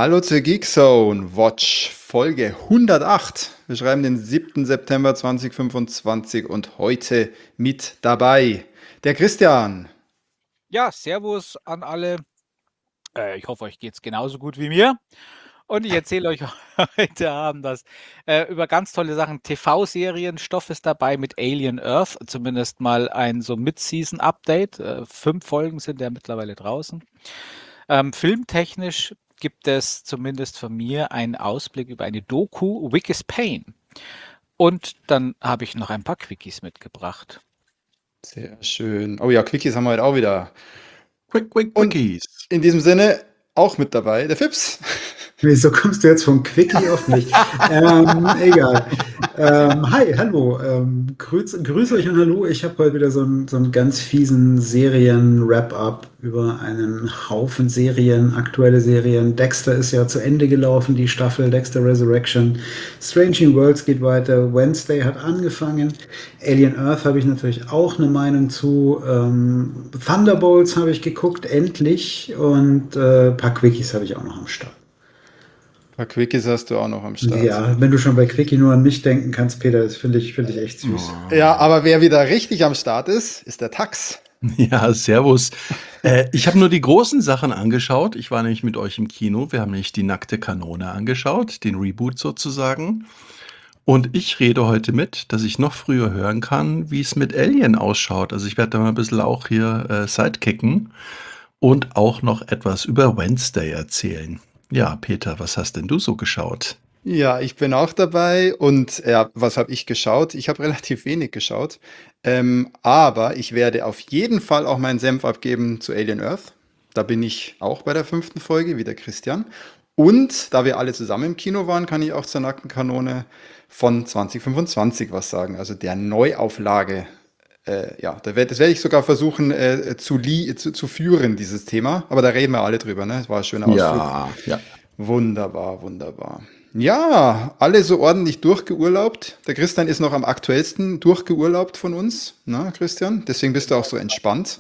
Hallo zur Geekzone Watch Folge 108. Wir schreiben den 7. September 2025 und heute mit dabei der Christian. Ja, Servus an alle. Ich hoffe, euch geht's genauso gut wie mir. Und ich erzähle euch heute Abend über ganz tolle Sachen. TV-Serien, Stoff ist dabei mit Alien Earth, zumindest mal ein so Mid-Season-Update. 5 Folgen sind ja mittlerweile draußen. Filmtechnisch gibt es zumindest von mir einen Ausblick über eine Doku, Wick is Pain. Und dann habe ich noch ein paar Quickies mitgebracht. Sehr schön. Oh ja, Quickies haben wir heute auch wieder. Und Quickies. in diesem Sinne auch mit dabei der Fips. Wieso kommst du jetzt vom Quickie auf mich? Egal. Hi, hallo. Grüß euch und hallo. Ich habe heute wieder so einen ganz fiesen Serien-Wrap-up über einen Haufen Serien, aktuelle Serien. Dexter ist ja zu Ende gelaufen, die Staffel Dexter Resurrection. Strange New Worlds geht weiter. Wednesday hat angefangen. Alien Earth habe ich natürlich auch eine Meinung zu. Thunderbolts habe ich geguckt, endlich. Und ein paar Quickies habe ich auch noch am Start. Ein paar Quickies hast du auch noch am Start. Ja, wenn du schon bei Quickie nur an mich denken kannst, Peter, das finde ich echt süß. Ja, aber wer wieder richtig am Start ist der Tax. Ja, servus. Ich habe nur die großen Sachen angeschaut. Ich war nämlich mit euch im Kino. Wir haben nämlich die nackte Kanone angeschaut, den Reboot sozusagen. Und ich rede heute mit, dass ich noch früher hören kann, wie es mit Alien ausschaut. Also ich werde da mal ein bisschen auch hier sidekicken und auch noch etwas über Wednesday erzählen. Ja, Peter, was hast denn du so geschaut? Ja, ich bin auch dabei und ja, was habe ich geschaut? Ich habe relativ wenig geschaut, aber ich werde auf jeden Fall auch meinen Senf abgeben zu Alien Earth. Da bin ich auch bei der 5. Folge, wie der Christian. Und da wir alle zusammen im Kino waren, kann ich auch zur nackten Kanone von 2025 was sagen, also der Neuauflage. Ja, das werde ich sogar versuchen zu führen, dieses Thema. Aber da reden wir alle drüber, ne? Es war ein schöner Ausflug. Ja. Wunderbar, wunderbar. Ja, alle so ordentlich durchgeurlaubt. Der Christian ist noch am aktuellsten durchgeurlaubt von uns, ne, Christian? Deswegen bist du auch so entspannt.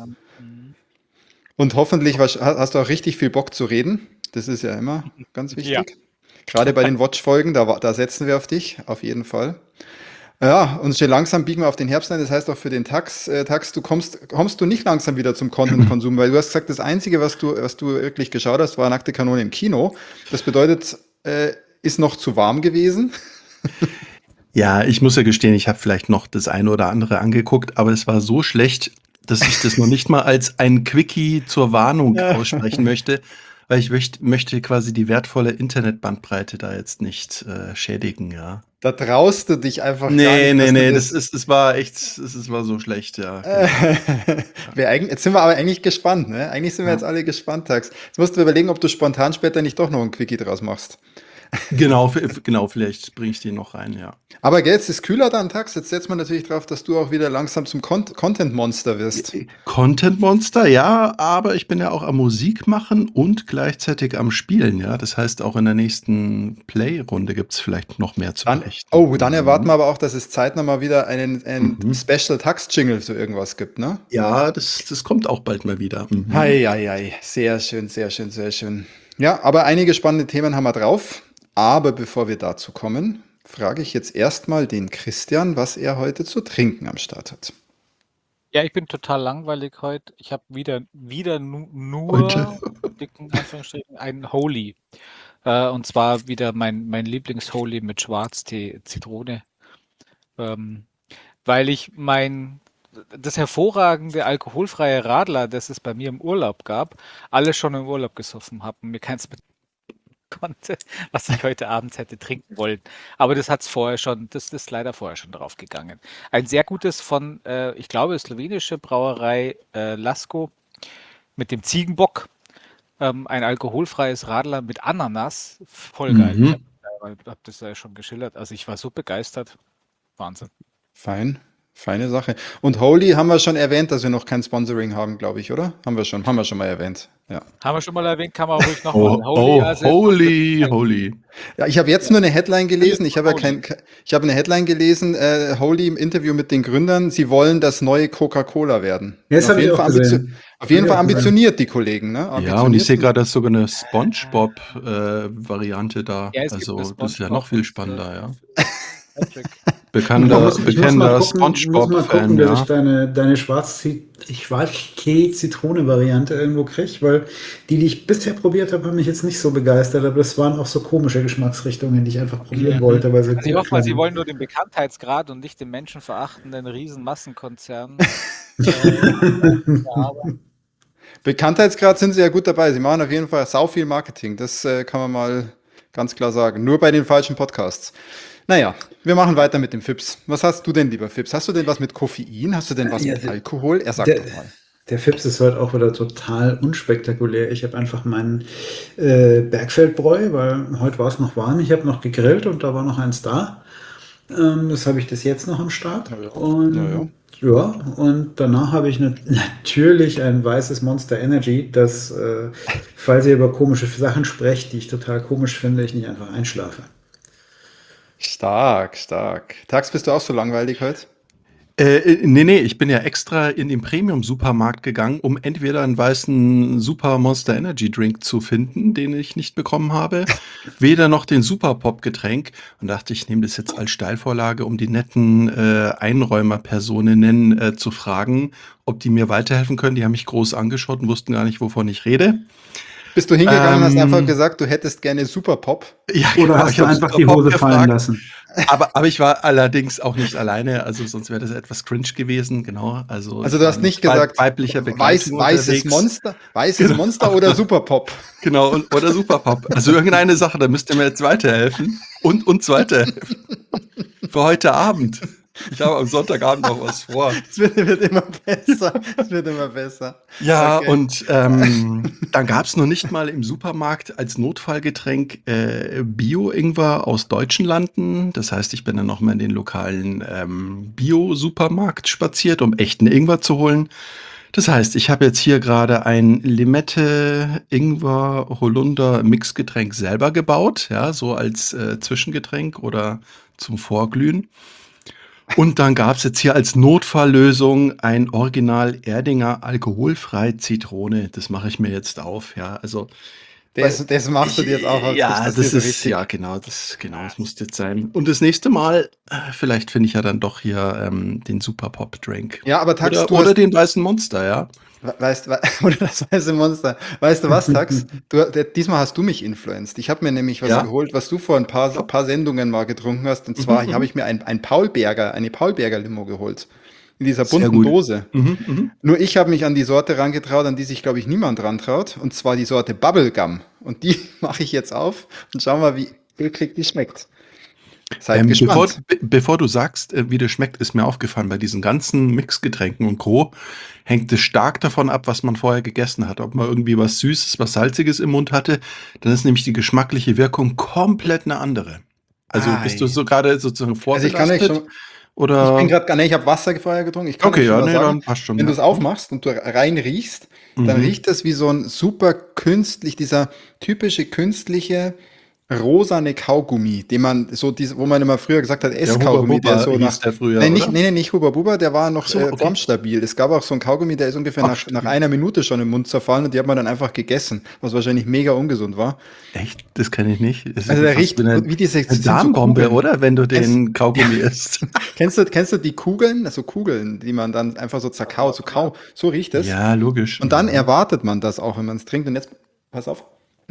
Und hoffentlich hast du auch richtig viel Bock zu reden. Das ist ja immer ganz wichtig. Ja. Gerade bei den Watch-Folgen, da setzen wir auf dich, auf jeden Fall. Ja, und schon langsam biegen wir auf den Herbst ein. Das heißt auch für den Tax, kommst du nicht langsam wieder zum Content-Konsum, weil du hast gesagt, das Einzige, was du wirklich geschaut hast, war nackte Kanone im Kino. Das bedeutet, ist noch zu warm gewesen. Ja, ich muss ja gestehen, ich habe vielleicht noch das eine oder andere angeguckt, aber es war so schlecht, dass ich das noch nicht mal als ein Quickie zur Warnung aussprechen möchte, weil ich möchte quasi die wertvolle Internetbandbreite da jetzt nicht schädigen, ja. Da traust du dich einfach gar Nee, nicht. dass du es war echt, es war so schlecht, ja. Jetzt sind wir aber eigentlich gespannt, ne? Eigentlich sind wir jetzt alle gespannt, Tax. Jetzt musst du überlegen, ob du spontan später nicht doch noch ein Quickie draus machst. Genau, vielleicht bringe ich den noch rein, ja. Aber gell, jetzt ist kühler dann, Tax. Jetzt setzt man natürlich drauf, dass du auch wieder langsam zum Content-Monster wirst. Content-Monster, ja, aber ich bin ja auch am Musik machen und gleichzeitig am Spielen, ja. Das heißt, auch in der nächsten Play-Runde gibt es vielleicht noch mehr zu berichten. Dann erwarten wir aber auch, dass es zeitnah mal wieder einen Special-Tax-Jingle für irgendwas gibt, ne? Ja, das kommt auch bald mal wieder. Hei. Sehr schön, sehr schön, sehr schön. Ja, aber einige spannende Themen haben wir drauf. Aber bevor wir dazu kommen, frage ich jetzt erstmal den Christian, was er heute zu trinken am Start hat. Ja, ich bin total langweilig heute. Ich habe wieder nur Heute. dicken Anführungsstrichen ein Holy. Und zwar wieder mein Lieblings-Holy mit Schwarztee, Zitrone. Weil ich das hervorragende alkoholfreie Radler, das es bei mir im Urlaub gab, alles schon im Urlaub gesoffen habe und mir keins mit konnte, was ich heute Abend hätte trinken wollen. Aber das ist leider vorher schon draufgegangen. Ein sehr gutes von, ich glaube, slowenische Brauerei Lasko mit dem Ziegenbock. Ein alkoholfreies Radler mit Ananas. Voll geil. Ich habe das ja schon geschildert. Also ich war so begeistert. Wahnsinn. Fein. Feine Sache. Und Holy haben wir schon erwähnt, dass wir noch kein Sponsoring haben, glaube ich, oder? Haben wir schon mal erwähnt. Ja. Haben wir schon mal erwähnt, kann man ruhig Oh, nochmal. holy. Ja, ich habe jetzt nur eine Headline gelesen. Ich habe eine Headline gelesen, Holy im Interview mit den Gründern. Sie wollen das neue Coca-Cola werden. Ja, das habe ich auch gesehen. Auf jeden Fall ambitioniert, die Kollegen. Ne? Ja, und ich Ambitioniert sehe sind- gerade, da ist sogar eine SpongeBob-Variante da. Ja, es gibt Also, eine das ist ja SpongeBob noch viel und, spannender, ja. Patrick. Bekannter Ich muss mal gucken, SpongeBob-Fan, dass ich ja. deine Schwarztee-Zitrone-Variante irgendwo kriege, weil die ich bisher probiert habe, haben mich jetzt nicht so begeistert, aber das waren auch so komische Geschmacksrichtungen, die ich einfach probieren wollte. Weil sie Also ich hoffe mal, Sie wollen nur den Bekanntheitsgrad und nicht den menschenverachtenden Riesenmassenkonzern. Bekanntheitsgrad sind sie ja gut dabei. Sie machen auf jeden Fall sau viel Marketing. Das kann man mal ganz klar sagen. Nur bei den falschen Podcasts. Naja, wir machen weiter mit dem Fips. Was hast du denn, lieber Fips? Hast du denn was mit Koffein? Hast du denn was Ja, mit Alkohol? Er sagt doch mal. Der Fips ist heute auch wieder total unspektakulär. Ich habe einfach meinen Bergfeldbräu, weil heute war es noch warm. Ich habe noch gegrillt und da war noch eins da. Das habe ich das jetzt noch am Start. Und und danach habe ich natürlich ein weißes Monster Energy, das, falls ihr über komische Sachen sprecht, die ich total komisch finde, ich nicht einfach einschlafe. Stark. Tags, bist du auch so langweilig heute? Nee, ich bin ja extra in den Premium-Supermarkt gegangen, um entweder einen weißen Super Monster Energy Drink zu finden, den ich nicht bekommen habe, weder noch den Super Pop-Getränk und dachte, ich nehme das jetzt als Steilvorlage, um die netten Einräumerpersoninnen zu fragen, ob die mir weiterhelfen können. Die haben mich groß angeschaut und wussten gar nicht, wovon ich rede. Bist du hingegangen und hast einfach gesagt, du hättest gerne Super Pop? Ja, Oder genau, hast ich du hab einfach Super die Pop Hose fallen gefragt. lassen? Aber ich war allerdings auch nicht alleine, also sonst wäre das etwas cringe gewesen, genau. Also ich du war hast nicht mit gesagt, weiblicher Begleitung weißes Genau. Monster oder Super Pop? Genau, oder Superpop. Also irgendeine Sache, da müsst ihr mir jetzt weiterhelfen. Und uns weiterhelfen. Für heute Abend. Ich habe am Sonntagabend noch was vor. Es wird immer besser. Ja, Okay. und dann gab es noch nicht mal im Supermarkt als Notfallgetränk Bio-Ingwer aus deutschen Landen. Das heißt, ich bin dann noch mal in den lokalen Bio-Supermarkt spaziert, um echten Ingwer zu holen. Das heißt, ich habe jetzt hier gerade ein Limette-Ingwer-Holunder-Mixgetränk selber gebaut, ja, so als Zwischengetränk oder zum Vorglühen. Und dann gab es jetzt hier als Notfalllösung ein Original Erdinger alkoholfrei Zitrone. Das mache ich mir jetzt auf, ja. Also Das machst du dir jetzt auch auf. ja, das das so ist richtig. ja genau, das muss jetzt sein. Und das nächste Mal, vielleicht finde ich ja dann doch hier den Super Pop Drink. Ja, aber Tax, Oder den weißen Monster, ja. oder das weiße Monster. Weißt du was, Tax? Diesmal hast du mich influenced. Ich habe mir nämlich was Ja? geholt, was du vor ein paar Sendungen mal getrunken hast. Und zwar habe ich mir eine Paulberger Limo geholt. In dieser Sehr bunten gut. Dose. Nur ich habe mich an die Sorte rangetraut, an die sich, glaube ich, niemand rantraut. Und zwar die Sorte Bubblegum. Und die mache ich jetzt auf und schau mal, wie eklig die schmeckt. Seid gespannt. Bevor du sagst, wie das schmeckt, ist mir aufgefallen, bei diesen ganzen Mixgetränken und Co. hängt es stark davon ab, was man vorher gegessen hat. Ob man irgendwie was Süßes, was Salziges im Mund hatte, dann ist nämlich die geschmackliche Wirkung komplett eine andere. Also bist du so gerade sozusagen Also ich kann euch vorbelastet? schon, Oder? ich bin gerade, ich habe Wasser vorher getrunken. Ich kann Okay, euch schon ja, mal nee, sagen, dann passt schon. wenn du Ja. es aufmachst und du rein riechst, dann riecht es wie so ein super künstlich, dieser typische künstliche rosane Kaugummi, den man so, wo man immer früher gesagt hat, Esskaugummi, Hubba der so hieß der früher, nicht Hubba Bubba, der war noch So, okay. formstabil. Es gab auch so einen Kaugummi, der ist ungefähr nach einer Minute schon im Mund zerfallen und die hat man dann einfach gegessen, was wahrscheinlich mega ungesund war. Echt? Das kenne ich nicht. Das ist Also der fast riecht wie diese eine Darmbombe, Kugeln. oder? Wenn du den Kaugummi isst. Kennst du die Kugeln? Also Kugeln, die man dann einfach so zerkaut, so riecht es. Ja, logisch. Und dann erwartet man das auch, wenn man es trinkt. Und jetzt, pass auf.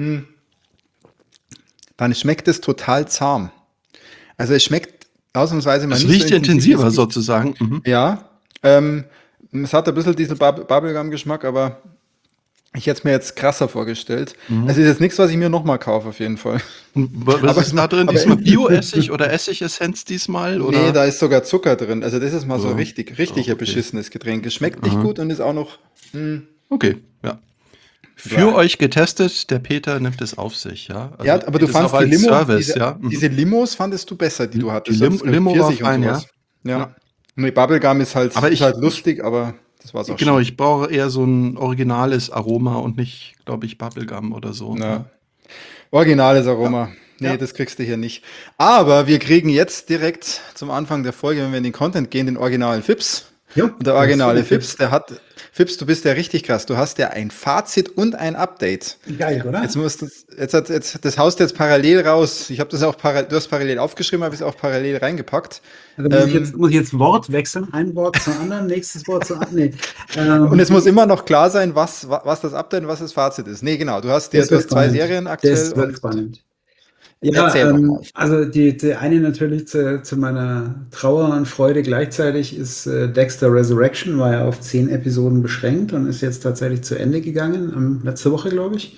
Dann schmeckt es total zahm. Also es schmeckt ausnahmsweise mal Es nicht riecht so intensiv, intensiver es riecht- sozusagen. Mhm. Ja, es hat ein bisschen diesen Bubblegum-Geschmack, aber ich hätte es mir jetzt krasser vorgestellt. Es ist jetzt nichts, was ich mir nochmal kaufe, auf jeden Fall. Was Aber ist da drin? aber- Diesmal Bio-Essig oder Essigessenz diesmal? Oder? Nee, da ist sogar Zucker drin. Also das ist mal so Ja. richtig Okay. ein beschissenes Getränk. Es schmeckt nicht gut und ist auch noch... Okay, ja. Für Ja. euch getestet, der Peter nimmt es auf sich, ja. Also Ja, aber du geht es fandst auch die als Limo, Service, ja. Mhm. diese Limos fandest du besser, die du hattest. Die Das ist Limo war Pfirsich und fein, sowas. ja. Ja. Nee, Bubblegum ist halt, Aber ist ich- halt lustig, aber das war's auch Genau, schon. ich brauche eher so ein originales Aroma und nicht, glaube ich, Bubblegum oder so. Ja. Originales Aroma. Nee, Ja. das kriegst du hier nicht. Aber wir kriegen jetzt direkt zum Anfang der Folge, wenn wir in den Content gehen, den originalen Fips. Jo, Und der originale das ist Fips, Fips, du bist ja richtig krass. Du hast ja ein Fazit und ein Update. geil, oder? Das haust du jetzt parallel raus. Ich habe das auch du hast parallel aufgeschrieben, habe ich es auch parallel reingepackt. Also muss ich jetzt Wort wechseln, ein Wort zum anderen, nächstes Wort zum anderen. Nee. Und es muss immer noch klar sein, was das Update und was das Fazit ist. Nee, genau. Du hast zwei Serien aktuell. Das wird spannend. Ja, Erzähl doch mal. also die eine natürlich zu meiner Trauer und Freude gleichzeitig ist Dexter Resurrection, war ja auf 10 Episoden beschränkt und ist jetzt tatsächlich zu Ende gegangen, letzte Woche, glaube ich.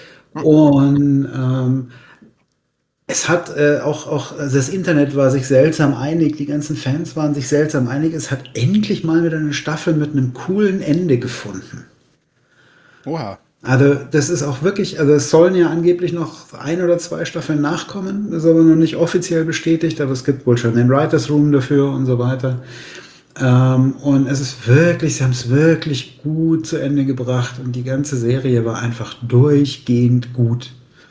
Und es hat also das Internet war sich seltsam einig, die ganzen Fans waren sich seltsam einig, es hat endlich mal wieder eine Staffel mit einem coolen Ende gefunden. Oha. Also das ist auch wirklich, also es sollen ja angeblich noch 1 oder 2 Staffeln nachkommen, ist aber noch nicht offiziell bestätigt, aber es gibt wohl schon den Writers Room dafür und so weiter. Und es ist wirklich, sie haben es wirklich gut zu Ende gebracht und die ganze Serie war einfach durchgehend gut.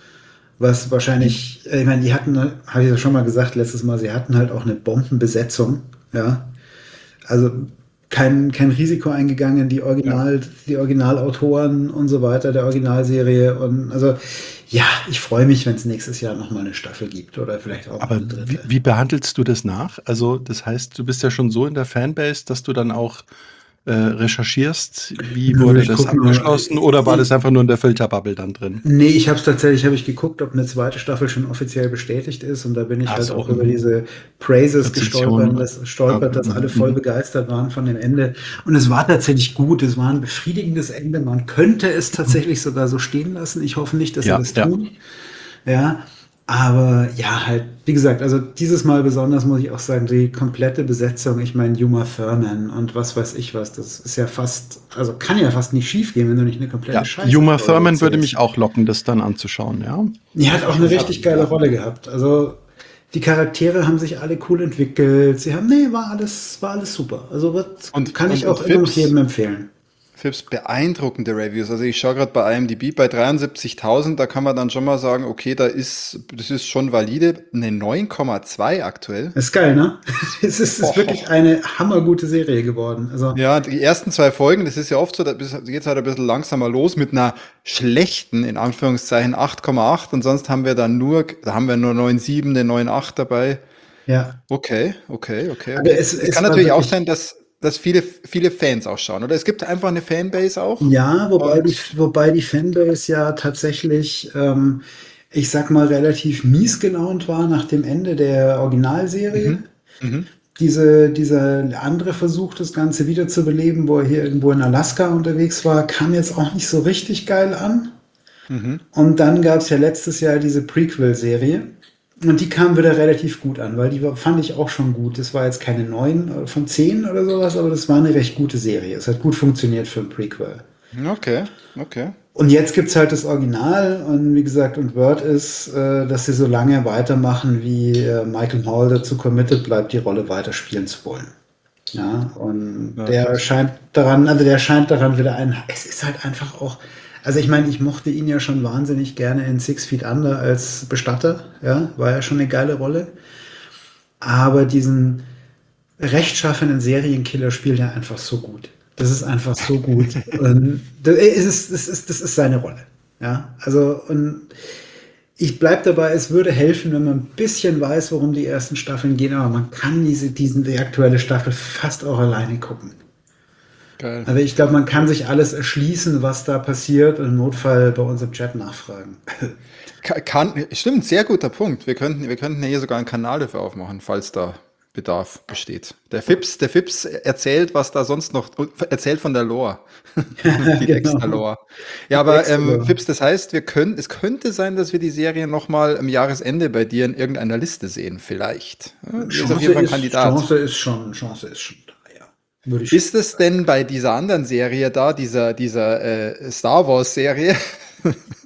Was wahrscheinlich, ich meine, die hatten, habe ich ja schon mal gesagt letztes Mal, sie hatten halt auch eine Bombenbesetzung, ja. Also kein Risiko eingegangen, die Originalautoren und so weiter, der Originalserie. Und also, ja, ich freue mich, wenn es nächstes Jahr nochmal eine Staffel gibt oder vielleicht auch Aber eine dritte. wie behandelst du das nach? Also, das heißt, du bist ja schon so in der Fanbase, dass du dann auch recherchierst, wie Nö, wurde ich das guck nur- abgeschlossen oder war das einfach nur in der Filterbubble dann drin? Nee, ich habe es tatsächlich, habe ich geguckt, ob eine zweite Staffel schon offiziell bestätigt ist und da bin ich Ach halt so, auch über diese Praises Rezensionen. gestolpert, dass alle voll begeistert waren von dem Ende. Und es war tatsächlich gut, es war ein befriedigendes Ende. Man könnte es tatsächlich sogar so stehen lassen. Ich hoffe nicht, dass sie Ja, das ja. tun. Ja, aber ja, halt, wie gesagt, also dieses Mal besonders muss ich auch sagen, die komplette Besetzung, ich meine, Uma Thurman und was weiß ich was, das ist ja fast, also kann ja fast nicht schief gehen, wenn du nicht eine komplette Ja, Scheiße Uma Thurman würde erzählst. mich auch locken, das dann anzuschauen, ja. Die hat auch eine richtig geile Rolle gehabt. Also die Charaktere haben sich alle cool entwickelt. War alles super. Also kann ich auch immer noch jedem empfehlen. Fips, beeindruckende Reviews. Also ich schaue gerade bei IMDb bei 73.000, da kann man dann schon mal sagen, okay, das ist schon valide. Eine 9,2 aktuell. Ist geil, ne? Es ist wirklich eine hammergute Serie geworden. Also Ja, die ersten 2 Folgen, das ist ja oft so, da geht halt ein bisschen langsamer los mit einer schlechten, in Anführungszeichen, 8,8 und sonst haben wir dann nur 9,7, eine 9,8 dabei. ja. Okay. Aber es kann war natürlich auch wirklich- sein, dass viele Fans auch schauen. Oder es gibt einfach eine Fanbase auch. Ja, wobei Und- die Fanbase ja tatsächlich, ich sag mal, relativ mies gelaunt war nach dem Ende der Originalserie. Mhm. Dieser andere Versuch, das Ganze wiederzubeleben, wo er hier irgendwo in Alaska unterwegs war, kam jetzt auch nicht so richtig geil an. Mhm. Und dann gab es ja letztes Jahr diese Prequel-Serie. Und die kam wieder relativ gut an, weil fand ich auch schon gut. Das war jetzt keine 9 von 10 oder sowas, aber das war eine recht gute Serie. Es hat gut funktioniert für ein Prequel. Okay. Und jetzt gibt es halt das Original und wie gesagt, und Word ist, dass sie so lange weitermachen, wie Michael Hall dazu committed bleibt, die Rolle weiterspielen zu wollen. Ja, und Ja, der krass. scheint daran wieder es ist halt einfach auch, also ich meine, ich mochte ihn ja schon wahnsinnig gerne in 6 Feet Under als Bestatter, ja, war ja schon eine geile Rolle. Aber diesen rechtschaffenen Serienkiller spielt er einfach so gut. Das ist einfach so gut. Und das ist seine Rolle. Ja, also, und ich bleibe dabei, es würde helfen, wenn man ein bisschen weiß, worum die ersten Staffeln gehen, aber man kann die aktuelle Staffel fast auch alleine gucken. Geil. Also ich glaube, man kann sich alles erschließen, was da passiert und im Notfall bei uns im Chat nachfragen. Stimmt, sehr guter Punkt. Wir könnten ja hier sogar einen Kanal dafür aufmachen, falls da Bedarf besteht. Der Fips erzählt, was da sonst noch, erzählt von der Lore. Die Genau. Dexter-Lore. Ja, aber Dexter-Lore. Fips, das heißt, es könnte sein, dass wir die Serie nochmal am Jahresende bei dir in irgendeiner Liste sehen, vielleicht. Ja, ist auf jeden Fall ein Kandidat. Chance ist schon da, ja. Würde ich Ist es denn bei dieser anderen Serie da, dieser Star Wars Serie,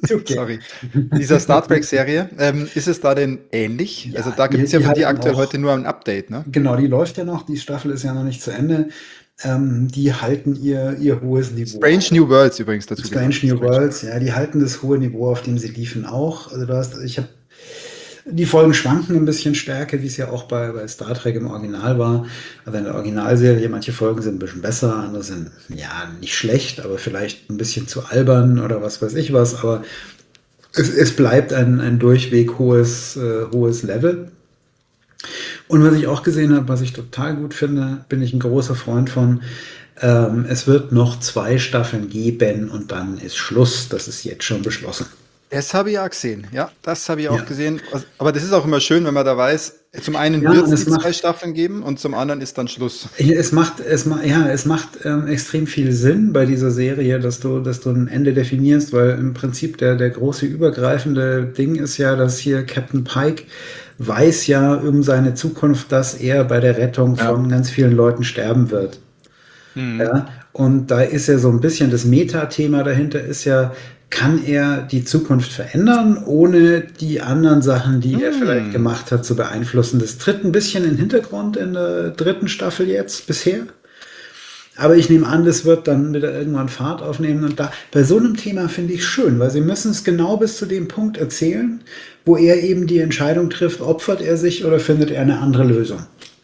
Okay. Sorry. Dieser Star Trek-Serie, ist es da denn ähnlich? Ja, Also da gibt es ja die von dir halten aktuell auch, heute nur ein Update, ne? genau, die läuft ja noch, die Staffel ist ja noch nicht zu Ende. Die halten ihr hohes Niveau. Strange New Worlds übrigens dazu Strange gesagt. New Worlds, ja, die halten das hohe Niveau, auf dem sie liefen, auch. Also ich habe die Folgen schwanken ein bisschen stärker, wie es ja auch bei Star Trek im Original war. Also in der Originalserie, manche Folgen sind ein bisschen besser, andere sind ja nicht schlecht, aber vielleicht ein bisschen zu albern oder was weiß ich was. Aber es bleibt ein durchweg hohes Level. Und was ich auch gesehen habe, was ich total gut finde, bin ich ein großer Freund von. Es wird noch 2 Staffeln geben und dann ist Schluss. Das ist jetzt schon beschlossen. Das habe ich auch gesehen. Ja, das habe ich auch Ja. gesehen. Aber das ist auch immer schön, wenn man da weiß, zum einen Ja, wird und es es die 2 macht, Staffeln geben und zum anderen ist dann Schluss. es macht extrem viel Sinn bei dieser Serie, dass du ein Ende definierst, weil im Prinzip der große übergreifende Ding ist ja, dass hier Captain Pike weiß ja um seine Zukunft, dass er bei der Rettung Ja. von ganz vielen Leuten sterben wird. Mhm. Ja, und da ist ja so ein bisschen das Metathema dahinter ist ja, kann er die Zukunft verändern, ohne die anderen Sachen, die er vielleicht gemacht hat, zu beeinflussen? Das tritt ein bisschen in den Hintergrund in der 3. Staffel jetzt bisher. Aber ich nehme an, das wird dann wieder irgendwann Fahrt aufnehmen. Und da bei so einem Thema finde ich schön, weil sie müssen es genau bis zu dem Punkt erzählen, wo er eben die Entscheidung trifft, opfert er sich oder findet er eine andere Lösung.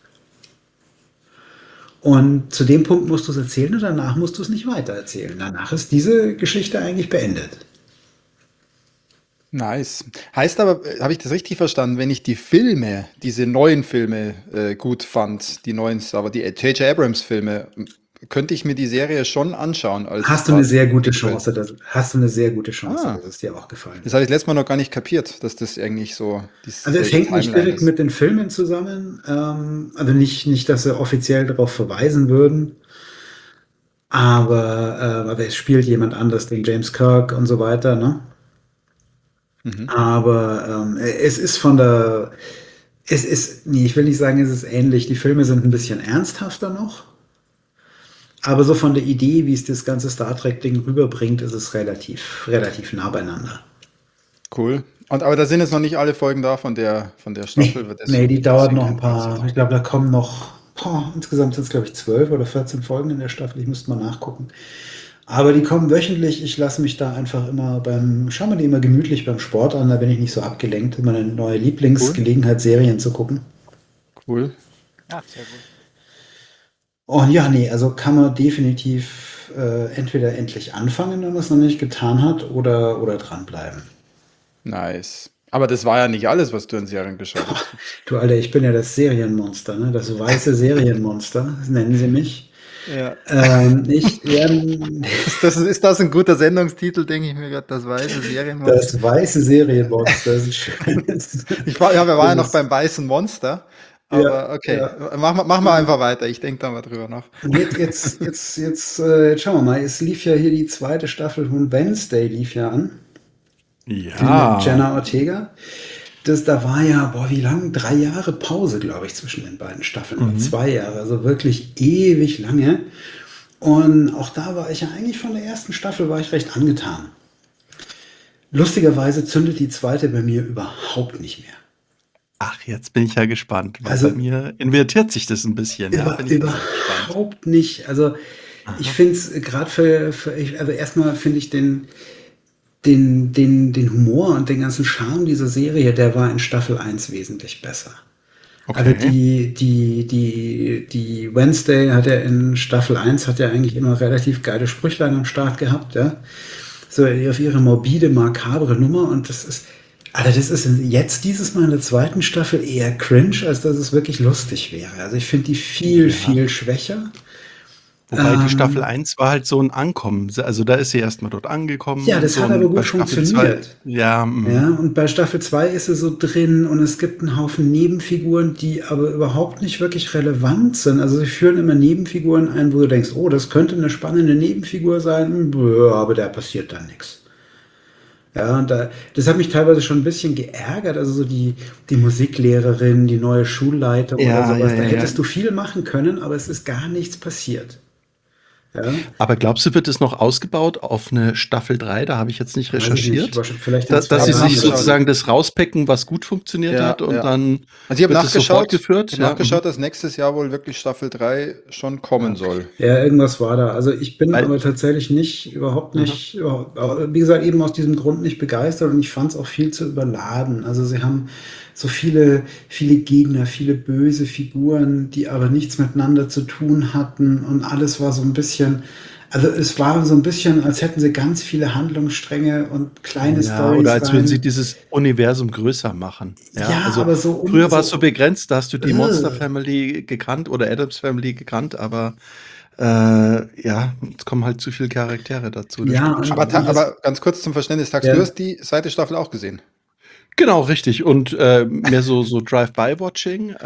Und zu dem Punkt musst du es erzählen und danach musst du es nicht weiter erzählen. Danach ist diese Geschichte eigentlich beendet. Nice. Heißt aber, habe ich das richtig verstanden, wenn ich die Filme, diese neuen Filme gut fand, die neuen Star Wars, die J.J. Abrams Filme, könnte ich mir die Serie schon anschauen als Hast du eine sehr gute Prequel? Chance, hast du eine sehr gute Chance, Ah, dass es dir auch gefallen das wird. habe ich letztes Mal noch gar nicht kapiert, dass das eigentlich so Also es dieselbe hängt nicht Timeline direkt ist. mit den Filmen zusammen, also nicht, dass sie offiziell darauf verweisen würden, aber es spielt jemand anders, den James Kirk und so weiter, ne? Mhm. Aber nee, ich will nicht sagen, es ist ähnlich. Die Filme sind ein bisschen ernsthafter noch. Aber so von der Idee, wie es das ganze Star Trek-Ding rüberbringt, ist es relativ nah beieinander. Cool. Aber da sind jetzt noch nicht alle Folgen da von der Staffel, Nee, weil nee, die dauert deswegen noch ein interessiert. paar. Ich glaube, da kommen noch, insgesamt sind es, glaube ich, 12 oder 14 Folgen in der Staffel. Ich müsste mal nachgucken. Aber die kommen wöchentlich. Ich lasse mich da einfach schau mir die immer gemütlich beim Sport an. Da bin ich nicht so abgelenkt. Immer eine neue Cool, Lieblingsgelegenheit, Serien zu gucken. cool. Ja, sehr gut. Und ja, nee, also kann man definitiv entweder endlich anfangen, wenn man es noch nicht getan hat, oder dranbleiben. Nice. Aber das war ja nicht alles, was du in Serien geschaut hast. Du Alter, ich bin ja das Serienmonster, ne? Das weiße Serienmonster, nennen sie mich. Ja. Ja, Ist das ein guter Sendungstitel, denke ich mir gerade, das weiße Serienmonster. das weiße Serienmonster, das ist ein schönes, Wir waren ja noch schönes, beim weißen Monster, ja, aber okay, ja. mach mal einfach weiter. Ich denke da mal drüber nach. Und jetzt schauen wir mal, es lief ja hier die 2. Staffel von Wednesday lief ja an, die mit Ja. Jenna Ortega. Da war ja, wie lang? 3 Jahre Pause, glaube ich, zwischen den beiden Staffeln. Oder 2 Jahre, also wirklich ewig lange. Und auch da war ich ja eigentlich von der ersten Staffel war ich recht angetan. Lustigerweise zündet die 2. bei mir überhaupt nicht mehr. Ach, jetzt bin ich ja gespannt, weil Also bei mir invertiert sich das ein bisschen. Ja, bin ich gespannt. überhaupt nicht. Also ich finde es gerade also erstmal finde ich den Humor und den ganzen Charme dieser Serie, der war in Staffel 1 wesentlich besser. Also Okay. die Wednesday hat ja in Staffel 1 hat ja eigentlich immer relativ geile Sprüchlein am Start gehabt, ja. So auf ihre morbide, makabre Nummer und das ist jetzt dieses Mal in der 2. Staffel eher cringe, als dass es wirklich lustig wäre. Also ich finde die viel, Ja. viel schwächer. Wobei die Staffel Ähm, 1 war halt so ein Ankommen. Also da ist sie erstmal dort angekommen ja, und das so. hat aber Und bei gut Staffel 2, funktioniert. ja, Ja, und bei Staffel 2 ist sie so drin und es gibt einen Haufen Nebenfiguren, die aber überhaupt nicht wirklich relevant sind. Also sie führen immer Nebenfiguren ein, wo du denkst, oh, das könnte eine spannende Nebenfigur sein, aber da passiert dann nichts. Ja, und das hat mich teilweise schon ein bisschen geärgert. Also so die Musiklehrerin, die neue Schulleitung oder ja, sowas, ja, da ja, ja. hättest du viel machen können, aber es ist gar nichts passiert. Ja, Aber glaubst du, wird es noch ausgebaut auf eine Staffel 3? Da habe ich jetzt nicht weiß ich nicht. recherchiert. Vielleicht in Dass 2 sie habe Jahren sich oder nachgeschaut. so. sozusagen das rauspicken, was gut funktioniert Ja, hat und ja. dann Also ich habe wird es so nachgeschaut, fortgeführt? ich habe Ja, nachgeschaut, dass nächstes Jahr wohl wirklich Staffel 3 schon kommen soll. Ja, irgendwas war da. Also ich bin Weil aber tatsächlich überhaupt aha. nicht, wie gesagt, eben aus diesem Grund nicht begeistert und ich fand es auch viel zu überladen. Also sie haben so viele Gegner, viele böse Figuren, die aber nichts miteinander zu tun hatten und alles war so ein bisschen, also es war so ein bisschen, als hätten sie ganz viele Handlungsstränge und kleine Ja, oder Stories als würden sie rein. dieses Universum größer machen. Ja, Ja, also aber so, früher war es so begrenzt, da hast du die Monster äh. Family gekannt oder Addams Family gekannt, aber ja, jetzt kommen halt zu viele Charaktere dazu, das Ja, stimmt Aber, schon. und das, aber ganz kurz zum Verständnis, Tax, du ja. hast die zweite Staffel auch gesehen. Genau, richtig. Und mehr so Drive-by-Watching.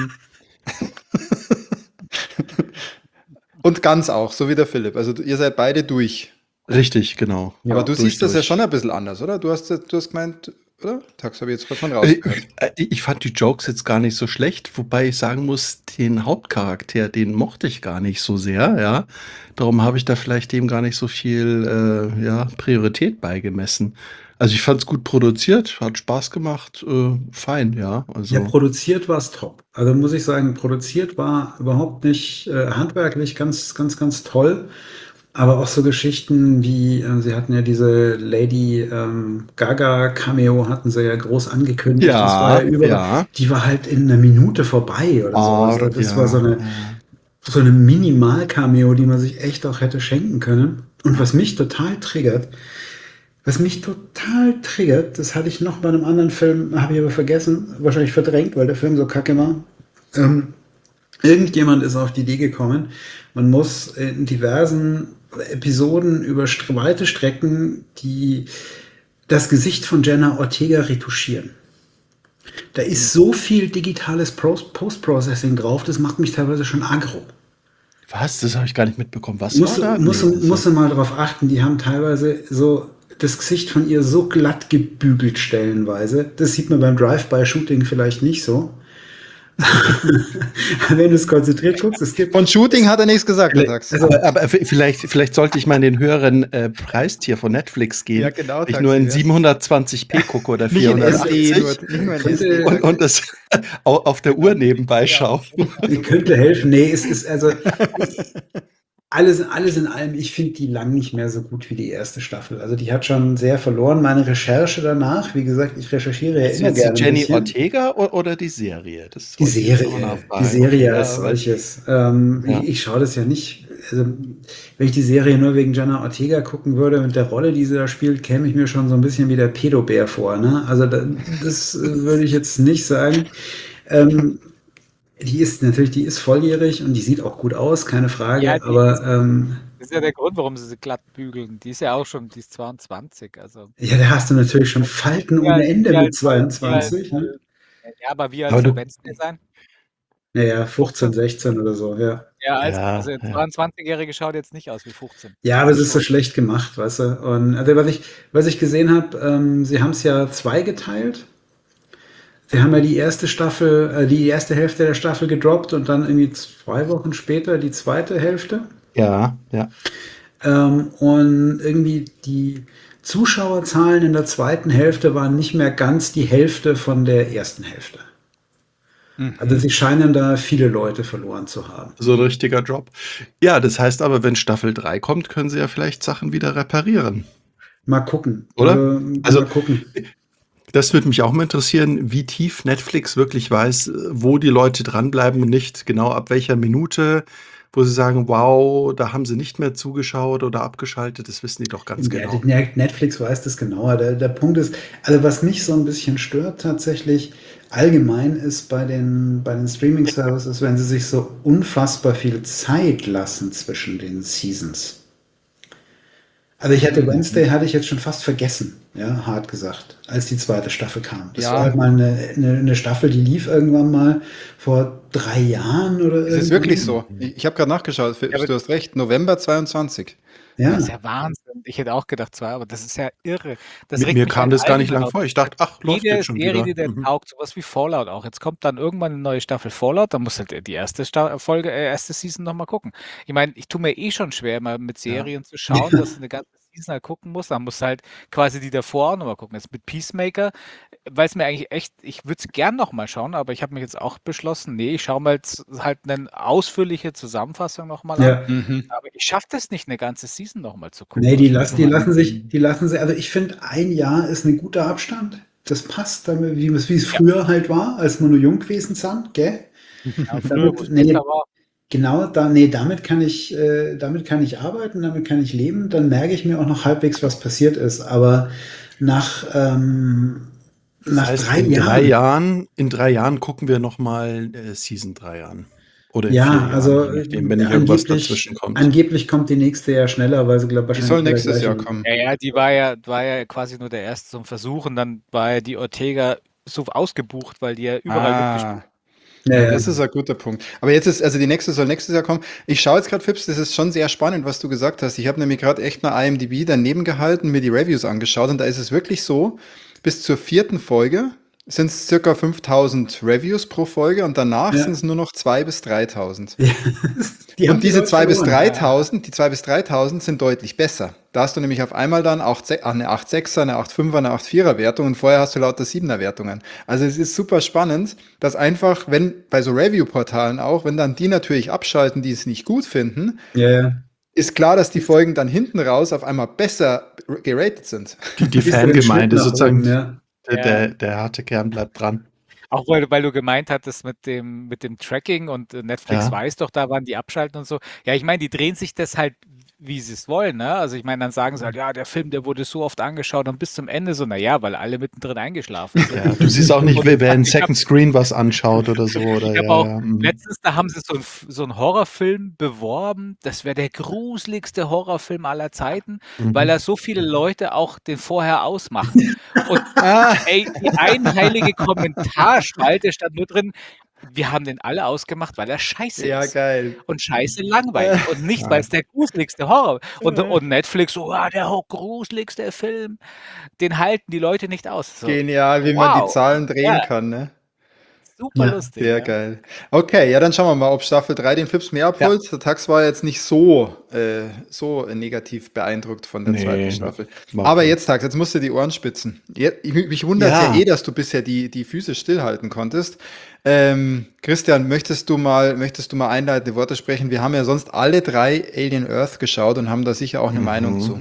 Und ganz auch, so wie der Philipp. Also ihr seid beide durch. Richtig, genau. Aber Ja. du siehst das ja schon ein bisschen anders, oder? Du hast gemeint, oder? Tax, habe ich jetzt gerade schon rausgehört. Ich fand die Jokes jetzt gar nicht so schlecht, wobei ich sagen muss, den Hauptcharakter, den mochte ich gar nicht so sehr, ja. Darum habe ich da vielleicht dem gar nicht so viel ja, Priorität beigemessen. Also ich fand es gut produziert, hat Spaß gemacht, fein, ja. Ja, Also produziert war es top. Also muss ich sagen, produziert war überhaupt nicht handwerklich ganz toll. Aber auch so Geschichten wie, sie hatten ja diese Lady Gaga Cameo, hatten sie ja groß angekündigt. Das war ja ja, überall, ja. die war halt in einer Minute vorbei oder so. Also das war Ja, ja. so eine Minimal-Cameo, die man sich echt auch hätte schenken können. Und was mich total triggert, das hatte ich noch bei einem anderen Film, habe ich aber vergessen, wahrscheinlich verdrängt, weil der Film so kacke war. Ähm, Irgendjemand ist auf die Idee gekommen, man muss in diversen Episoden über weite Strecken das Gesicht von Jenna Ortega retuschieren. Da ist so viel digitales Post-Processing drauf, das macht mich teilweise schon aggro. Was? Das habe ich gar nicht mitbekommen. Was war Musst, da? du- musst, Nee, du- also. musst du mal darauf achten, die haben teilweise so das Gesicht von ihr so glatt gebügelt stellenweise. Das sieht man beim Drive-by-Shooting vielleicht nicht so. Wenn du es konzentriert guckst, es gibt. Von Shooting hat er nichts gesagt, der Tax. Also, Aber vielleicht sollte ich mal in den höheren Preistier von Netflix gehen, Ja, genau, wenn ich nur in Taxi, 720p gucke oder Nicht in SD, 480 nicht nur in könnte- SD. und das auf der Uhr nebenbei schaue. könnte helfen. Nee, es ist also alles in allem, ich finde die lang nicht mehr so gut wie die erste Staffel. Also die hat schon sehr verloren. Meine Recherche danach, wie gesagt, ich recherchiere ja Ist immer jetzt die gerne ein Jenny bisschen. Ortega oder die Serie? Das Die wollte ich jetzt noch mal Serie, nachfragen. die Serie Okay, als ja, solches. Ja. Ich schaue das ja nicht. Also, wenn ich die Serie nur wegen Jenna Ortega gucken würde, mit der Rolle, die sie da spielt, käme ich mir schon so ein bisschen wie der Pedobär vor. Ne? Also das würde ich jetzt nicht sagen. Ähm, die ist volljährig und die sieht auch gut aus, keine Frage. Ja, Aber das ist ja der Grund, warum sie glatt bügeln. Die ist ja auch schon, die ist 22, also. ja, da hast du natürlich schon Falten Wie ohne alt, Ende wie mit alt soll, wie alt 22. Ne? soll, ja, aber wie alt Aber soll du, Wednesday sein? Naja, 15, 15? 16 oder so, ja. Ja, also ja, ein ja. 22-Jährige schaut jetzt nicht aus wie 15. Ja, aber Das es ist so schon. schlecht gemacht, weißt du. Und also was ich gesehen habe, sie haben es ja zweigeteilt. Sie haben ja die erste Hälfte der Staffel gedroppt und dann irgendwie 2 Wochen später die zweite Hälfte. Ja, ja. Und irgendwie die Zuschauerzahlen in der zweiten Hälfte waren nicht mehr ganz die Hälfte von der ersten Hälfte. Also sie scheinen da viele Leute verloren zu haben. So ein richtiger Drop. Ja, das heißt aber, wenn Staffel 3 kommt, können sie ja vielleicht Sachen wieder reparieren, Mal gucken. oder? Also Also, mal gucken. das würde mich auch mal interessieren, wie tief Netflix wirklich weiß, wo die Leute dranbleiben und nicht genau ab welcher Minute, wo sie sagen, wow, da haben sie nicht mehr zugeschaut oder abgeschaltet. Das wissen die doch ganz Ja, genau. Netflix weiß das genauer. Der Punkt ist, also was mich so ein bisschen stört tatsächlich allgemein ist bei den Streaming-Services, wenn sie sich so unfassbar viel Zeit lassen zwischen den Seasons. Also Wednesday hatte ich jetzt schon fast vergessen. ja, hart gesagt, als die zweite Staffel kam. Das Ja. war halt mal eine Staffel, die lief irgendwann mal vor 3 Jahren oder Es ist wirklich so. Mhm. Ich habe gerade nachgeschaut, Philipp, aber- du hast recht, November 22. Ja, Das ist ja Wahnsinn. Ich hätte auch gedacht, zwei, aber das ist ja irre. Das Mit regt mir mich kam halt das gar nicht allgemein lang auf. vor. Ich dachte, ach, läuft Jede jetzt schon Serie, wieder. die dir Mhm. taugt, sowas wie Fallout auch. Jetzt kommt dann irgendwann eine neue Staffel Fallout, dann musst du halt die erste Folge, erste Season nochmal gucken. Ich meine, ich tue mir eh schon schwer, mal mit Serien zu schauen, dass du eine ganze Season halt gucken musst. Dann musst du halt quasi die davor auch nochmal gucken. Jetzt mit Peacemaker, weil es mir eigentlich echt, ich würde es gern nochmal schauen, aber ich habe mich jetzt auch beschlossen, nee, ich schaue mal jetzt halt eine ausführliche Zusammenfassung nochmal an. ja. Mhm. Aber ich schaffe das nicht, eine ganze Season nochmal zu gucken. Nee, die Also, lassen sich, also ich finde, 1 Jahr ist ein guter Abstand. Das passt, damit, wie es früher halt war, als wir nur jung gewesen sind, gell? ja, früher, Damit, wo es nee, besser war. genau, damit kann ich arbeiten, damit kann ich leben, dann merke ich mir auch noch halbwegs, was passiert ist. Aber nach, Das nach heißt, 3 in Jahren, in 3 Jahren gucken wir nochmal Season 3 an. Oder in 4 ja, Jahren, also je nachdem, wenn nicht irgendwas dazwischen kommt. angeblich kommt die nächste ja schneller, weil sie, glaube Die wahrscheinlich soll bei der nächstes Jahr gleichen- kommen. Ja, die war ja quasi nur der erste zum Versuch und dann war ja die Ortega so ausgebucht, weil die ja überall mitgespielt hat. Ja, Ja, ja. das ist ein guter Punkt. Aber jetzt ist, also die nächste soll nächstes Jahr kommen. Ich schaue jetzt gerade, Fips, das ist schon sehr spannend, was du gesagt hast. Ich habe nämlich gerade echt mal IMDb daneben gehalten, mir die Reviews angeschaut und da ist es wirklich so, bis zur 4. Folge sind es circa 5000 Reviews pro Folge und danach Ja. sind es nur noch 2.000 bis 3.000. Die haben Und diese Leute 2.000 bis verloren. 3.000, die 2.000 bis 3.000 sind deutlich besser. Da hast du nämlich auf einmal dann auch eine 8,6er, eine 8,5er, eine 8,4er Wertung und vorher hast du lauter 7er Wertungen. Also es ist super spannend, dass einfach, wenn bei so Review-Portalen auch, wenn dann die natürlich abschalten, die es nicht gut finden, Ja, ja. ist klar, dass die Folgen dann hinten raus auf einmal besser geratet sind. Die Ist der Fangemeinde Schnitt nach sozusagen, oben, ja. der harte Kern bleibt dran. Auch weil du gemeint hattest mit dem Tracking und Netflix Ja. weiß doch, da wann die abschalten und so. Ja, ich meine, die drehen sich das halt, wie sie es wollen, ne? Also ich meine, dann sagen sie halt, ja, der Film, der wurde so oft angeschaut und bis zum Ende so, naja, weil alle mittendrin eingeschlafen sind. Ja, du siehst auch nicht, Und wer in ich hab- Second Screen was anschaut oder so. Oder, Ich habe ja, auch ja, mhm. letztens, da haben sie so einen Horrorfilm beworben. Das wäre der gruseligste Horrorfilm aller Zeiten, weil da so viele Leute auch den vorher ausmachen. Und ey, die einheilige Kommentarspalte stand nur drin, wir haben den alle ausgemacht, weil er scheiße Ja, ist. geil. Und scheiße langweilig. Und nicht, weil es der gruseligste Horror. Und Netflix so, der gruseligste Film, den halten die Leute nicht aus. So, Genial, wie man die wow. Zahlen drehen Ja. kann, ne? super Ja, lustig. Sehr ja. geil. Okay, ja, dann schauen wir mal, ob Staffel 3 den Fips mehr abholt. Der Tax war jetzt nicht so negativ beeindruckt von der Nee, zweiten Staffel. überhaupt Aber nicht. jetzt, Tax, jetzt musst du die Ohren spitzen. Mich wundert es Ja. ja dass du bisher die Füße stillhalten konntest. Christian, möchtest du mal einleitende Worte sprechen? Wir haben ja sonst alle 3 Alien Earth geschaut und haben da sicher auch eine Meinung zu.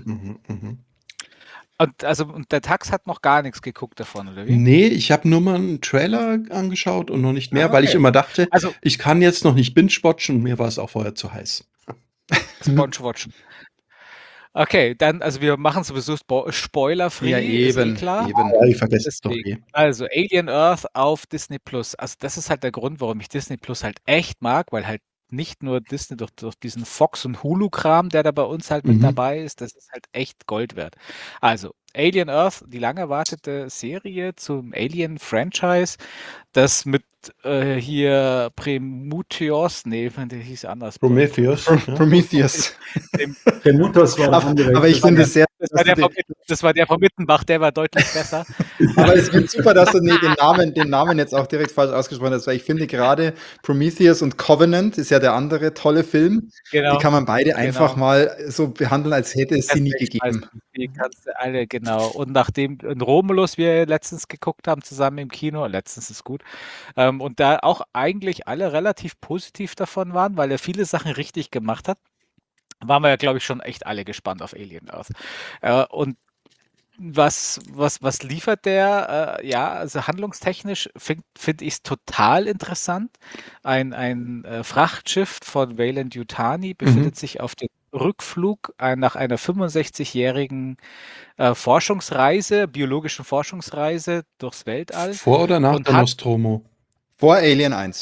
Und der Tax hat noch gar nichts geguckt davon, oder wie? Nee, ich habe nur mal einen Trailer angeschaut und noch nicht mehr, weil ich okay. immer dachte, Also- ich kann jetzt noch nicht binge-watchen und mir war es auch vorher zu heiß. Sponge-Watchen. Okay, dann, also wir machen sowieso spoiler-free, Ja, ist eben. klar. Ja, ich vergesse es doch Deswegen. eh. Also Alien Earth auf Disney Plus. Also das ist halt der Grund, warum ich Disney Plus halt echt mag, weil halt nicht nur Disney durch diesen Fox und Hulu-Kram, der da bei uns halt mit dabei ist, das ist halt echt Gold wert. Also Alien Earth, die lang erwartete Serie zum Alien-Franchise, das mit hier Prometheus, nee, der hieß anders. Prometheus. ja. Prometheus. Der Mutters war der andere. Aber ich finde es sehr, Das war der von Mittenbach, der war deutlich besser. aber es wird super, dass du den Namen jetzt auch direkt falsch ausgesprochen hast, weil ich finde gerade Prometheus und Covenant ist ja der andere tolle Film. Genau. Die kann man beide einfach mal so behandeln, als hätte es sie nie gegeben. Die kannst du alle, genau. Und nachdem in Romulus wir letztens geguckt haben, zusammen im Kino, letztens ist gut, und da auch eigentlich alle relativ positiv davon waren, weil er viele Sachen richtig gemacht hat, waren wir ja, glaube ich, schon echt alle gespannt auf Alien Earth. Und was liefert der? Ja, also handlungstechnisch finde ich es total interessant. Ein Frachtschiff von Weyland-Yutani befindet sich auf dem Rückflug nach einer 65-jährigen biologischen Forschungsreise durchs Weltall. Vor oder nach Und der hat- Nostromo? Vor Alien 1.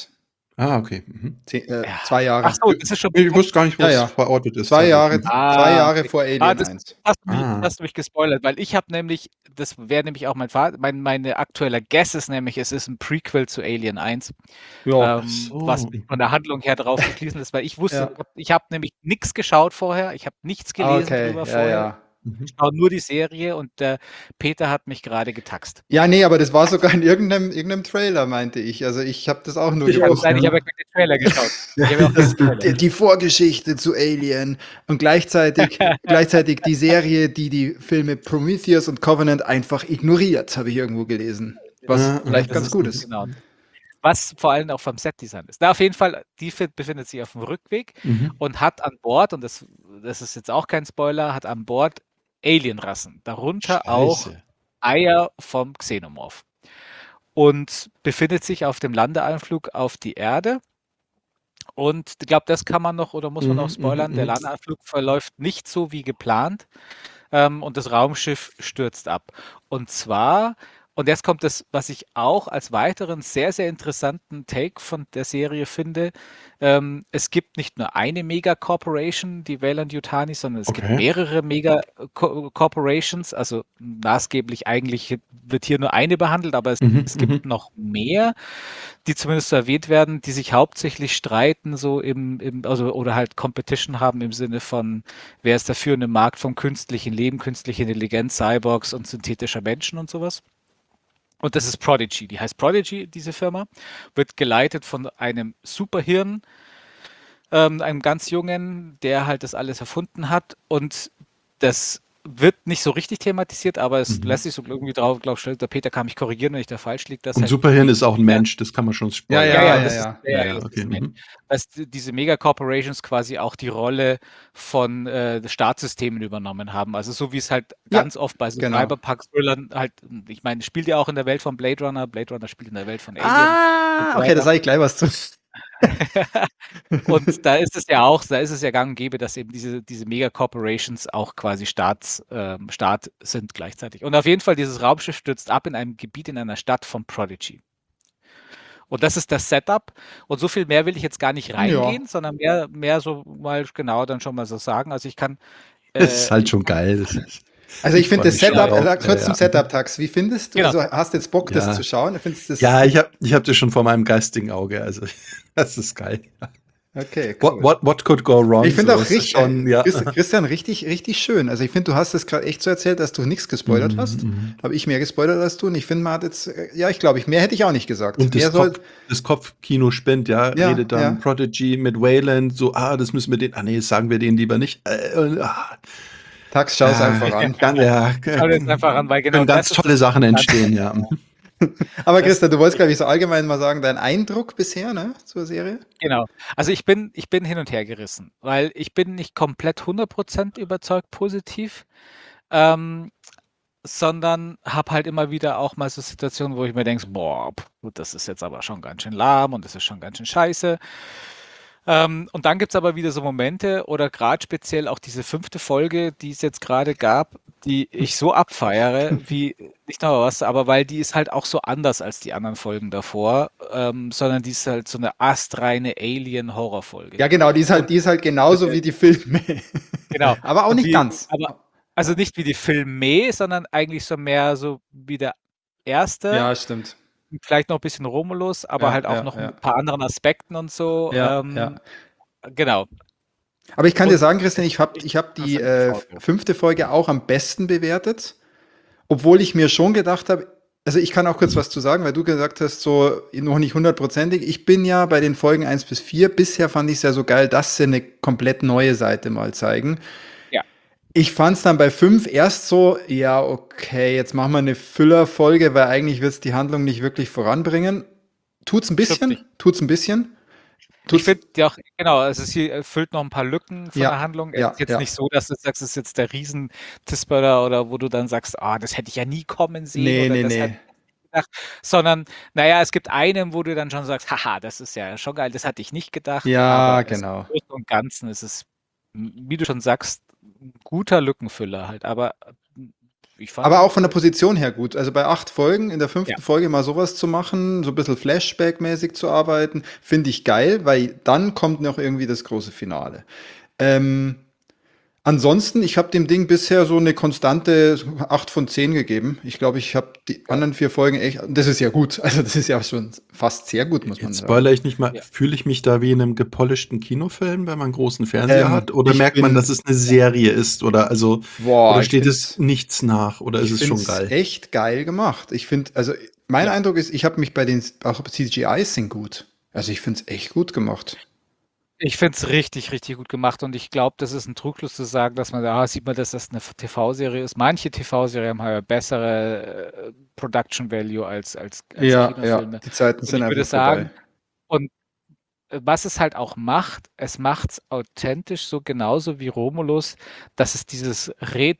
Ah, okay. Mhm. 2 Ach Jahre. so, das ist schon Ich wusste gar nicht, wo Ja, es ja. verortet ist. 2 Jahre Mhm. 2 Jahre okay. vor Alien Das 1. hast du mich gespoilert, weil ich habe nämlich das wäre nämlich auch meine aktueller Guess ist nämlich, es ist ein Prequel zu Alien 1, Ja. Ach so. was von der Handlung her drauf geschließen ist, weil ich wusste Ja. ich habe nämlich nix geschaut vorher, ich habe nichts gelesen Okay, drüber ja, vorher. ja. Mhm. Ich schaue nur die Serie und der Peter hat mich gerade getaxt. Ja, nee, aber das war sogar in irgendeinem Trailer, meinte ich. Also, ich habe das auch nur Ich gewusst. auch. Nein, ich Ja. habe ja keinen Trailer geschaut. Ich habe ja auch Das keinen Trailer. die Vorgeschichte zu Alien und gleichzeitig die Serie, die die Filme Prometheus und Covenant einfach ignoriert, habe ich irgendwo gelesen. Was vielleicht Das ganz ist gut ist. genau. Was vor allem auch vom Setdesign ist. Na, auf jeden Fall, die befindet sich auf dem Rückweg Mhm. und hat an Bord, und das ist jetzt auch kein Spoiler, hat an Bord Alienrassen, darunter auch Scheiße. Eier vom Xenomorph. Und befindet sich auf dem Landeanflug auf die Erde. Und ich glaube, das kann man noch oder muss man noch spoilern. Der Landeanflug verläuft nicht so wie geplant und das Raumschiff stürzt ab. Und zwar, und jetzt kommt das, was ich auch als weiteren sehr, sehr interessanten Take von der Serie finde. Es gibt nicht nur eine Mega-Corporation, die Weyland-Yutani, sondern es gibt Okay. mehrere Mega-Corporations. Also maßgeblich eigentlich wird hier nur eine behandelt, aber es gibt noch mehr, die zumindest so erwähnt werden, die sich hauptsächlich streiten, so also oder halt Competition haben im Sinne von, wer ist der führende Markt vom künstlichen Leben, künstliche Intelligenz, Cyborgs und synthetischer Menschen und sowas. Und das ist Prodigy. Die heißt Prodigy, diese Firma, wird geleitet von einem Superhirn, einem ganz Jungen, der halt das alles erfunden hat. Und das wird nicht so richtig thematisiert, aber es lässt sich so irgendwie drauf, glaube ich, der Peter kann mich korrigieren, wenn ich da falsch liege. Dass Und halt Superhirn ist auch ein Mensch, das kann man schon spoilern. das ist, Ja, das okay. ist Mensch. Dass diese Mega-Corporations quasi auch die Rolle von Staatssystemen übernommen haben. Also so wie es halt Ja, ganz oft bei so genau. Cyberpunk-Thrillern halt, ich meine, spielt ja auch in der Welt von Blade Runner spielt in der Welt von Alien. Ah, okay, da sage ich gleich was zu. Und da ist es ja gang und gäbe, dass eben diese Mega-Corporations auch quasi Staat sind gleichzeitig. Und auf jeden Fall, dieses Raumschiff stürzt ab in einem Gebiet in einer Stadt von Prodigy. Und das ist das Setup. Und so viel mehr will ich jetzt gar nicht Ja. reingehen, sondern mehr so mal genau dann schon mal so sagen. Also ich kann. Das ist halt schon geil. Also ich finde freu das mich schon Setup, drauf. kurz zum Ja. Setup, Tax, wie findest du, Genau. also hast du jetzt Bock, das Ja. zu schauen? Findest du das Ja, ich hab das schon vor meinem geistigen Auge. Also, das ist geil. okay, cool. What could go wrong? Ich finde So, auch es ist richtig, schon, ja. Christian, richtig, richtig schön. Also ich finde, du hast es gerade echt so erzählt, dass du nichts gespoilert hast. Habe ich mehr gespoilert als du. Und ich finde, man hat jetzt, ja, ich glaube, mehr hätte ich auch nicht gesagt. Und Mehr das Kopfkino spinnt, ja, Ja, redet dann ja. Prodigy mit Wayland, so, das müssen wir nee, sagen wir denen lieber nicht. Tax, schau es einfach an. Schau dir das einfach an, weil genau können ganz das ist tolle das Sachen Interessante. entstehen, ja. Aber Christian, du wolltest, glaube ich, so allgemein mal sagen, dein Eindruck bisher, ne, zur Serie? Genau. Also ich bin hin und her gerissen, weil ich bin nicht komplett 100% überzeugt positiv, sondern habe halt immer wieder auch mal so Situationen, wo ich mir denke, boah, gut, das ist jetzt aber schon ganz schön lahm und das ist schon ganz schön scheiße. Und dann gibt es aber wieder so Momente oder gerade speziell auch diese 5. Folge, die es jetzt gerade gab, die ich so abfeiere, wie nicht noch was, aber weil die ist halt auch so anders als die anderen Folgen davor, sondern die ist halt so eine astreine Alien-Horror-Folge. Ja, genau, die ist halt genauso wie die Filme. Genau. Aber auch Und nicht ganz. Also nicht wie die Filme, sondern eigentlich so mehr so wie der erste. Ja, stimmt. Vielleicht noch ein bisschen Romulus, aber Ja, halt auch ja, noch ja. ein paar anderen Aspekten und so. Ja, ja. Genau. Aber ich kann dir Und- sagen, Christian, ich hab die Interessante Folge. 5. Folge auch am besten bewertet, obwohl ich mir schon gedacht habe, also ich kann auch kurz was zu sagen, weil du gesagt hast, so noch nicht 100%ig. Ich bin ja bei den Folgen 1 bis 4, bisher fand ich es ja so geil, dass sie eine komplett neue Seite mal zeigen. Ja. Ich fand es dann bei 5 erst so, ja, okay, jetzt machen wir eine Füllerfolge, weil eigentlich wird es die Handlung nicht wirklich voranbringen. Tut's ein bisschen. Ich finde ja auch, genau, also es hier erfüllt noch ein paar Lücken von Ja, der Handlung. ja, Es ist jetzt ja. nicht so, dass du sagst, es ist jetzt der Riesen-Tisper oder wo du dann sagst, das hätte ich ja nie kommen sehen. Nee, oder das nee. hätte ich nicht gedacht. Sondern, naja, es gibt einen, wo du dann schon sagst, haha, das ist ja schon geil, das hatte ich nicht gedacht. Ja, aber genau. Im Großen und Ganzen ist es, wie du schon sagst, ein guter Lückenfüller halt. Aber ich fand Aber auch von der Position her gut. Also bei 8 Folgen, in der 5. Ja. Folge mal sowas zu machen, so ein bisschen Flashback-mäßig zu arbeiten, finde ich geil, weil dann kommt noch irgendwie das große Finale. Ähm, Ansonsten, ich habe dem Ding bisher so eine konstante 8 von 10 gegeben. Ich glaube, ich habe die anderen 4 Folgen echt, das ist ja gut. Also das ist ja schon fast sehr gut, muss man Jetzt sagen. spoilere ich nicht mal, Ja. fühle ich mich da wie in einem gepolischten Kinofilm, wenn man einen großen Fernseher hat? Oder ich merkt man, bin- dass es eine Serie ist? Oder Boah, oder ich steht find's- es nichts nach? Oder ist Ich es schon finde es geil? echt geil gemacht. Ich finde, also mein Ja. Eindruck ist, ich habe mich bei den auch CGIs sind gut. Also ich finde es echt gut gemacht. Ich finde es richtig, richtig gut gemacht und ich glaube, das ist ein Trugschluss zu sagen, dass man da sieht man, dass das eine TV-Serie ist. Manche TV-Serien haben ja bessere Production Value als Kinofilme. Die Zeiten Und sind ich würde einfach vorbei. sagen, und was es halt auch macht, es macht es authentisch so genauso wie Romulus, dass es dieses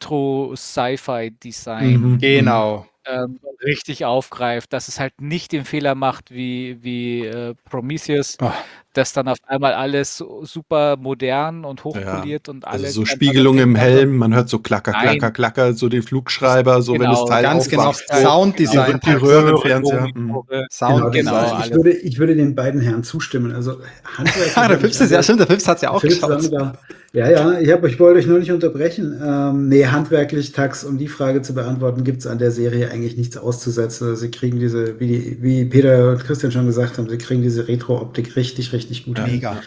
Retro-Sci-Fi-Design Mhm. Genau. richtig aufgreift, dass es halt nicht den Fehler macht wie Prometheus, Oh, dass dann auf einmal alles super modern und Ja, hochpoliert und also alle so ganz Spiegelung andere im Technik haben. Helm, man hört so Klacker, Nein. Klacker, Klacker, so den Flugschreiber, so wenn das Genau, Teil ganz genau. aufwacht. halt, Sounddesign. die Röhrenfernseher. Monitore. Sounddesign. Genau, ich, alles. ich würde den beiden Herren zustimmen. Also handwerklich. Ah, der würde ich Fips ist ja also- stimmt, der Fips hat es ja auch Philipp geschaut. Sander. Ja, ich wollte euch nur nicht unterbrechen. Nee, handwerklich, Tax, um die Frage zu beantworten, gibt es an der Serie eigentlich nichts auszusetzen. Also sie kriegen diese, wie Peter und Christian schon gesagt haben, sie kriegen diese Retro-Optik richtig, richtig gut hin. Mega.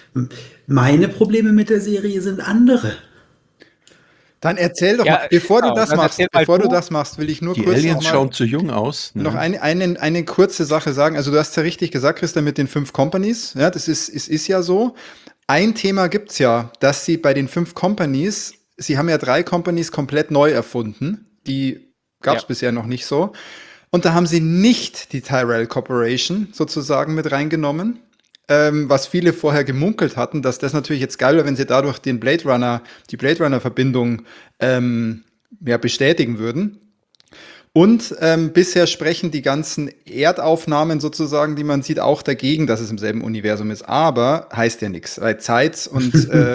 Meine Probleme mit der Serie sind andere. Dann erzähl doch Ja, mal, bevor genau, du das dann machst, erzähl mal bevor du du. das machst, will ich nur Die kurz Aliens noch mal schauen zu jung aus. Ne? noch eine kurze Sache sagen. Also du hast ja richtig gesagt, Christian, mit den 5 Companies. Ja, das ist ja so. Ein Thema gibt's ja, dass sie bei den 5 Companies, sie haben ja 3 Companies komplett neu erfunden. Die gab's Ja. bisher noch nicht so. Und da haben sie nicht die Tyrell Corporation sozusagen mit reingenommen. Was viele vorher gemunkelt hatten, dass das natürlich jetzt geil wäre, wenn sie dadurch die Blade Runner-Verbindung bestätigen würden. Und bisher sprechen die ganzen Erdaufnahmen sozusagen, die man sieht, auch dagegen, dass es im selben Universum ist. Aber heißt ja nichts, weil Zeit und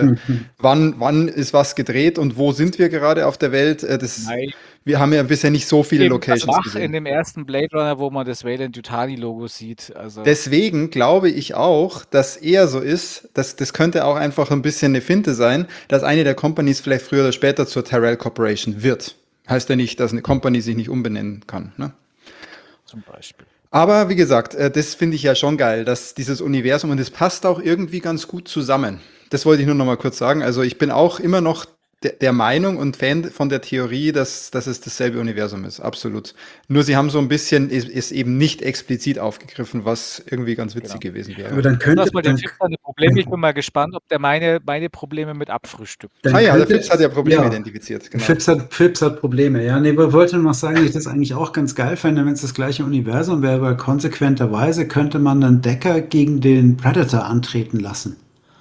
wann ist was gedreht und wo sind wir gerade auf der Welt, Nein. wir haben ja bisher nicht so viele Eben das Locations Dach gesehen. in dem ersten Blade Runner, wo man das Weyland-Yutani-Logo sieht. Also Deswegen glaube ich auch, dass eher so ist, dass das könnte auch einfach ein bisschen eine Finte sein, dass eine der Companies vielleicht früher oder später zur Tyrell Corporation wird. Heißt ja nicht, dass eine Company sich nicht umbenennen kann. Ne? zum Beispiel. Aber wie gesagt, das finde ich ja schon geil, dass dieses Universum, und es passt auch irgendwie ganz gut zusammen. Das wollte ich nur noch mal kurz sagen. Also ich bin auch immer noch der Meinung und Fan von der Theorie, dass es dasselbe Universum ist. Absolut. Nur sie haben so ein bisschen es eben nicht explizit aufgegriffen, was irgendwie ganz witzig gewesen wäre. Aber dann könnte, Lass mal den dann, Fips seine Probleme. Ich bin mal gespannt, ob der meine Probleme mit abfrühstückt. dann Ah ja, der könnte- Fips hat ja Probleme ja. identifiziert. Genau. Phipps hat Probleme, ja. Nee, aber ich wollte noch sagen, dass ich das eigentlich auch ganz geil fände, wenn es das gleiche Universum wäre, weil konsequenterweise könnte man dann Decker gegen den Predator antreten lassen.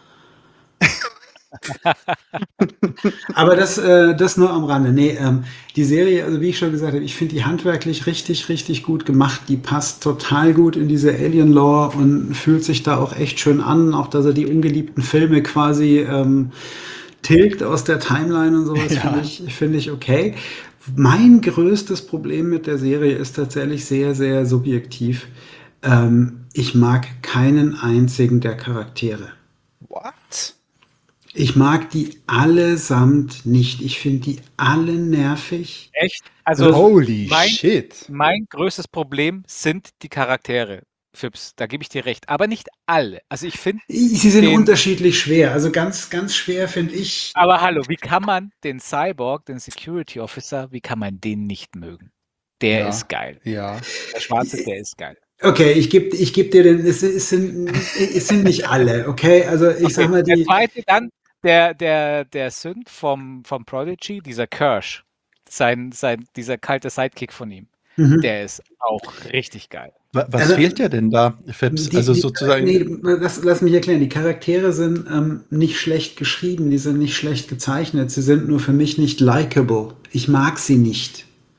Aber das nur am Rande. Nee, die Serie, also wie ich schon gesagt habe, ich finde die handwerklich richtig, richtig gut gemacht. Die passt total gut in diese Alien-Lore und fühlt sich da auch echt schön an, auch dass er die ungeliebten Filme quasi tilgt aus der Timeline und sowas, Ja. finde ich okay. Mein größtes Problem mit der Serie ist tatsächlich sehr, sehr subjektiv. Ich mag keinen einzigen der Charaktere. What? Ich mag die allesamt nicht. Ich finde die alle nervig. Echt? Also Holy mein- shit. mein größtes Problem sind die Charaktere, Fips. Da gebe ich dir recht. Aber nicht alle. Also ich finde, Sie sind Den- unterschiedlich schwer. Also ganz, ganz schwer finde ich. aber hallo, wie kann man den Cyborg, den Security Officer, wie kann man den nicht mögen? Der Ja. ist geil. Ja. Der Schwarze, der ist geil. Okay, ich geb dir es sind nicht alle, okay? Also ich sag mal, Der die. zweite dann, der Synth vom Prodigy, dieser Kirsch, dieser kalte Sidekick von ihm, Mhm. der ist auch richtig geil. Was Also, fehlt dir denn da, Fips? Also sozusagen. Nee, lass mich erklären. Die Charaktere sind nicht schlecht geschrieben, die sind nicht schlecht gezeichnet, sie sind nur für mich nicht likable. Ich mag sie nicht.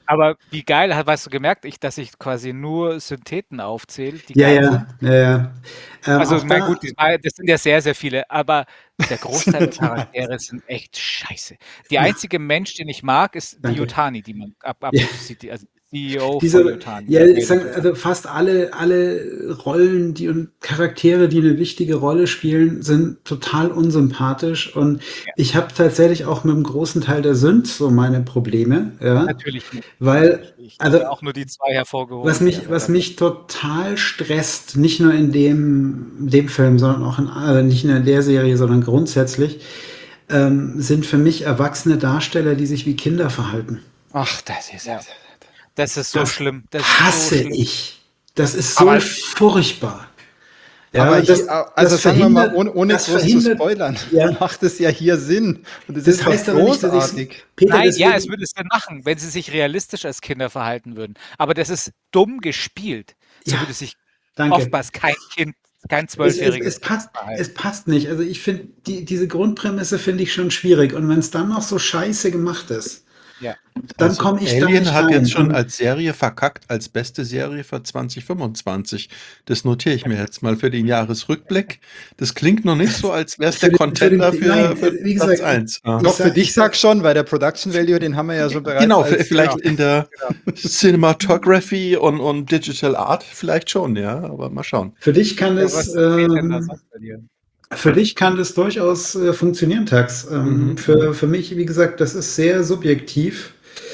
Aber wie geil, hast du gemerkt, dass ich quasi nur Syntheten aufzähle, die Ja, geil sind? ja. Also, Auch na da, gut, das sind ja sehr, sehr viele, aber der Großteil der Sind die Charaktere sind echt scheiße. Der ja, einzige Mensch, den ich mag, ist die danke. Yutani, die man Ja. sieht, also CEO von Diese, Yutani. ja, Die ich redet sag, so. also fast alle Rollen, die und Charaktere, die eine wichtige Rolle spielen, sind total unsympathisch. Und Ja, ich habe tatsächlich auch mit einem großen Teil der Sünd so meine Probleme, ja. natürlich nicht. Weil, Ich habe also ja auch nur die 2 hervorgehoben, die was anderen. mich total stresst, nicht nur in dem Film, sondern auch nicht nur in der Serie, sondern grundsätzlich, sind für mich erwachsene Darsteller, die sich wie Kinder verhalten. Ach, das ist Ja, das ist so Das schlimm. Das ist so hasse schlimm. ich. Das ist so aber furchtbar. aber Ja, hier, also sagen wir mal, ohne das groß zu verhindert, spoilern, ja, macht es ja hier Sinn. Und es das ist doch heißt aber nicht, dass ich, großartig. Peter, Nein, ja, es deswegen, würde es dann machen, wenn sie sich realistisch als Kinder verhalten würden. Aber das ist dumm gespielt. So ja, würde sich danke. oftmals kein zwölfjähriges Kind verhalten. Es passt nicht. Also ich finde, diese Grundprämisse finde ich schon schwierig. Und wenn es dann noch so scheiße gemacht ist, Ja. dann Also komme ich da Alien nicht hat rein. jetzt schon Und als Serie verkackt, als beste Serie für 2025. Das notiere ich mir jetzt mal für den Jahresrückblick. Das klingt noch nicht so, als wäre es der Contender nein, für wie Platz gesagt, 1. Ja. Doch, für dich sag schon, weil der Production Value, den haben wir ja so bereits Genau, als, vielleicht in der Genau. Cinematography und Digital Art vielleicht schon, ja, aber mal schauen. für dich kann Ja, es, was steht denn da sonst bei dir? für dich kann das durchaus funktionieren, Tax. Mhm. Für mich, wie gesagt, das ist sehr subjektiv.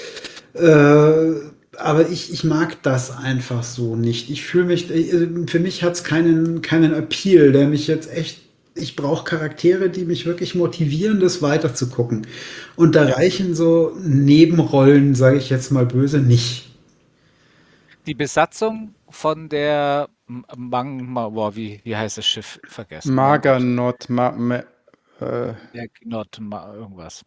Aber ich mag das einfach so nicht. Ich fühle mich, für mich hat es keinen Appeal, der mich jetzt echt, ich brauche Charaktere, die mich wirklich motivieren, das weiterzugucken. Und da reichen so Nebenrollen, sage ich jetzt mal böse, nicht. Die Besatzung von der boah, wie heißt das Schiff? Vergessen. Mein Gott. Maganot, Ja, Not, irgendwas.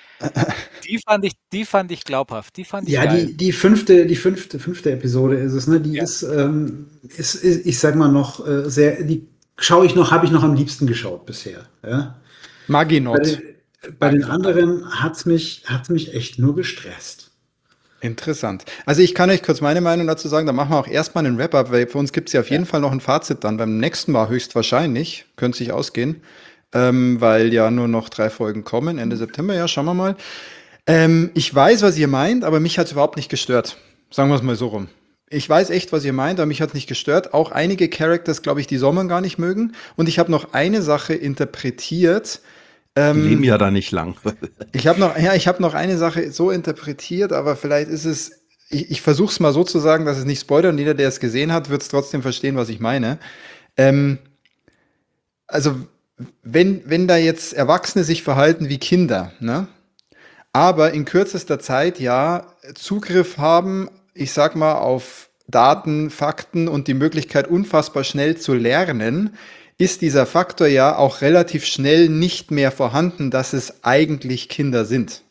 Die fand ich glaubhaft. Die fand ich Ja, geil. fünfte Episode ist es, ne? Die Ja. ist, ich sag mal noch, die habe ich noch am liebsten geschaut bisher. Ja? Bei Maginot. den, bei den anderen hat's mich echt nur gestresst. Interessant. Also ich kann euch kurz meine Meinung dazu sagen, dann machen wir auch erstmal einen Wrap-up, weil für uns gibt es ja auf jeden Fall noch ein Fazit dann. Beim nächsten Mal höchstwahrscheinlich, könnte sich ausgehen, weil ja nur noch 3 Folgen kommen, Ende September, ja, schauen wir mal. Ich weiß, was ihr meint, aber mich hat es überhaupt nicht gestört. Sagen wir es mal so rum. Ich weiß echt, was ihr meint, aber mich hat es nicht gestört. Auch einige Characters, glaube ich, die soll man gar nicht mögen. Und ich habe noch eine Sache interpretiert. Die leben ja da nicht lang. Ich habe noch eine Sache so interpretiert, aber vielleicht ist es, ich versuche es mal so zu sagen, dass es nicht spoilert und jeder, der es gesehen hat, wird es trotzdem verstehen, was ich meine. Ähm, also, wenn da jetzt Erwachsene sich verhalten wie Kinder, ne? Aber in kürzester Zeit ja Zugriff haben, ich sag mal, auf Daten, Fakten und die Möglichkeit, unfassbar schnell zu lernen, ist dieser Faktor ja auch relativ schnell nicht mehr vorhanden, dass es eigentlich Kinder sind.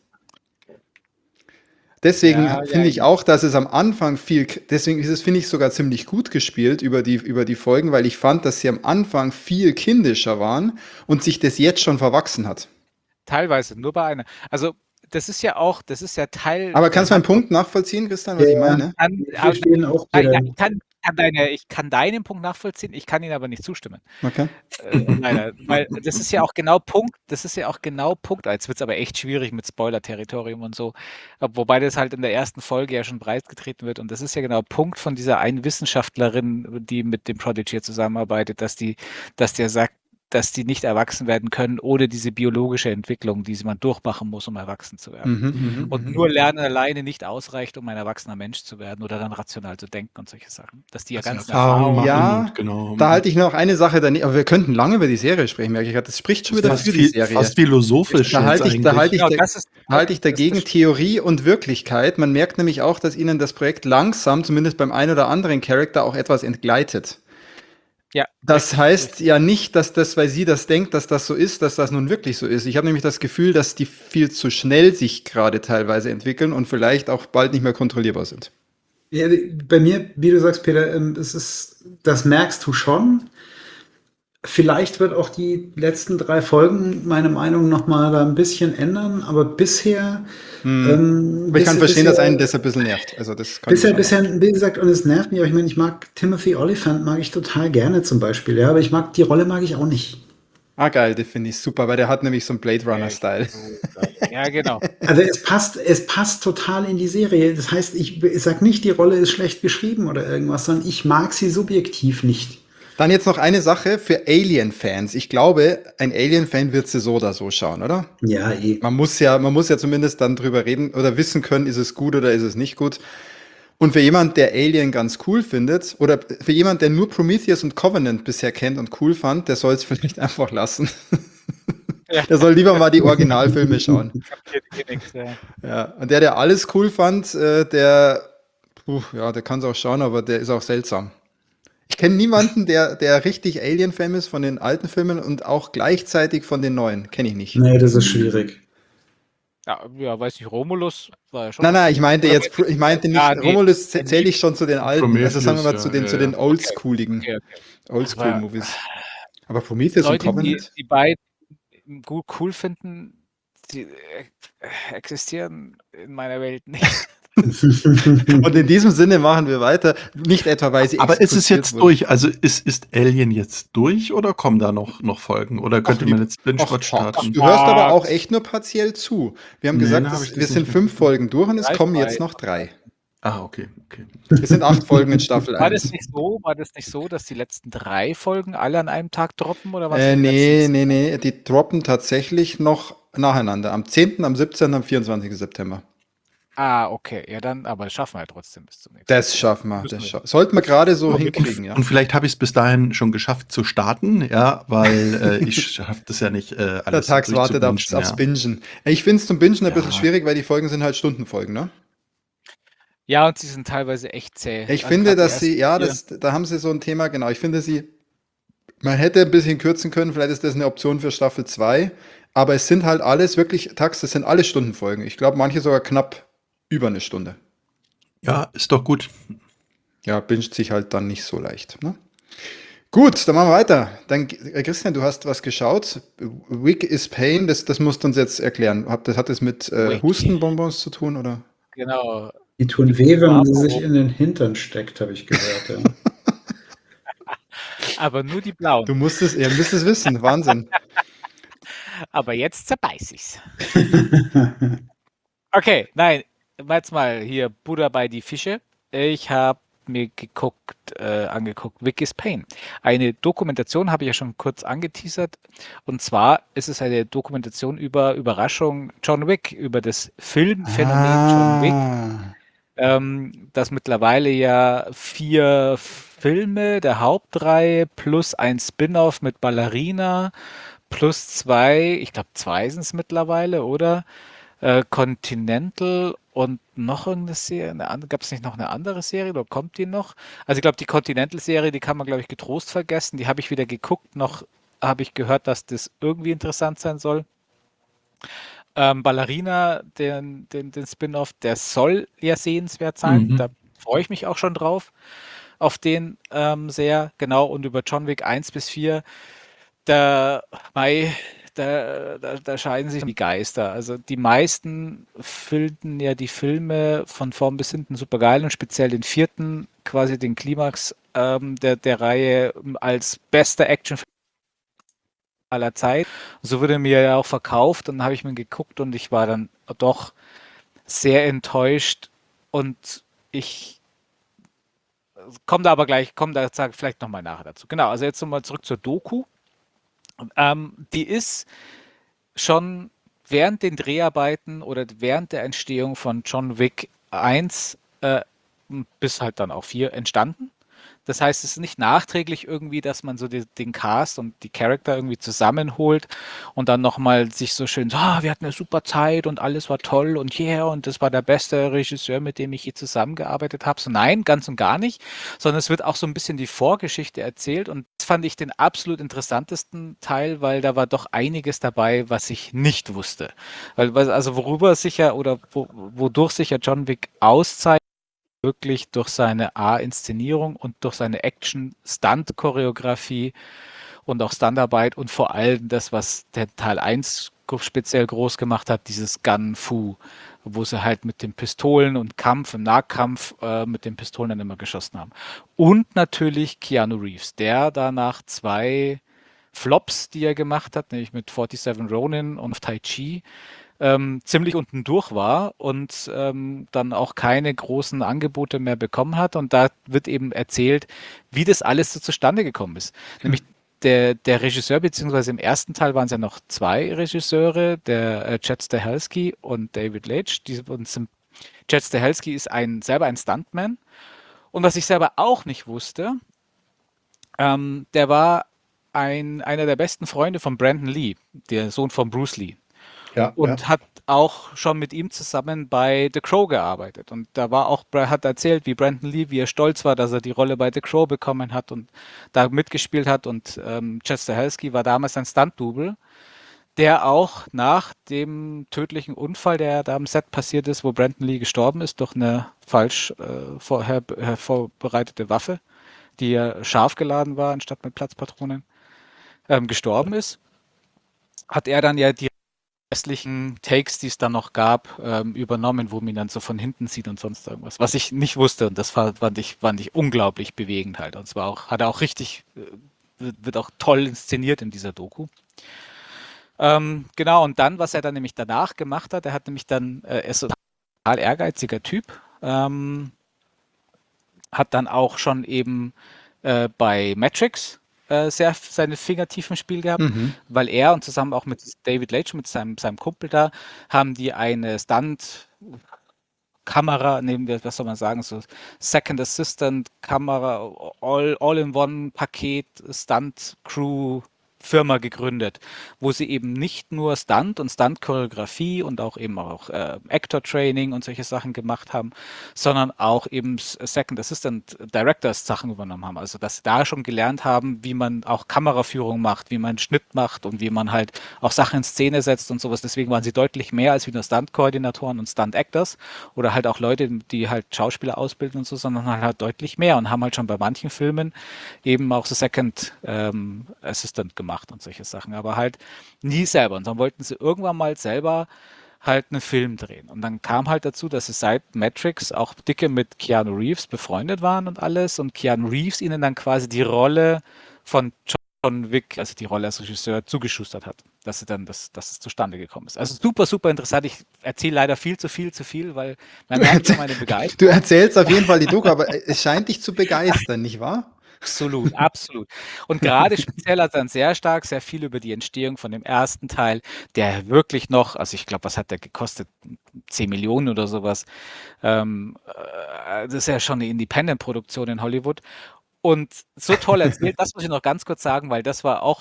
Deswegen Ja, finde ich auch, dass es am Anfang deswegen ist es, finde ich, sogar ziemlich gut gespielt über die Folgen, weil ich fand, dass sie am Anfang viel kindischer waren und sich das jetzt schon verwachsen hat. teilweise, nur bei einer. Also, das ist ja Teil Aber der kannst du meinen Handlung. Punkt nachvollziehen, Christian, was ich meine? Wir verstehen auch, Ja, Peter. ich kann deinen Punkt nachvollziehen, ich kann ihn aber nicht zustimmen. Okay. Leider. Weil das ist ja auch genau Punkt. Jetzt wird es aber echt schwierig mit Spoiler-Territorium und so. Wobei das halt in der ersten Folge ja schon breitgetreten wird. Und das ist ja genau Punkt von dieser einen Wissenschaftlerin, die mit dem Prodigy zusammenarbeitet, dass der sagt, dass die nicht erwachsen werden können ohne diese biologische Entwicklung, die man durchmachen muss, um erwachsen zu werden. Und nur Lernen alleine nicht ausreicht, um ein erwachsener Mensch zu werden oder dann rational zu denken und solche Sachen. Dass die ja Also ganzen Erfahrungen machen Ja, und genau. da halte ich noch eine Sache daneben, aber wir könnten lange über die Serie sprechen, merke ich gerade. Das spricht schon wieder fast, für die Serie. fast philosophisch Da jetzt halte ich, da eigentlich. halte ich, Genau, da, das ist da halte ich dagegen das Theorie und Wirklichkeit. Man merkt nämlich auch, dass ihnen das Projekt langsam, zumindest beim einen oder anderen Charakter, auch etwas entgleitet. ja, Das richtig, heißt richtig. ja nicht, dass das, weil sie das denkt, dass das so ist, dass das nun wirklich so ist. Ich habe nämlich das Gefühl, dass die viel zu schnell sich gerade teilweise entwickeln und vielleicht auch bald nicht mehr kontrollierbar sind. Ja, bei mir, wie du sagst, Peter, das merkst du schon. Vielleicht wird auch die letzten 3 Folgen meine Meinung noch mal da ein bisschen ändern, aber bisher, Aber ich kann verstehen, dass einen das ein bisschen nervt. Also das kann ich schon bisher, nachvollziehen. wie gesagt, und es nervt mich, aber ich meine, ich mag Timothy Olyphant, mag ich total gerne zum Beispiel, ja, aber die Rolle mag ich auch nicht. Ah, geil, das finde ich super, weil der hat nämlich so einen Blade Runner-Style. Ja, genau. Also es passt total in die Serie. Das heißt, ich sag nicht, die Rolle ist schlecht geschrieben oder irgendwas, sondern ich mag sie subjektiv nicht. Dann jetzt noch eine Sache für Alien-Fans. Ich glaube, ein Alien-Fan wird sie so oder so schauen, oder? Ja, eh. Man muss ja zumindest dann drüber reden oder wissen können, ist es gut oder ist es nicht gut. Und für jemand, der Alien ganz cool findet, oder für jemand, der nur Prometheus und Covenant bisher kennt und cool fand, der soll es vielleicht einfach lassen. Ja. Der soll lieber mal die Originalfilme schauen. Kapiert nix, ja. Ja, und der alles cool fand, ja, der kann es auch schauen, aber der ist auch seltsam. Ich kenne niemanden, der richtig Alien-Fan ist von den alten Filmen und auch gleichzeitig von den neuen. Kenne ich nicht. Nee, das ist schwierig. Ja, weiß nicht, Romulus war ja schon Nein, okay. ich meinte Oder jetzt, ich meinte nicht, nee, Romulus zähle ich schon zu den alten. Also sagen wir mal Prometheus, zu den, ja, zu den ja. oldschooligen, okay. Oldschool-Movies. Aber Prometheus und Leute, Covenant? die beiden gut cool finden, die existieren in meiner Welt nicht. Und in diesem Sinne machen wir weiter. Nicht etwa, weil sie Aber ist es exekutiert jetzt wurden. durch? Also ist Alien jetzt durch oder kommen da noch Folgen? Oder könnte man jetzt Ach, Binge-Watch starten? du hörst aber auch Max. echt nur partiell zu. Wir haben Nee, gesagt, da habe ich wir das sind nicht 5 mitbekommen. Folgen durch und es Drei kommen Folgen. jetzt noch 3. Ah, okay. Es sind 8 Folgen in Staffel War das 1. nicht so, dass die letzten 3 Folgen alle an einem Tag droppen oder was? Nee, die droppen tatsächlich noch nacheinander. Am 10., am 17., am 24. September. Ah, okay. Ja, dann, aber das schaffen wir ja trotzdem bis zum nächsten Das schaffen wir. Müssen wir. Sollten wir gerade so Okay, hinkriegen, ja. Und vielleicht habe ich es bis dahin schon geschafft zu starten, ja, weil ich schaffe das ja nicht, Der alles Tags wartet aufs ja. Bingen. Ich finde es zum Bingen ein bisschen Ja. schwierig, weil die Folgen sind halt Stundenfolgen, ne? Ja, und sie sind teilweise echt zäh. Ich Also finde, grad die dass sie, ersten ja, da haben sie so ein Thema, genau. Ich finde man hätte ein bisschen kürzen können, vielleicht ist das eine Option für Staffel 2, aber es sind halt alles wirklich, Tags, das sind alle Stundenfolgen. Ich glaube, manche sogar knapp über eine Stunde. Ja, ist doch gut. Ja, binget sich halt dann nicht so leicht, ne? Gut, dann machen wir weiter. Dann, Christian, du hast was geschaut. Wick is Pain, das musst du uns jetzt erklären. Hat das mit Wick. Hustenbonbons zu tun, oder? Genau. Die tun weh, wenn man sie sich in den Hintern steckt, habe ich gehört. Ja. Aber nur die blauen. Ihr müsst es wissen, Wahnsinn. Aber jetzt zerbeiß ich's. Okay, nein, jetzt mal hier Buddha bei die Fische. Ich habe mir angeguckt, Wick is Pain. Eine Dokumentation habe ich ja schon kurz angeteasert. Und zwar ist es eine Dokumentation über Überraschung John Wick, über das Filmphänomen John Wick. Das mittlerweile ja 4 Filme der Hauptreihe plus ein Spin-off mit Ballerina plus 2, ich glaube 2 sind es mittlerweile, oder? Continental und noch irgendeine Serie. Gab es nicht noch eine andere Serie oder kommt die noch? Also ich glaube, die Continental-Serie, die kann man, glaube ich, getrost vergessen. Die habe ich wieder geguckt. Noch habe ich gehört, dass das irgendwie interessant sein soll. Ballerina, den Spin-off, der soll ja sehenswert sein. Mhm. Da freue ich mich auch schon drauf. Auf den sehr, genau. Und über John Wick 1 bis 4, da scheiden sich die Geister. Also die meisten finden ja die Filme von vorn bis hinten super geil und speziell den 4., quasi den Klimax der Reihe als bester Actionfilm aller Zeit. So wurde mir ja auch verkauft und dann habe ich mir geguckt und ich war dann doch sehr enttäuscht und ich komme da aber gleich, sage vielleicht nochmal nachher dazu. Genau, also jetzt nochmal zurück zur Doku. Die ist schon während den Dreharbeiten oder während der Entstehung von John Wick 1 bis halt dann auch 4 entstanden. Das heißt, es ist nicht nachträglich irgendwie, dass man so den Cast und die Charakter irgendwie zusammenholt und dann nochmal sich so schön, wir hatten eine super Zeit und alles war toll und yeah, und das war der beste Regisseur, mit dem ich je zusammengearbeitet habe. So nein, ganz und gar nicht, sondern es wird auch so ein bisschen die Vorgeschichte erzählt und das fand ich den absolut interessantesten Teil, weil da war doch einiges dabei, was ich nicht wusste. Also worüber sicher oder wodurch sich ja John Wick auszeichnet, wirklich durch seine Inszenierung und durch seine Action-Stunt-Choreografie und auch Standarbeit und vor allem das, was der Teil 1 speziell groß gemacht hat, dieses Gun-Fu, wo sie halt mit den Pistolen und Kampf, im Nahkampf mit den Pistolen dann immer geschossen haben. Und natürlich Keanu Reeves, der danach 2 Flops, die er gemacht hat, nämlich mit 47 Ronin und Tai Chi, ziemlich unten durch war und dann auch keine großen Angebote mehr bekommen hat. Und da wird eben erzählt, wie das alles so zustande gekommen ist. Nämlich der Regisseur, beziehungsweise im ersten Teil waren es ja noch 2 Regisseure, der Chad Stahelski und David Leitch. Chad Stahelski ist selber ein Stuntman. Und was ich selber auch nicht wusste, der war einer der besten Freunde von Brandon Lee, der Sohn von Bruce Lee. Ja, Und hat auch schon mit ihm zusammen bei The Crow gearbeitet. Und da hat erzählt, wie Brandon Lee, wie er stolz war, dass er die Rolle bei The Crow bekommen hat und da mitgespielt hat. Und Chad Stahelski war damals ein Stunt-Double, der auch nach dem tödlichen Unfall, der da am Set passiert ist, wo Brandon Lee gestorben ist, durch eine falsch vorbereitete Waffe, die ja scharf geladen war, anstatt mit Platzpatronen, gestorben ist, hat er dann ja die restlichen Takes, die es dann noch gab, übernommen, wo man ihn dann so von hinten sieht und sonst irgendwas. Was ich nicht wusste, und das fand ich unglaublich bewegend halt. Und zwar auch, hat er auch richtig, wird auch toll inszeniert in dieser Doku. Genau, und dann, was er dann nämlich danach gemacht hat, er hat nämlich dann, er ist so ein total ehrgeiziger Typ, hat dann auch schon eben bei Matrix sehr seine Finger tief im Spiel gehabt, weil er und zusammen auch mit David Leitch, mit seinem Kumpel da, haben die eine Stunt-Kamera, was soll man sagen, so Second Assistant Kamera, All-in-One-Paket, Stunt-Crew Firma gegründet, wo sie eben nicht nur Stunt und Stunt-Choreografie und auch eben auch Actor-Training und solche Sachen gemacht haben, sondern auch eben Second Assistant Directors Sachen übernommen haben. Also dass sie da schon gelernt haben, wie man auch Kameraführung macht, wie man Schnitt macht und wie man halt auch Sachen in Szene setzt und sowas. Deswegen waren sie deutlich mehr als wie nur Stunt-Koordinatoren und Stunt-Actors oder halt auch Leute, die halt Schauspieler ausbilden und so, sondern halt deutlich mehr und haben halt schon bei manchen Filmen eben auch so Second Assistant gemacht und solche Sachen, aber halt nie selber. Und dann wollten sie irgendwann mal selber halt einen Film drehen. Und dann kam halt dazu, dass sie seit Matrix auch dicke mit Keanu Reeves befreundet waren und alles und Keanu Reeves ihnen dann quasi die Rolle von John Wick, also die Rolle als Regisseur, zugeschustert hat, dass es zustande gekommen ist. Also super, super interessant. Ich erzähle leider viel zu viel, weil man merkt schon meine Begeisterung. Du erzählst auf jeden Fall die Doku, aber es scheint dich zu begeistern, nicht wahr? Absolut, absolut. Und gerade speziell hat er dann sehr viel über die Entstehung von dem ersten Teil, der wirklich noch, also ich glaube, was hat der gekostet? 10 Millionen oder sowas. Das ist ja schon eine Independent-Produktion in Hollywood. Und so toll erzählt, das muss ich noch ganz kurz sagen, weil das war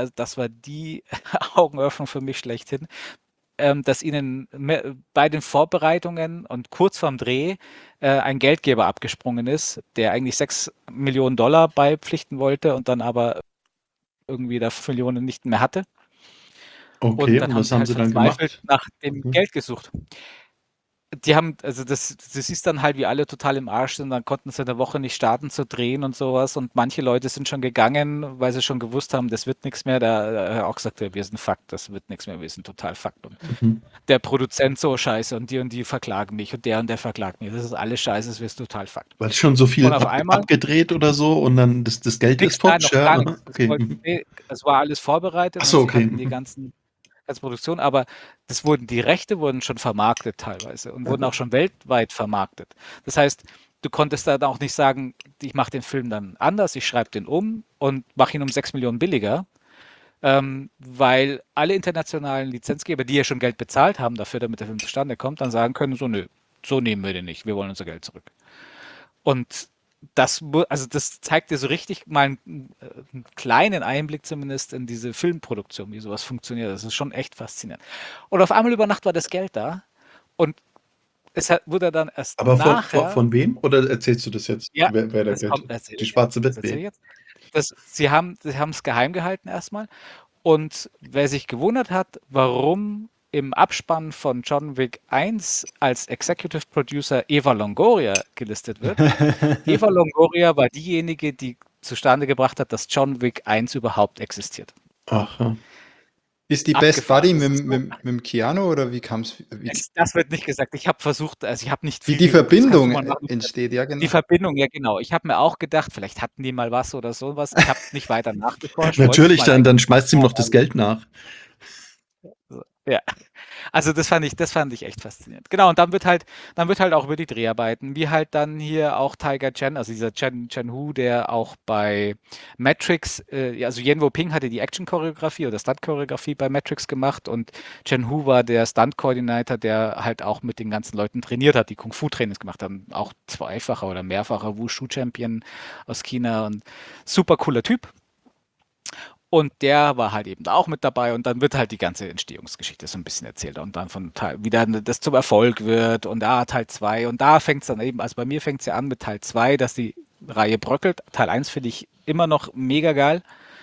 die Augenöffnung für mich schlechthin, dass ihnen bei den Vorbereitungen und kurz vorm Dreh ein Geldgeber abgesprungen ist, der eigentlich $6 Millionen beipflichten wollte und dann aber irgendwie da 5 Millionen nicht mehr hatte. Okay, und dann haben was sie haben halt sie dann verzweifelt gemacht? nach dem Geld gesucht. Die haben, also du siehst dann halt, wie alle total im Arsch sind, dann konnten sie eine Woche nicht starten zu drehen und sowas und manche Leute sind schon gegangen, weil sie schon gewusst haben, das wird nichts mehr, da hat er auch gesagt, wir sind Fakt, das wird nichts mehr, wir sind total Fakt und der Produzent so scheiße und die verklagen mich und der verklagt mich, das ist alles scheiße, das wird total Fakt. Weil schon so viel Und auf einmal abgedreht oder so und dann das Geld ist nein, futsch, noch ja? gar Aha, nichts. okay. Es war alles vorbereitet Ach und so, sie okay. hatten die ganze Produktion, aber die Rechte wurden schon vermarktet teilweise und wurden auch schon weltweit vermarktet. Das heißt, du konntest dann auch nicht sagen, ich mache den Film dann anders, ich schreibe den um und mache ihn um 6 Millionen billiger, weil alle internationalen Lizenzgeber, die ja schon Geld bezahlt haben dafür, damit der Film zustande kommt, dann sagen können, so nö, so nehmen wir den nicht, wir wollen unser Geld zurück. Und das zeigt dir so richtig mal einen kleinen Einblick zumindest in diese Filmproduktion, wie sowas funktioniert. Das ist schon echt faszinierend. Und auf einmal über Nacht war das Geld da und wurde dann erst Aber nachher. von wem? Oder erzählst du das jetzt? Ja, Wer da das Geld? kommt, Die schwarze das erzähle Witwe. ich jetzt. Sie haben es geheim gehalten erstmal. Und wer sich gewundert hat, warum im Abspann von John Wick 1 als Executive Producer Eva Longoria gelistet wird. Eva Longoria war diejenige, die zustande gebracht hat, dass John Wick 1 überhaupt existiert. Aha. Ist die Best Abgefahren, Buddy das mit, ist so- mit dem Keanu oder wie kam es? Das wird nicht gesagt. Ich habe versucht, also ich habe nicht Wie viel die geguckt, das kannst du Verbindung mal machen. entsteht, ja Die genau. Verbindung, ja genau. Ich habe mir auch gedacht, vielleicht hatten die mal was oder sowas. Ich habe nicht weiter nachgeforscht. Natürlich, wollte ich mal dann schmeißt ihm noch das Geld nach. Ja. Also das fand ich echt faszinierend. Genau, und dann wird halt auch über die Dreharbeiten, wie halt dann hier auch Tiger Chen, also dieser Chen Hu, der auch bei Matrix, also Yen Ping hatte die Action-Choreografie oder Stunt-Choreografie bei Matrix gemacht und Chen Hu war der Stunt-Coordinator, der halt auch mit den ganzen Leuten trainiert hat, die Kung-Fu-Trainings gemacht haben, auch zweifacher oder mehrfacher Wushu-Champion aus China und super cooler Typ. Und der war halt eben da auch mit dabei und dann wird halt die ganze Entstehungsgeschichte so ein bisschen erzählt und dann von Teil, wie dann das zum Erfolg wird und da Teil 2 und da fängt es dann eben, also bei mir fängt es ja an mit Teil 2, dass die Reihe bröckelt. Teil 1 finde ich immer noch mega geil.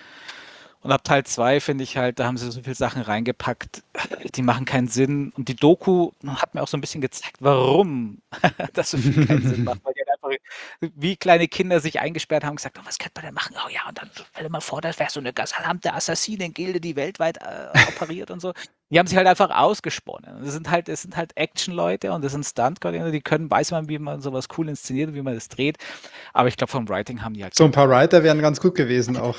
Und ab Teil 2 finde ich halt, da haben sie so viele Sachen reingepackt, die machen keinen Sinn. Und die Doku hat mir auch so ein bisschen gezeigt, warum das so viel keinen Sinn macht. Weil die halt einfach wie kleine Kinder sich eingesperrt haben und gesagt, oh, was könnte man denn machen? Oh ja, und dann stell dir mal vor, das wäre so eine gesamte Assassinen-Gilde, die weltweit operiert und so. Die haben sich halt einfach ausgesponnen. Es sind halt Action-Leute und das sind Stunt-Coordinator, die weiß man, wie man sowas cool inszeniert, wie man das dreht. Aber ich glaube, vom Writing haben die halt. So ein paar Writer wären ganz gut gewesen auch.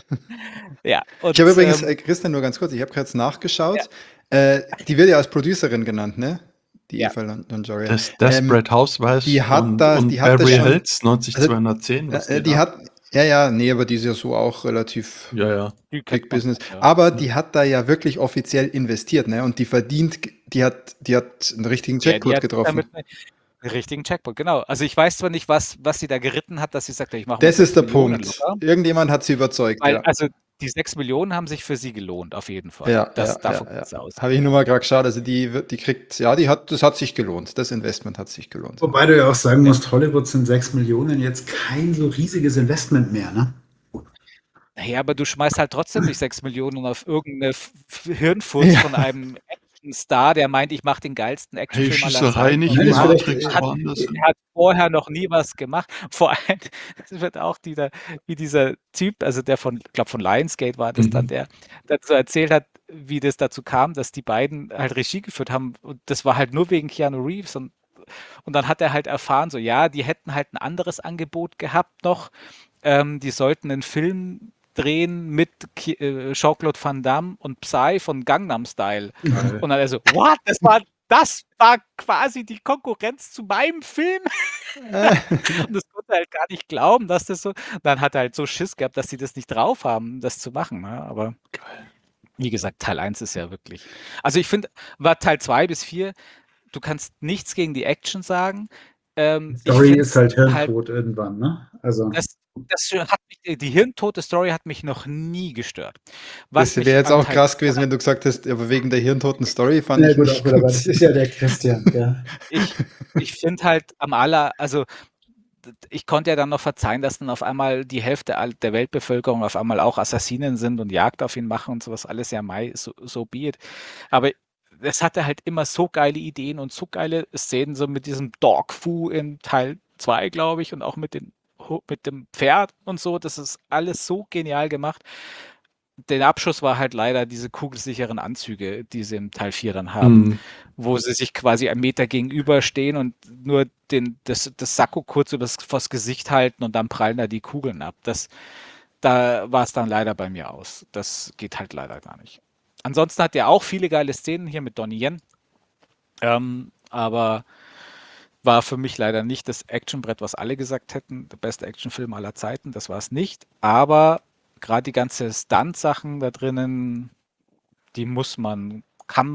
Ja. Und, Ich habe übrigens, Christian, nur ganz kurz, ich habe kurz nachgeschaut. Die wird ja als Producerin genannt, ne? Die Ja. Eva Longoria. Das Desperate Housewives die hat und, das- und die hat das Beverly schon- Hills 90210. Was geht die ab? hat, nee, aber die ist ja so auch relativ Ja. die kennt Big man, Business. ja. Aber die hat da ja wirklich offiziell investiert, ne? Und die verdient, die hat einen richtigen Ja, Jackpot die hat getroffen. damit einen richtigen Jackpot, genau. Also ich weiß zwar nicht, was sie da geritten hat, dass sie sagt, ich mache Das mal ist der 6 Millionen Punkt. locker. Irgendjemand hat sie überzeugt, Weil, ja. also die 6 Millionen haben sich für sie gelohnt, auf jeden Fall. Davon geht's aus. Habe ich nur mal gerade geschaut. Also die kriegt, das hat sich gelohnt. Das Investment hat sich gelohnt. Wobei du ja auch sagen musst, Hollywood sind 6 Millionen jetzt kein so riesiges Investment mehr, ne? Naja, aber du schmeißt halt trotzdem nicht 6 Millionen auf irgendeine Hirnfurz von einem Actionstar, der meint, ich mache den geilsten Hey, Actionfilm aller Schießerei Zeiten. nicht Nein, wie das vielleicht- Matrix, woanders. Er hat vorher noch nie was gemacht. Vor allem, es wird auch wie dieser Typ, also der von Lionsgate war das dann, der so erzählt hat, wie das dazu kam, dass die beiden halt Regie geführt haben. Und das war halt nur wegen Keanu Reeves. Und dann hat er halt erfahren, so ja, die hätten halt ein anderes Angebot gehabt noch. Die sollten einen Film drehen mit Jean-Claude Van Damme und Psy von Gangnam Style. Und dann er so, what? Das war quasi die Konkurrenz zu meinem Film. Und das konnte er halt gar nicht glauben, dass das so. Dann hat er halt so Schiss gehabt, dass sie das nicht drauf haben, das zu machen. Ne? Aber wie gesagt, Teil 1 ist ja wirklich. Also ich finde, war Teil 2 bis 4, du kannst nichts gegen die Action sagen. Story ist halt Hirntod irgendwann, ne? Also. Die hirntote Story hat mich noch nie gestört. Das wäre jetzt auch krass gewesen, wenn du gesagt hättest, aber wegen der hirntoten Story fand ich nicht gut. Das ist ja der Christian, ja. Ich finde halt also ich konnte ja dann noch verzeihen, dass dann auf einmal die Hälfte der Weltbevölkerung auf einmal auch Assassinen sind und Jagd auf ihn machen und sowas, alles ja so be it. Aber es hatte halt immer so geile Ideen und so geile Szenen, so mit diesem Dog-Fu in Teil 2, glaube ich, und auch mit dem Pferd und so, das ist alles so genial gemacht. Der Abschuss war halt leider diese kugelsicheren Anzüge, die sie im Teil 4 dann haben, wo sie sich quasi 1 Meter gegenüberstehen und nur das Sakko kurz vors Gesicht halten und dann prallen da die Kugeln ab. Da war es dann leider bei mir aus. Das geht halt leider gar nicht. Ansonsten hat er auch viele geile Szenen hier mit Donnie Yen, aber war für mich leider nicht das Actionbrett, was alle gesagt hätten, der beste Actionfilm aller Zeiten, das war es nicht, aber gerade die ganze Stunt-Sachen da drinnen, die muss man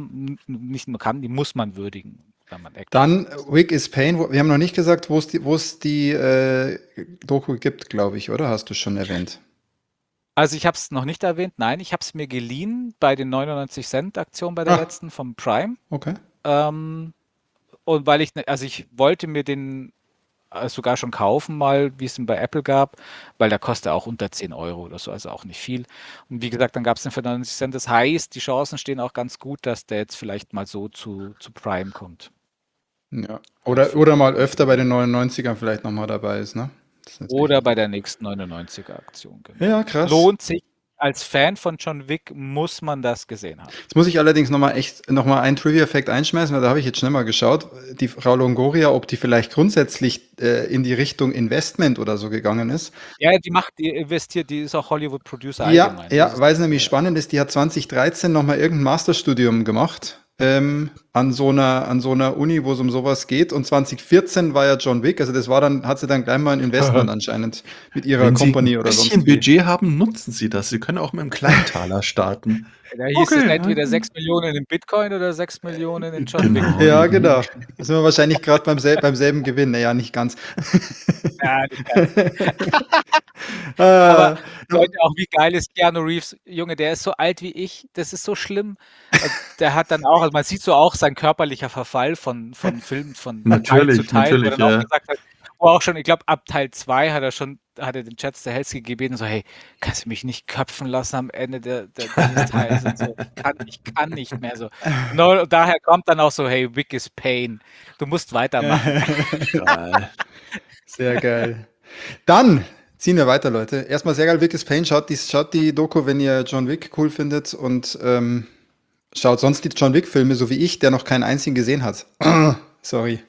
würdigen. Wenn man Dann Wick is Pain, wir haben noch nicht gesagt, wo es die Doku gibt, glaube ich, oder? Hast du schon erwähnt? Also ich habe es noch nicht erwähnt, nein, ich habe es mir geliehen bei den 99-Cent-Aktionen bei der letzten vom Prime. Okay. Und weil ich wollte mir den sogar schon kaufen mal, wie es ihn bei Apple gab, weil der kostet auch unter 10 Euro oder so, also auch nicht viel. Und wie gesagt, dann gab es den für 99 Cent. Das heißt, die Chancen stehen auch ganz gut, dass der jetzt vielleicht mal so zu Prime kommt. Ja. Oder mal öfter bei den 99ern vielleicht nochmal dabei ist, ne? Das ist natürlich Oder bei der nächsten 99er-Aktion. Genau. ja, krass. Lohnt sich. Als Fan von John Wick muss man das gesehen haben. Jetzt muss ich allerdings noch mal einen Trivia-Effekt einschmeißen, weil da habe ich jetzt schnell mal geschaut. Die Frau Longoria, ob die vielleicht grundsätzlich in die Richtung Investment oder so gegangen ist. Ja, die investiert, die ist auch Hollywood-Producer Ja, allgemein. ja, Das ist- weil es nämlich spannend ist, die hat 2013 noch mal irgendein Masterstudium gemacht an so einer Uni, wo es um sowas geht. Und 2014 war ja John Wick, also das war dann, hat sie dann gleich mal ein Investment anscheinend mit ihrer Wenn Sie Company ein oder sonst bisschen wie. Budget haben, nutzen Sie das. Sie können auch mit einem Kleintaler starten. Da hieß es Okay, entweder ja. 6 Millionen in Bitcoin oder 6 Millionen in John Wick. Genau. Ja, genau. Da sind wir wahrscheinlich gerade beim selben Gewinn. Naja, nicht ganz. Ja, nicht ganz. Ah, Aber Leute, auch wie geil ist Keanu Reeves? Junge, der ist so alt wie ich. Das ist so schlimm. Und der hat dann auch, also man sieht so auch sein körperlicher Verfall von Filmen, von Teil zu Natürlich, Teil, wo er natürlich, dann auch ja. gesagt hat, wo auch schon, ich glaube, ab Teil 2 hat er den Chad Stahelski gebeten, so, hey, kannst du mich nicht köpfen lassen am Ende dieses Teils und so. Ich kann nicht mehr so. No, daher kommt dann auch so, hey, Wick is Pain. Du musst weitermachen. Geil. sehr geil. Dann ziehen wir weiter, Leute. Erstmal sehr geil, Wick is Pain. Schaut die Doku, wenn ihr John Wick cool findet und schaut sonst die John Wick-Filme, so wie ich, der noch keinen einzigen gesehen hat. Sorry.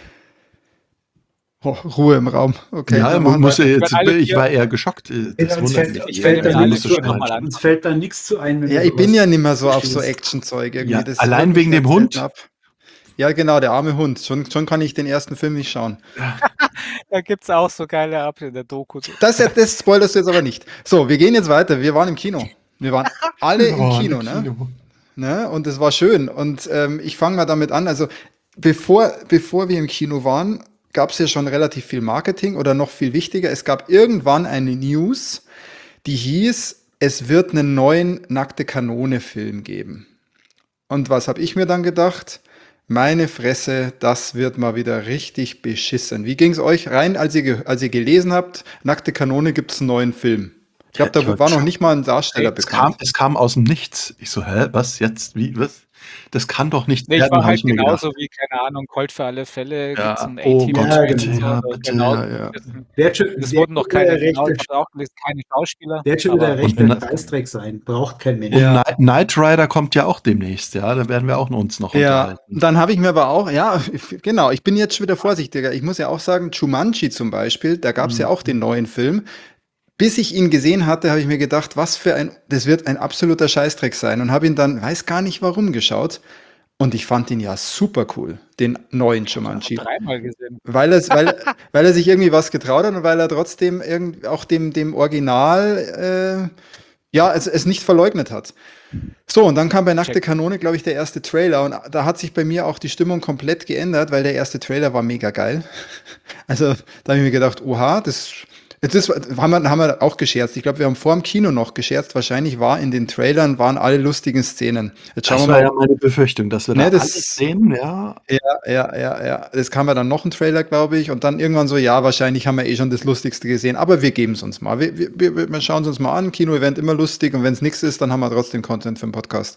Oh, Ruhe im Raum. Okay, Ja, wir machen muss weiter. er jetzt, alle ich vier- war eher geschockt. Das Uns wundert fällt, mich. Ich uns werde fällt mir da alle nichts vier zu nochmal ein. an. Uns fällt da nichts zu ein, wenn Ja, du ich bin sowas ja nicht mehr so auf so verstehst. Action-Zeug irgendwie. Ja, Das allein holt wegen mich dem halt Hund? selten ab. Ja, genau, der arme Hund. Schon kann ich den ersten Film nicht schauen. Da gibt es auch so geile Abschnitte in der Doku. Das spoilerst du jetzt aber nicht. So, wir gehen jetzt weiter. Wir waren im Kino. Wir waren alle im Kino, ne? Und es war schön. Und ich fange mal damit an. Also, bevor wir im Kino waren, gab es ja schon relativ viel Marketing oder noch viel wichtiger. Es gab irgendwann eine News, die hieß, es wird einen neuen Nackte Kanone-Film geben. Und was habe ich mir dann gedacht? Meine Fresse, das wird mal wieder richtig beschissen. Wie ging es euch rein, als ihr gelesen habt, Nackte Kanone gibt es einen neuen Film? Ich glaube, da war noch nicht mal ein Darsteller bekannt. Es kam aus dem Nichts. Ich so, hä, was jetzt? Wie, was? Das kann doch nicht Nee, ich werden, war habe halt ich mir genauso gedacht. wie, keine Ahnung, Colt für alle Fälle, Ja, gibt's ein oh A-Team Gott, Ja, bitte, genau. ja, so, bitte, genau. ja. Es wurden noch keine, genau, ich habe auch gelesen, keine Schauspieler. Der hat schon wieder aber recht, und der na- Scheißdreck sein. Braucht kein Mensch. Und Ja. Knight Rider kommt ja auch demnächst, ja. Da werden wir auch uns noch Ja, unterhalten. dann habe ich mir aber auch, ja, genau, ich bin jetzt schon wieder vorsichtiger. Ich muss ja auch sagen, Jumanji zum Beispiel, da gab es ja auch den neuen Film. Bis ich ihn gesehen hatte, habe ich mir gedacht, das wird ein absoluter Scheißdreck sein und habe ihn dann, weiß gar nicht warum, geschaut. Und ich fand ihn ja super cool, den neuen Jumanji. dreimal gesehen. Weil er sich irgendwie was getraut hat und weil er trotzdem auch dem Original es nicht verleugnet hat. So, und dann kam bei Nackte Check. Kanone, glaube ich, der erste Trailer. Und da hat sich bei mir auch die Stimmung komplett geändert, weil der erste Trailer war mega geil. Also da habe ich mir gedacht, oha, das haben wir auch gescherzt. Ich glaube, wir haben vor dem Kino noch gescherzt. Wahrscheinlich in den Trailern waren alle lustigen Szenen. Jetzt schauen Das wir war mal. ja meine Befürchtung, dass wir Ne, da das- alles sehen, ja. Ja. Es kam ja dann noch ein Trailer, glaube ich, und dann irgendwann so, ja, wahrscheinlich haben wir eh schon das Lustigste gesehen, aber wir geben es uns mal. Wir schauen es uns mal an. Kino-Event immer lustig und wenn es nichts ist, dann haben wir trotzdem Content für den Podcast.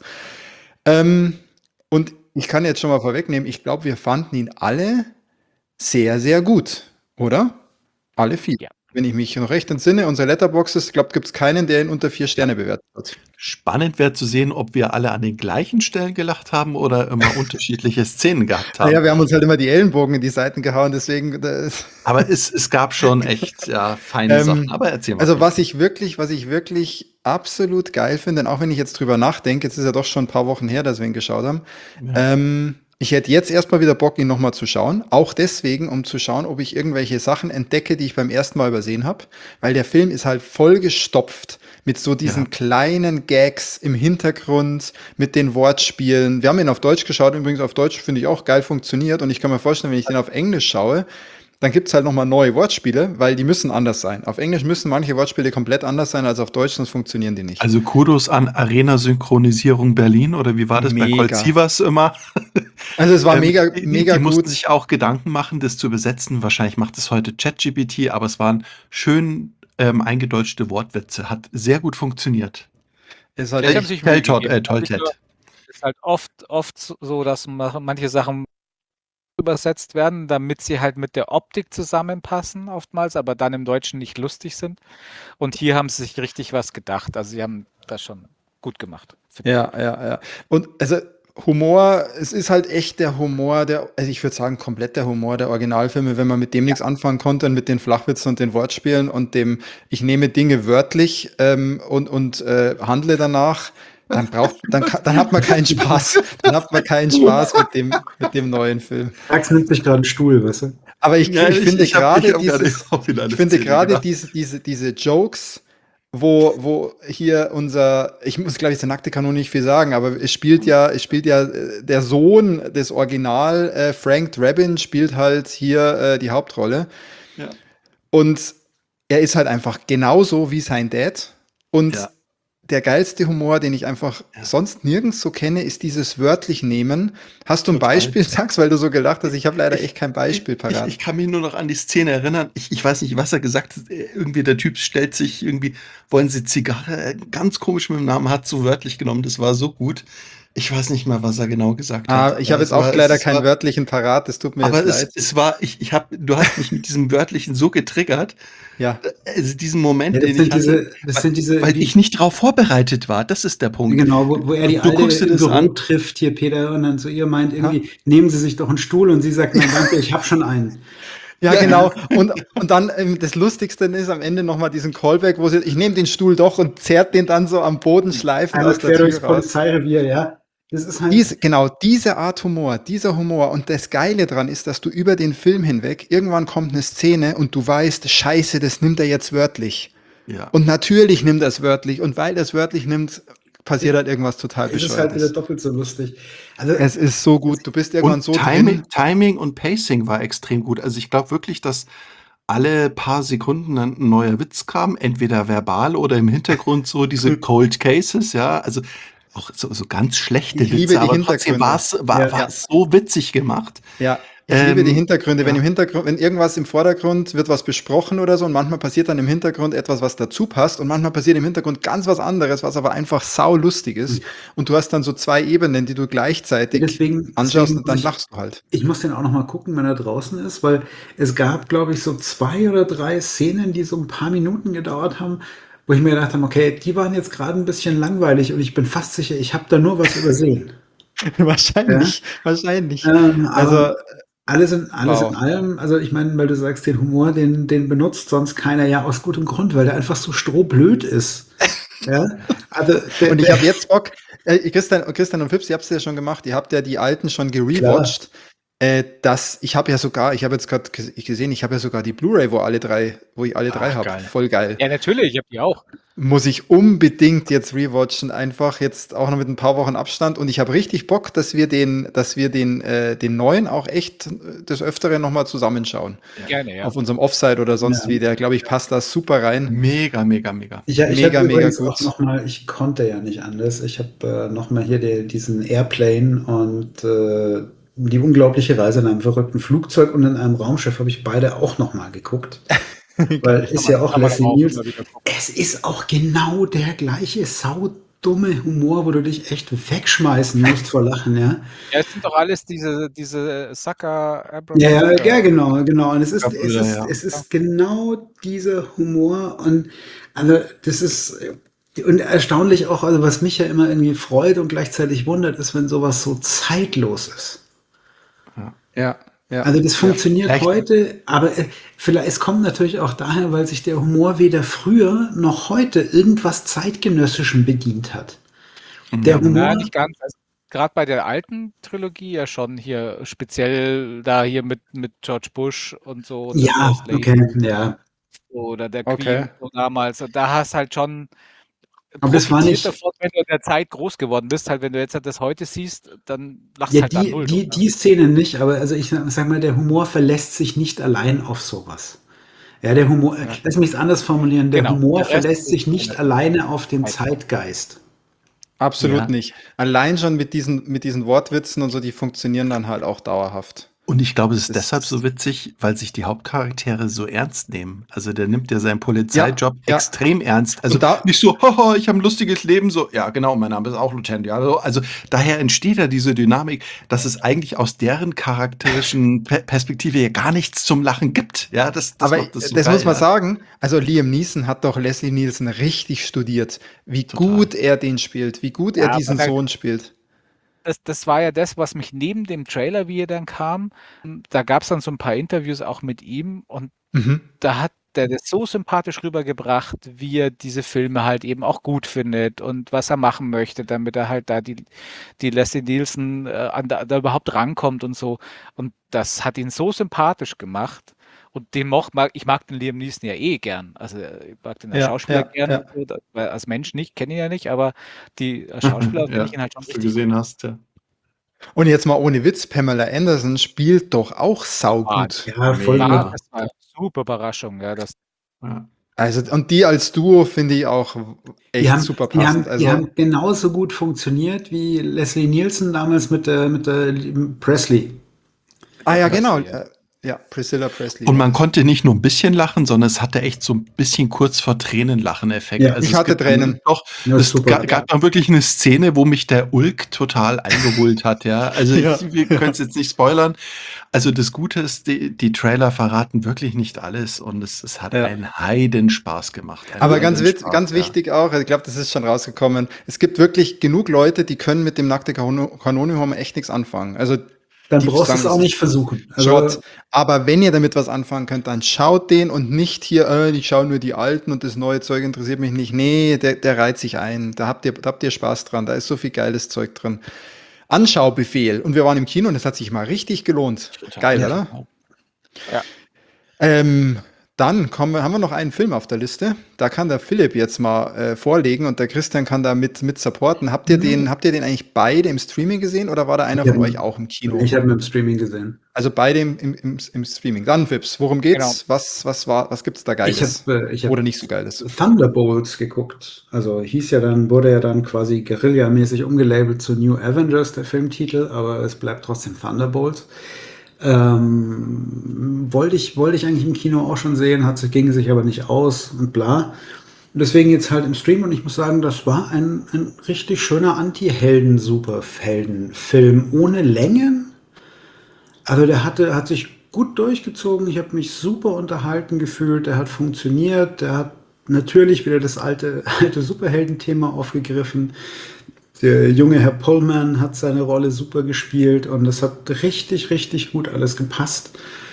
Und ich kann jetzt schon mal vorwegnehmen, ich glaube, wir fanden ihn alle sehr, sehr gut, oder? Alle vier. Ja. Wenn ich mich noch recht entsinne, unsere Letterboxes, ich glaube, gibt es keinen, der ihn unter 4 Sterne bewertet hat. Spannend wäre zu sehen, ob wir alle an den gleichen Stellen gelacht haben oder immer unterschiedliche Szenen gehabt haben. Naja, wir haben uns halt immer die Ellenbogen in die Seiten gehauen, deswegen. Aber es gab schon echt feine Sachen. Aber erzähl mal. Also was ich wirklich absolut geil finde, und auch wenn ich jetzt drüber nachdenke, jetzt ist ja doch schon ein paar Wochen her, dass wir ihn geschaut haben, Ja. ich hätte jetzt erstmal wieder Bock, ihn nochmal zu schauen. Auch deswegen, um zu schauen, ob ich irgendwelche Sachen entdecke, die ich beim ersten Mal übersehen habe. Weil der Film ist halt vollgestopft mit so diesen kleinen Gags im Hintergrund, mit den Wortspielen. Wir haben ihn auf Deutsch geschaut, übrigens auf Deutsch finde ich auch geil funktioniert. Und ich kann mir vorstellen, wenn ich den auf Englisch schaue, dann gibt es halt nochmal neue Wortspiele, weil die müssen anders sein. Auf Englisch müssen manche Wortspiele komplett anders sein als auf Deutsch, sonst funktionieren die nicht. Also Kudos an Arena-Synchronisierung Berlin, oder wie war das bei Mega. Colt Sievers immer? Also es war mega Die gut. mussten sich auch Gedanken machen, das zu übersetzen. Wahrscheinlich macht es heute ChatGPT, aber es waren schön eingedeutschte Wortwitze. Hat sehr gut funktioniert. Es hat Die haben echt, sich Mühe gegeben. Toll, Ted. ist halt oft so, dass manche Sachen übersetzt werden, damit sie halt mit der Optik zusammenpassen oftmals, aber dann im Deutschen nicht lustig sind. Und hier haben sie sich richtig was gedacht. Also sie haben das schon gut gemacht. Ja, ja, ja. Und also Humor, es ist halt echt der Humor, also ich würde sagen, komplett der Humor der Originalfilme, wenn man mit dem nichts anfangen konnte und mit den Flachwitzen und den Wortspielen und dem, ich nehme Dinge wörtlich und handle danach, dann hat man keinen Spaß. Dann hat man keinen Spaß mit dem neuen Film. Max nimmt sich gerade einen Stuhl, weißt du? Aber ich finde gerade gerade diese Jokes, wo hier ich muss glaube ich der nackte Kanone nicht viel sagen, aber es spielt ja der Sohn des Original, Frank Drabin spielt halt hier die Hauptrolle. Ja. Und er ist halt einfach genauso wie sein Dad. Und Ja. der geilste Humor, den ich einfach sonst nirgends so kenne, ist dieses wörtlich nehmen. Hast du ein Total. Beispiel, Sax, weil du so gelacht hast? Ich habe leider echt kein Beispiel parat. Ich kann mich nur noch an die Szene erinnern. Ich weiß nicht, was er gesagt hat. Irgendwie der Typ stellt sich irgendwie, wollen Sie Zigarre? Ganz komisch mit dem Namen, hat so wörtlich genommen. Das war so gut. Ich weiß nicht mehr, was er genau gesagt hat. Ich habe jetzt auch leider keinen wörtlichen parat, das tut mir aber jetzt leid. du hast mich mit diesem Wörtlichen so getriggert. Ja. Also diesen Moment, Ja, den ich hatte, weil ich nicht darauf vorbereitet war. Das ist der Punkt. Genau, wo er die Du guckst Alte dir im das Büro an. trifft, hier Peter, und dann zu ihr meint irgendwie, nehmen Sie sich doch einen Stuhl, und sie sagt, nein, danke, ich habe schon einen. Ja, genau. Und dann das Lustigste ist am Ende nochmal diesen Callback, wo ich nehme den Stuhl doch und zerrt den dann so am Boden schleifen Einmal aus der quer Tür durchs raus. Polizeirevier, ja. Das ist halt Diese Art Humor, dieser Humor. Und das Geile dran ist, dass du über den Film hinweg, irgendwann kommt eine Szene und du weißt, scheiße, das nimmt er jetzt wörtlich. Ja. Und natürlich nimmt er es wörtlich. Und weil er es wörtlich nimmt, passiert halt irgendwas total es ist halt wieder Bescheuertes. doppelt so lustig. Also, Es ist so gut. Du bist irgendwann Und so drin. Timing und Pacing war extrem gut. Also ich glaube wirklich, dass alle paar Sekunden dann ein neuer Witz kam, entweder verbal oder im Hintergrund so diese Cold Cases, ja, also auch so ganz schlechte Ich liebe Witze, die aber trotzdem Hintergründe. war es so witzig gemacht. Ja, ich liebe die Ähm, Hintergründe. ja. Wenn irgendwas im Vordergrund wird was besprochen oder so und manchmal passiert dann im Hintergrund etwas, was dazu passt und manchmal passiert im Hintergrund ganz was anderes, was aber einfach saulustig ist. Und du hast dann so zwei Ebenen, die du gleichzeitig anschaust und dann lachst du halt. Ich muss den auch noch mal gucken, wenn er draußen ist, weil es gab, glaube ich, so 2 oder 3 Szenen, die so ein paar Minuten gedauert haben, wo ich mir gedacht habe, okay, die waren jetzt gerade ein bisschen langweilig, und ich bin fast sicher, ich habe da nur was übersehen. Wahrscheinlich. Also alles in Wow. allem, also ich meine, weil du sagst, den Humor, den benutzt sonst keiner, ja, aus gutem Grund, weil der einfach so strohblöd ist. Ja, also Und ich habe jetzt Bock, Christian und Fips, ihr habt es ja schon gemacht, ihr habt ja die alten schon gerewatcht. Ich habe jetzt gerade gesehen, ich habe ja sogar die Blu-ray, wo ich alle drei habe. geil. Voll geil. Ja, natürlich, ich habe die auch. Muss ich unbedingt jetzt rewatchen, einfach jetzt auch noch mit ein paar Wochen Abstand. Und ich habe richtig Bock, dass wir den neuen auch echt des Öfteren nochmal zusammenschauen. Gerne, ja. Auf unserem Offside oder sonst wie. Der, glaube ich, passt da super rein. Mega. Ich Mega, habe mega übrigens gut. auch noch mal, ich konnte ja nicht anders. Ich habe noch mal hier diesen Airplane und die unglaubliche Reise in einem verrückten Flugzeug und in einem Raumschiff habe ich beide auch noch mal geguckt. Weil ist ja auch Kann man Leslie auch Nielsen. immer wieder gucken. Es ist auch genau der gleiche saudumme Humor, wo du dich echt wegschmeißen musst vor Lachen, ja. Ja, es sind doch alles diese Sucker, Abrams. Ja, genau. Und es Brüder, ja. ist genau dieser Humor, und also das ist und erstaunlich auch, also was mich ja immer irgendwie freut und gleichzeitig wundert, ist, wenn sowas so zeitlos ist. Ja. Also das funktioniert vielleicht- heute, aber vielleicht, es kommt natürlich auch daher, weil sich der Humor weder früher noch heute irgendwas Zeitgenössischem bedient hat. Der Humor, Nein, nicht ganz. Also, gerade bei der alten Trilogie ja schon hier, speziell da hier mit George Bush und so. und der ja, First Lady okay, ja. Oder der Okay. Queen so damals. Und da hast halt schon Aber das war profitiert nicht, davon, wenn du in der Zeit groß geworden bist. Halt, wenn du jetzt halt das heute siehst, dann lachst ja, halt an null. die Szene nicht, aber also ich sag mal, der Humor verlässt sich nicht allein auf sowas. Ja, der Humor, lass mich es anders formulieren, der Genau. Humor Der Rest verlässt ist sich nicht alleine auf den Zeitgeist. Absolut Ja. nicht. Allein schon mit diesen Wortwitzen und so, die funktionieren dann halt auch dauerhaft. Und ich glaube, es ist Das deshalb so ist witzig, weil sich die Hauptcharaktere so ernst nehmen. Also, der nimmt ja seinen ja, Polizeijob ja. extrem ernst. Also, Und da nicht so: „Haha, ich habe 'n lustiges Leben", so: „Ja, genau, mein Name ist auch Lieutenant", ja, so. Also, daher entsteht ja diese Dynamik, dass es eigentlich aus deren charakterischen Perspektive ja gar nichts zum Lachen gibt. Ja, das aber macht das so das muss geil, man ja. sagen, also Liam Neeson hat doch Leslie Nielsen richtig studiert, wie Total. gut er den spielt, wie gut er Ja, aber diesen Sohn spielt. das war ja das, was mich neben dem Trailer, wie er dann kam, da gab es dann so ein paar Interviews auch mit ihm und Mhm. da hat der das so sympathisch rübergebracht, wie er diese Filme halt eben auch gut findet und was er machen möchte, damit er halt da die Leslie Nielsen da überhaupt rankommt und so. Und das hat ihn so sympathisch gemacht. Und ich mag den Liam Neeson ja eh gern. Also ich mag den als Ja, Schauspieler ja, gern ja. und so, weil als Mensch nicht, kenne ihn ja nicht, aber als Schauspieler finde ich Ja, ihn halt schon was du richtig gesehen gut. hast, ja. Und jetzt mal ohne Witz, Pamela Anderson spielt doch auch War, saugut. Ja, voll gut. Mega. das war eine super Überraschung, ja, das Ja. Also, und die als Duo finde ich auch Die echt haben, super die passend. haben, die Also, haben genauso gut funktioniert wie Leslie Nielsen damals mit der lieben Presley. mit der ja, genau. Presley, ja. Ja, Priscilla Presley Und war man das. konnte nicht nur ein bisschen lachen, sondern es hatte echt so ein bisschen kurz vor Tränen-Lachen-Effekt. Ja, Also, Ich es hatte gibt dann Tränen. doch das ist es super. gab dann wirklich eine Szene, wo mich der Ulk total eingeholt hat, ja. Also, Ja, wir ja. können's jetzt nicht spoilern. Also, das Gute ist, die Trailer verraten wirklich nicht alles und es hat Ja. einen Heidenspaß gemacht, einen Aber Heidenspaß, ganz ja. wichtig auch, also ich glaube, das ist schon rausgekommen. Es gibt wirklich genug Leute, die können mit dem nackte Kanone echt nichts anfangen. Also, Dann die brauchst du sagen, es das auch nicht ist versuchen. Schrott. Also, Aber wenn ihr damit was anfangen könnt, dann schaut den und nicht hier, ich schaue nur die alten und das neue Zeug interessiert mich nicht. Nee, der reiht sich ein. Da habt ihr Spaß dran. Da ist so viel geiles Zeug drin. Anschaubefehl. Und wir waren im Kino und es hat sich mal richtig gelohnt. Total, Geil, ja. oder? total. Ja. Dann haben wir noch einen Film auf der Liste. Da kann der Philipp jetzt mal vorlegen und der Christian kann da mit supporten. Habt ihr den eigentlich beide im Streaming gesehen oder war da einer Ich von habe euch auch im Kino? ich hab ihn im Streaming gesehen. Also beide im Streaming. Dann, Fips, worum Genau. geht's? Was gibt's da Ich Geiles? hab Oder nicht so Geiles? Thunderbolts geguckt. Also wurde ja dann quasi guerillamäßig umgelabelt zu New Avengers, der Filmtitel, aber es bleibt trotzdem Thunderbolts. Wollte ich eigentlich im Kino auch schon sehen, ging sich aber nicht aus und bla. Und deswegen jetzt halt im Stream und ich muss sagen, das war ein richtig schöner Anti-Helden-Superhelden-Film ohne Längen. Also hat sich gut durchgezogen. Ich habe mich super unterhalten gefühlt. Der hat funktioniert. Der hat natürlich wieder das alte Superhelden-Thema aufgegriffen. Der junge Herr Pullman hat seine Rolle super gespielt und das hat richtig, richtig gut alles gepasst.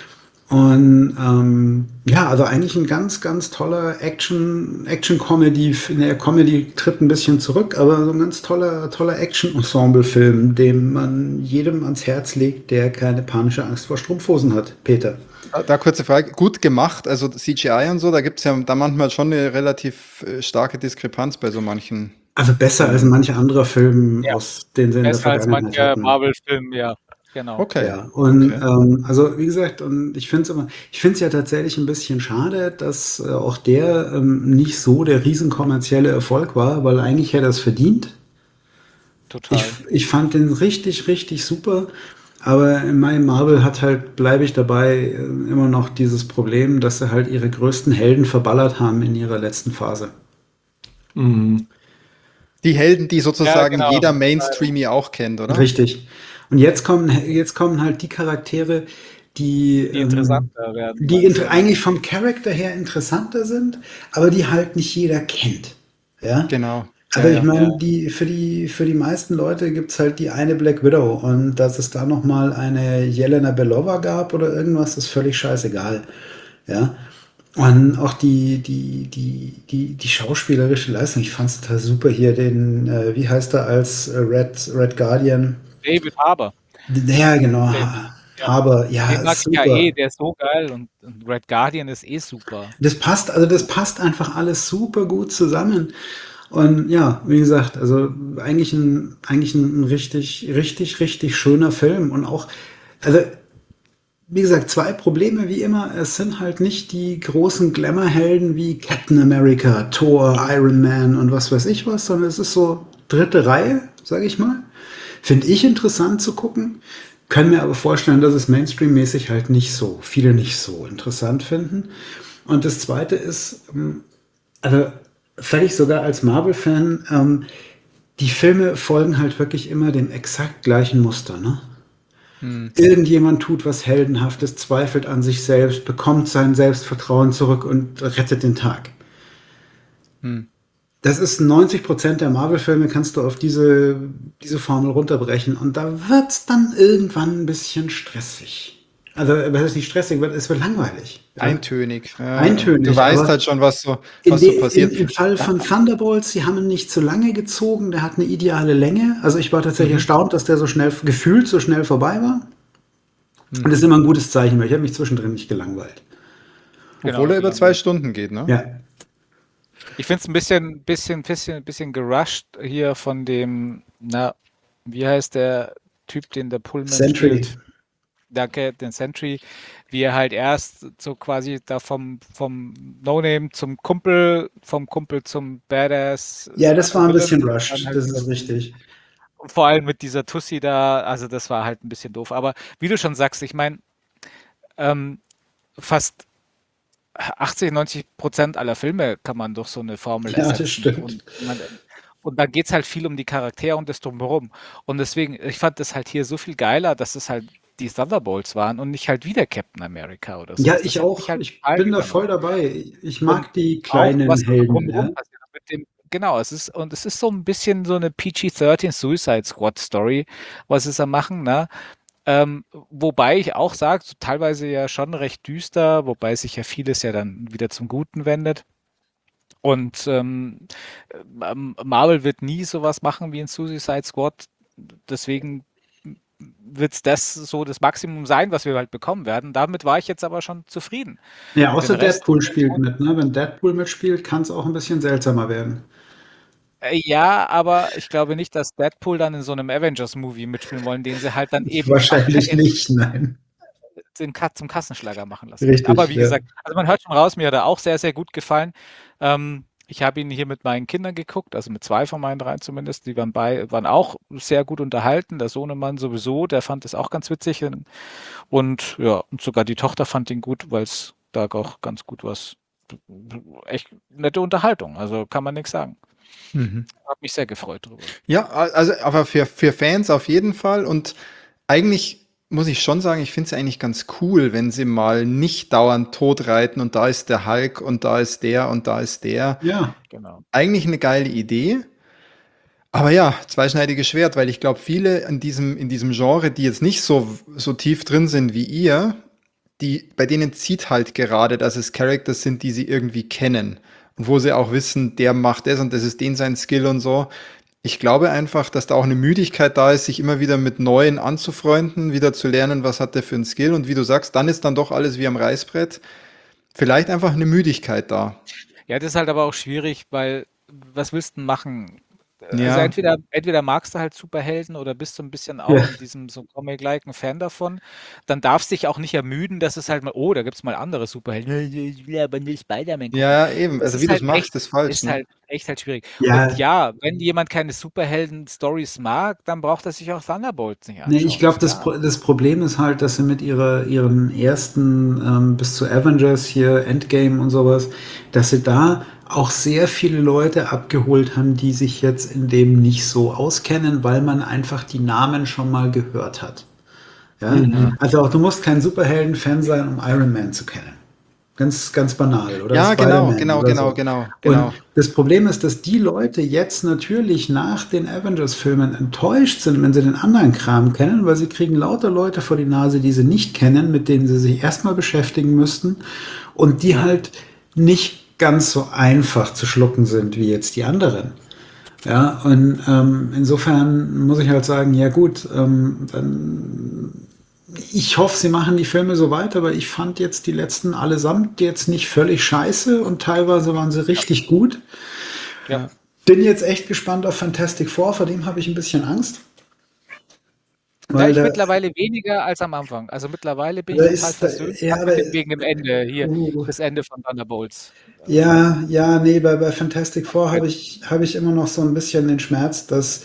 Und ja, also eigentlich ein ganz, ganz toller Action-Comedy. Der Comedy tritt ein bisschen zurück, aber so ein ganz toller Action-Ensemble-Film, den man jedem ans Herz legt, der keine panische Angst vor Strumpfhosen hat. Peter. Da kurze Frage. Gut gemacht, also CGI und so, da gibt's ja da manchmal schon eine relativ starke Diskrepanz bei so manchen Also besser als Filmen. manch anderer Film, Ja, aus den sie in der besser als Vergangenheit mancher hatten. Marvel-Film, ja, genau. Okay, Ja, und okay. also wie gesagt, und ich finde es ja tatsächlich ein bisschen schade, dass auch der nicht so der riesen kommerzielle Erfolg war, weil eigentlich hätte er es verdient. Total. Ich fand den richtig, richtig super, aber in meinem Marvel hat halt, bleibe ich dabei, immer noch dieses Problem, dass sie halt ihre größten Helden verballert haben in ihrer letzten Phase. Mhm. Die Helden, die Ja, sozusagen genau. jeder Mainstreamie auch kennt, oder? Richtig. Und jetzt kommen halt die Charaktere, die, Die interessanter werden, meinst du, oder? eigentlich vom Charakter her interessanter sind, aber die halt nicht jeder kennt. Ja? Genau. Also Ja, ich ja. Ja. meine, für die meisten Leute gibt es halt die eine Black Widow und dass es da nochmal eine Jelena Belova gab oder irgendwas, ist völlig scheißegal. Ja. Und auch die schauspielerische Leistung, ich fand es total super hier, wie heißt er als Red Guardian? David Harbour. Ja, genau, Den, ja. Haber, Den ja, mag ich ja eh, super. der ist so geil und Red Guardian ist eh super. Das passt einfach alles super gut zusammen. Und ja, wie gesagt, also eigentlich ein richtig, richtig, richtig schöner Film. Und auch, also wie gesagt, zwei Probleme wie immer. Es sind halt nicht die großen Glamour-Helden wie Captain America, Thor, Iron Man und was weiß ich was, sondern es ist so dritte Reihe, sage ich mal. Finde ich interessant zu gucken. Können mir aber vorstellen, dass es Mainstream-mäßig halt viele nicht so interessant finden. Und das Zweite ist, also völlig sogar als Marvel-Fan, die Filme folgen halt wirklich immer dem exakt gleichen Muster, ne? Irgendjemand tut was Heldenhaftes, zweifelt an sich selbst, bekommt sein Selbstvertrauen zurück und rettet den Tag. Das ist 90% der Marvel-Filme, kannst du auf diese Formel runterbrechen. Und da wird es dann irgendwann ein bisschen stressig. Also, was ist nicht stressig, es wird langweilig. Ja? Eintönig. Eintönig. Du weißt aber halt schon, was so passiert. Im Fall von Thunderbolts, sie haben ihn nicht zu lange gezogen, der hat eine ideale Länge. Also ich war tatsächlich erstaunt, dass der gefühlt so schnell vorbei war. Und das ist immer ein gutes Zeichen, weil ich habe mich zwischendrin nicht gelangweilt. Obwohl er über 2 Stunden geht, ne? Ja. Ich finde es ein bisschen gerusht hier von dem, wie heißt der Typ, den der Pullman Sentry. spielt? Danke, den Sentry, wie er halt erst so quasi da vom No-Name zum Kumpel, vom Kumpel zum Badass. Ja, das war ein bisschen Villain, rushed, dann halt das ist richtig. vor allem mit dieser Tussi da, also das war halt ein bisschen doof. Aber wie du schon sagst, ich meine, fast 80-90% aller Filme kann man durch so eine Formel Ja, ersetzen. das stimmt. Und da geht es halt viel um die Charaktere und das Drumherum. Und deswegen, ich fand das halt hier so viel geiler, dass es halt die Thunderbolts waren und nicht halt wieder Captain America oder so. Ja, Das ich hat auch. mich halt Ich total bin da übernommen. voll dabei. Ich mag die Auch kleinen was da Helden. drumherum Ja? passiert mit dem, genau, es ist so ein bisschen so eine PG-13 Suicide Squad Story, was sie da machen, ne? Wobei ich auch sage, so teilweise ja schon recht düster, wobei sich ja vieles ja dann wieder zum Guten wendet. Und Marvel wird nie sowas machen wie ein Suicide Squad. Deswegen wird es das so das Maximum sein, was wir halt bekommen werden. Damit war ich jetzt aber schon zufrieden. Ja, außer Den Rest- Deadpool spielt mit. Ne? Wenn Deadpool mitspielt, kann es auch ein bisschen seltsamer werden. Ja, aber ich glaube nicht, dass Deadpool dann in so einem Avengers-Movie mitspielen wollen, den sie halt dann eben Wahrscheinlich nicht, nein. zum Kassenschlager machen lassen. Richtig, Aber wie ja. gesagt, also man hört schon raus, mir hat er auch sehr, sehr gut gefallen. Ich habe ihn hier mit meinen Kindern geguckt, also mit 2 von meinen 3 zumindest. Die waren auch sehr gut unterhalten. Der Sohnemann sowieso, der fand es auch ganz witzig. Und ja, und sogar die Tochter fand ihn gut, weil es da auch ganz gut was. Echt nette Unterhaltung, also kann man nichts sagen. Habe mich sehr gefreut drüber. Ja, also aber für Fans auf jeden Fall. Und eigentlich muss ich schon sagen, ich finde es eigentlich ganz cool, wenn sie mal nicht dauernd tot reiten und da ist der Hulk und da ist der und da ist der. Ja, Genau. Eigentlich eine geile Idee. Aber ja, zweischneidiges Schwert, weil ich glaube, viele in diesem Genre, die jetzt nicht so tief drin sind wie ihr, bei denen zieht halt gerade, dass es Characters sind, die sie irgendwie kennen. Und wo sie auch wissen, der macht das und das ist den sein Skill und so. Ich glaube einfach, dass da auch eine Müdigkeit da ist, sich immer wieder mit Neuen anzufreunden, wieder zu lernen, was hat der für einen Skill. Und wie du sagst, dann ist dann doch alles wie am Reißbrett. Vielleicht einfach eine Müdigkeit da. Ja, das ist halt aber auch schwierig, weil was willst du denn machen? Ja. Also entweder magst du halt Superhelden oder bist du ein bisschen auch in diesem so Comic-like ein Fan davon. Dann darfst du dich auch nicht ermüden, dass es halt mal, da gibt es mal andere Superhelden. Ich will aber nicht Spider-Man gucken. Ja, eben. Das Also ist wie du es halt machst, ist falsch. Ist Ne? halt echt schwierig. Ja. Und ja, wenn jemand keine Superhelden-Stories mag, dann braucht er sich auch Thunderbolts nicht nee, anschauen. ich glaube, ist klar. das Problem ist halt, dass sie mit ihren ersten bis zu Avengers hier, Endgame und sowas, dass sie da auch sehr viele Leute abgeholt haben, die sich jetzt in dem nicht so auskennen, weil man einfach die Namen schon mal gehört hat. Ja? Also auch du musst kein Superhelden-Fan sein, um Iron Man zu kennen. Ganz, ganz banal, oder? Ja, Spider-Man genau. Und das Problem ist, dass die Leute jetzt natürlich nach den Avengers-Filmen enttäuscht sind, wenn sie den anderen Kram kennen, weil sie kriegen lauter Leute vor die Nase, die sie nicht kennen, mit denen sie sich erstmal beschäftigen müssten und die halt nicht ganz so einfach zu schlucken sind wie jetzt die anderen. Ja, und insofern muss ich halt sagen, ja gut, ich hoffe, sie machen die Filme so weiter, weil ich fand jetzt die letzten allesamt jetzt nicht völlig scheiße und teilweise waren sie richtig gut. Ja. Bin jetzt echt gespannt auf Fantastic Four, vor dem habe ich ein bisschen Angst. Ja, ich mittlerweile weniger als am Anfang. Also mittlerweile bin ich total versöhnt wegen dem Ende hier, das Ende von Thunderbolts. Ja, nee, bei Fantastic Four habe ich immer noch so ein bisschen den Schmerz, dass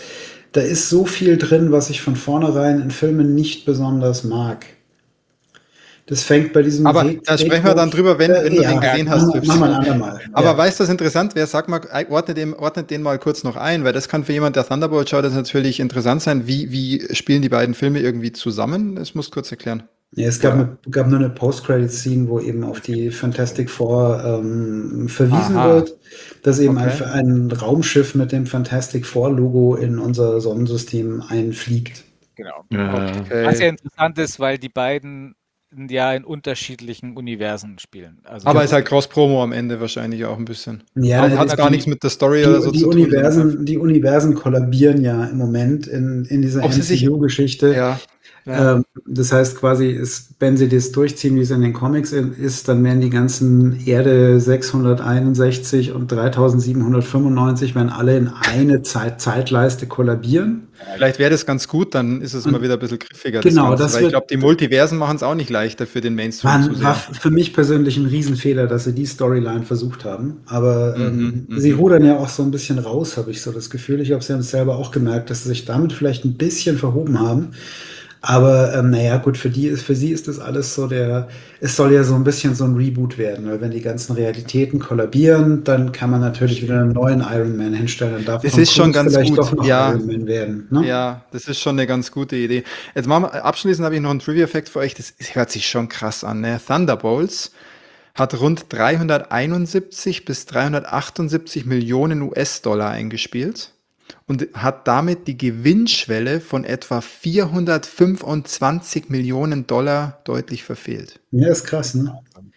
da ist so viel drin, was ich von vornherein in Filmen nicht besonders mag. Das fängt bei diesem Aber da sprechen wir dann drüber, wenn du den gesehen hast. Machen wir ein andermal. Aber weißt du, was interessant wäre? Sag mal, ordnet den mal kurz noch ein, weil das kann für jemand, der Thunderbolt schaut, das natürlich interessant sein. Wie spielen die beiden Filme irgendwie zusammen? Das musst du kurz erklären. Ja, es gab nur eine Post-Credit-Scene, wo eben auf die Fantastic Four verwiesen wird, dass eben ein Raumschiff mit dem Fantastic Four-Logo in unser Sonnensystem einfliegt. Genau. Okay. Was ja interessant ist, weil die beiden ja in unterschiedlichen Universen spielen. Also Aber ist halt Cross-Promo am Ende wahrscheinlich auch ein bisschen. Ja, hat es gar nichts mit der Story oder so die zu tun. Die Universen kollabieren ja im Moment in dieser MCU-Geschichte. Ja. Das heißt quasi, wenn sie das durchziehen, wie es in den Comics ist, dann werden die ganzen Erde 661 und 3795 werden alle in eine Zeitleiste kollabieren. Vielleicht wäre das ganz gut, dann ist es mal wieder ein bisschen griffiger. Genau, weil ich glaube, die Multiversen machen es auch nicht leichter für den Mainstream zu sehen. War für mich persönlich ein Riesenfehler, dass sie die Storyline versucht haben. Aber sie rudern ja auch so ein bisschen raus, habe ich so das Gefühl. Ich glaube, sie haben es selber auch gemerkt, dass sie sich damit vielleicht ein bisschen verhoben haben. Aber naja, gut, für sie ist das alles so es soll ja so ein bisschen so ein Reboot werden, weil wenn die ganzen Realitäten kollabieren, dann kann man natürlich wieder einen neuen Iron Man hinstellen. Dann darf das ist schon ganz vielleicht gut. Doch noch Iron Man werden. Ne? Ja, das ist schon eine ganz gute Idee. Jetzt machen wir, abschließend habe ich noch einen Trivia-Fact für euch. Das hört sich schon krass an. Ne? Thunderbolts hat rund 371 bis 378 Millionen US-Dollar eingespielt und hat damit die Gewinnschwelle von etwa 425 Millionen Dollar deutlich verfehlt. Ja, ist krass, ne?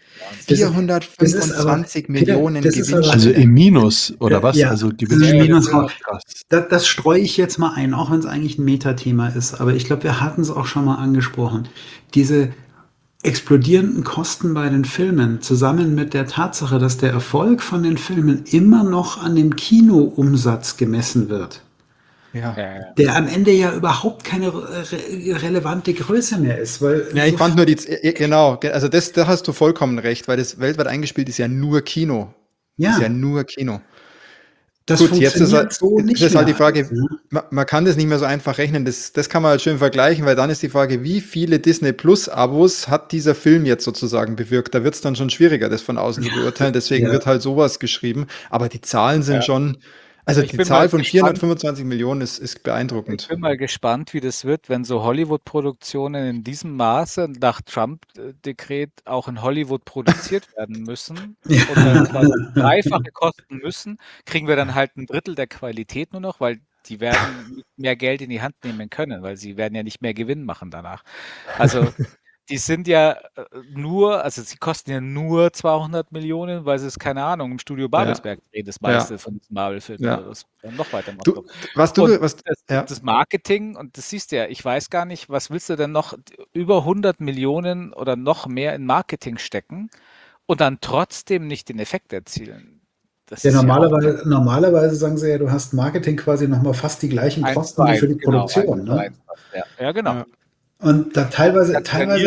425 Millionen Gewinnschwelle. Also im Minus, oder was? Ja, also Gewinnschwelle. Das streue ich jetzt mal ein, auch wenn es eigentlich ein Metathema ist. Aber ich glaube, wir hatten es auch schon mal angesprochen. Diese explodierenden Kosten bei den Filmen zusammen mit der Tatsache, dass der Erfolg von den Filmen immer noch an dem Kinoumsatz gemessen wird. Ja. Der am Ende ja überhaupt keine relevante Größe mehr ist. Weil ja, ich fand nur genau, also da hast du vollkommen recht, weil das weltweit eingespielt ist ja nur Kino. Ja. Ist ja nur Kino. Das Gut, jetzt ist halt, so nicht das ist halt die Frage, alles, ne? man kann das nicht mehr so einfach rechnen, das kann man halt schön vergleichen, weil dann ist die Frage, wie viele Disney Plus Abos hat dieser Film jetzt sozusagen bewirkt? Da wird es dann schon schwieriger, das von außen zu beurteilen, deswegen wird halt sowas geschrieben, aber die Zahlen sind schon, also die Zahl von 425 Millionen ist beeindruckend. Ich bin mal gespannt, wie das wird, wenn so Hollywood-Produktionen in diesem Maße nach Trump-Dekret auch in Hollywood produziert werden müssen und dann quasi dreifache kosten müssen, kriegen wir dann halt ein Drittel der Qualität nur noch, weil die werden mehr Geld in die Hand nehmen können, weil sie werden ja nicht mehr Gewinn machen danach. Also die sind ja sie kosten ja nur 200 Millionen, weil sie es, keine Ahnung, im Studio Babelsberg drehen, das meiste von diesem Marvel-Film, was noch weiter macht. Das Marketing, und das siehst du ja, ich weiß gar nicht, was willst du denn noch über 100 Millionen oder noch mehr in Marketing stecken und dann trotzdem nicht den Effekt erzielen? Ja, normalerweise sagen sie ja, du hast Marketing quasi nochmal fast die gleichen Kosten wie für die Produktion. Ne? Ja, genau. Ja. Und da teilweise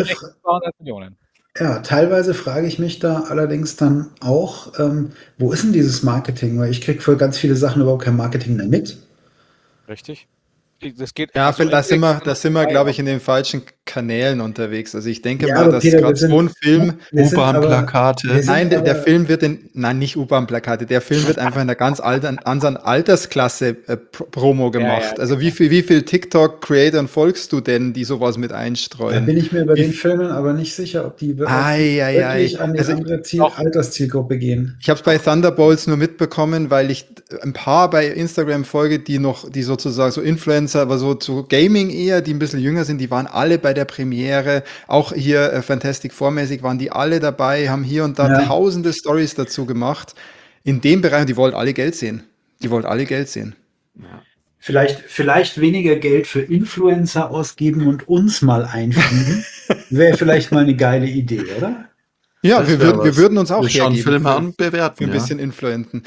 frage ich mich da allerdings dann auch, wo ist denn dieses Marketing? Weil ich kriege für ganz viele Sachen überhaupt kein Marketing mehr mit. Richtig. Das geht ja, da sind wir, glaube ich, in den falschen Kanälen unterwegs. Also ich denke mal, dass Peter, gerade so ein Film U-Bahn-Plakate. Nein, der Film wird nicht U-Bahn-Plakate. Der Film wird einfach in einer ganz anderen Altersklasse Promo gemacht. Ja. Also wie viel TikTok-Creatern folgst du denn, die sowas mit einstreuen? Da bin ich mir bei den Filmen aber nicht sicher, ob die wirklich an die andere Alterszielgruppe gehen. Ich habe es bei Thunderbolts nur mitbekommen, weil ich ein paar bei Instagram folge, die sozusagen so Influencer, aber so zu Gaming eher, die ein bisschen jünger sind, die waren alle bei der Premiere, auch hier Fantastic Four-mäßig waren die alle dabei, haben hier und da tausende Stories dazu gemacht. In dem Bereich, die wollten alle Geld sehen. Ja. Vielleicht weniger Geld für Influencer ausgeben und uns mal einfliegen, wäre vielleicht mal eine geile Idee, oder? Ja, wir würden uns auch hergeben. Filme anbewerten. Für ein bisschen Influenten.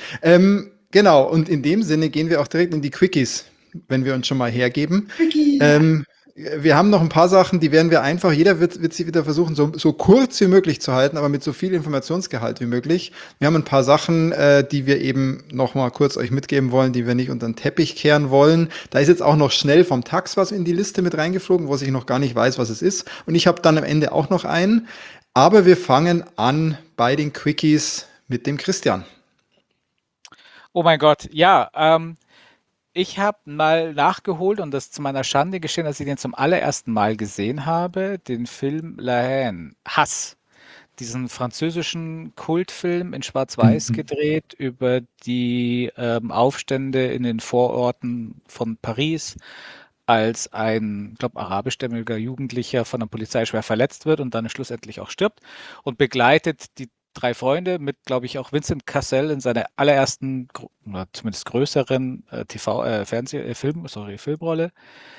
Genau, und in dem Sinne gehen wir auch direkt in die Quickies, wenn wir uns schon mal hergeben. wir haben noch ein paar Sachen, die werden wir einfach, jeder wird sie wieder versuchen, so kurz wie möglich zu halten, aber mit so viel Informationsgehalt wie möglich. Wir haben ein paar Sachen, die wir eben noch mal kurz euch mitgeben wollen, die wir nicht unter den Teppich kehren wollen. Da ist jetzt auch noch schnell vom Tax was in die Liste mit reingeflogen, wo ich noch gar nicht weiß, was es ist. Und ich habe dann am Ende auch noch einen. Aber wir fangen an bei den Quickies mit dem Christian. Oh mein Gott, ja, ich habe mal nachgeholt und das zu meiner Schande geschehen, dass ich den zum allerersten Mal gesehen habe, den Film La Haine, Hass. Diesen französischen Kultfilm in Schwarz-Weiß gedreht über die Aufstände in den Vororten von Paris, als ein, ich glaube, arabischstämmiger Jugendlicher von der Polizei schwer verletzt wird und dann schlussendlich auch stirbt und begleitet die drei Freunde mit, glaube ich, auch Vincent Cassel in seiner allerersten oder zumindest größeren Filmrolle.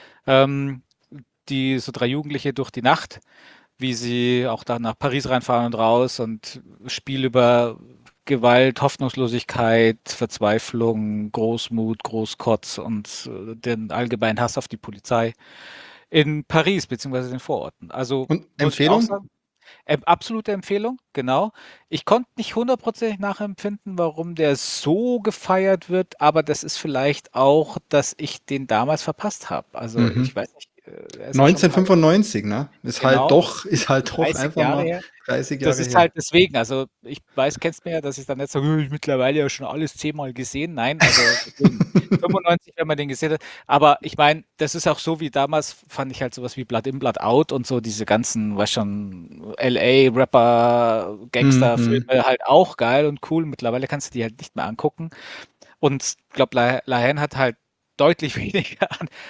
Die so drei Jugendliche durch die Nacht, wie sie auch da nach Paris reinfahren und raus und Spiel über Gewalt, Hoffnungslosigkeit, Verzweiflung, Großmut, Großkotz und den allgemeinen Hass auf die Polizei in Paris beziehungsweise den Vororten. Also Und muss ich auch Empfehlung? sagen, absolute Empfehlung, genau. Ich konnte nicht hundertprozentig nachempfinden, warum der so gefeiert wird, aber das ist vielleicht auch, dass ich den damals verpasst habe. Also ich weiß nicht, er ist ja schon ein paar 1995, ne? Ist halt genau, doch, ist halt doch 30 einfach Jahre mal her. 30 Das Jahre ist her. halt deswegen, also ich weiß, kennst mir ja, dass ich dann nicht sage, ich mittlerweile ja schon alles 10-mal gesehen. Nein, also deswegen 95, wenn man den gesehen hat. Aber ich meine, das ist auch so wie damals, fand ich halt sowas wie Blood In, Blood Out und so, diese ganzen, weiß schon, LA-Rapper, Gangster-Filme halt auch geil und cool. Mittlerweile kannst du die halt nicht mehr angucken. Und ich glaube, La Haine hat halt deutlich weniger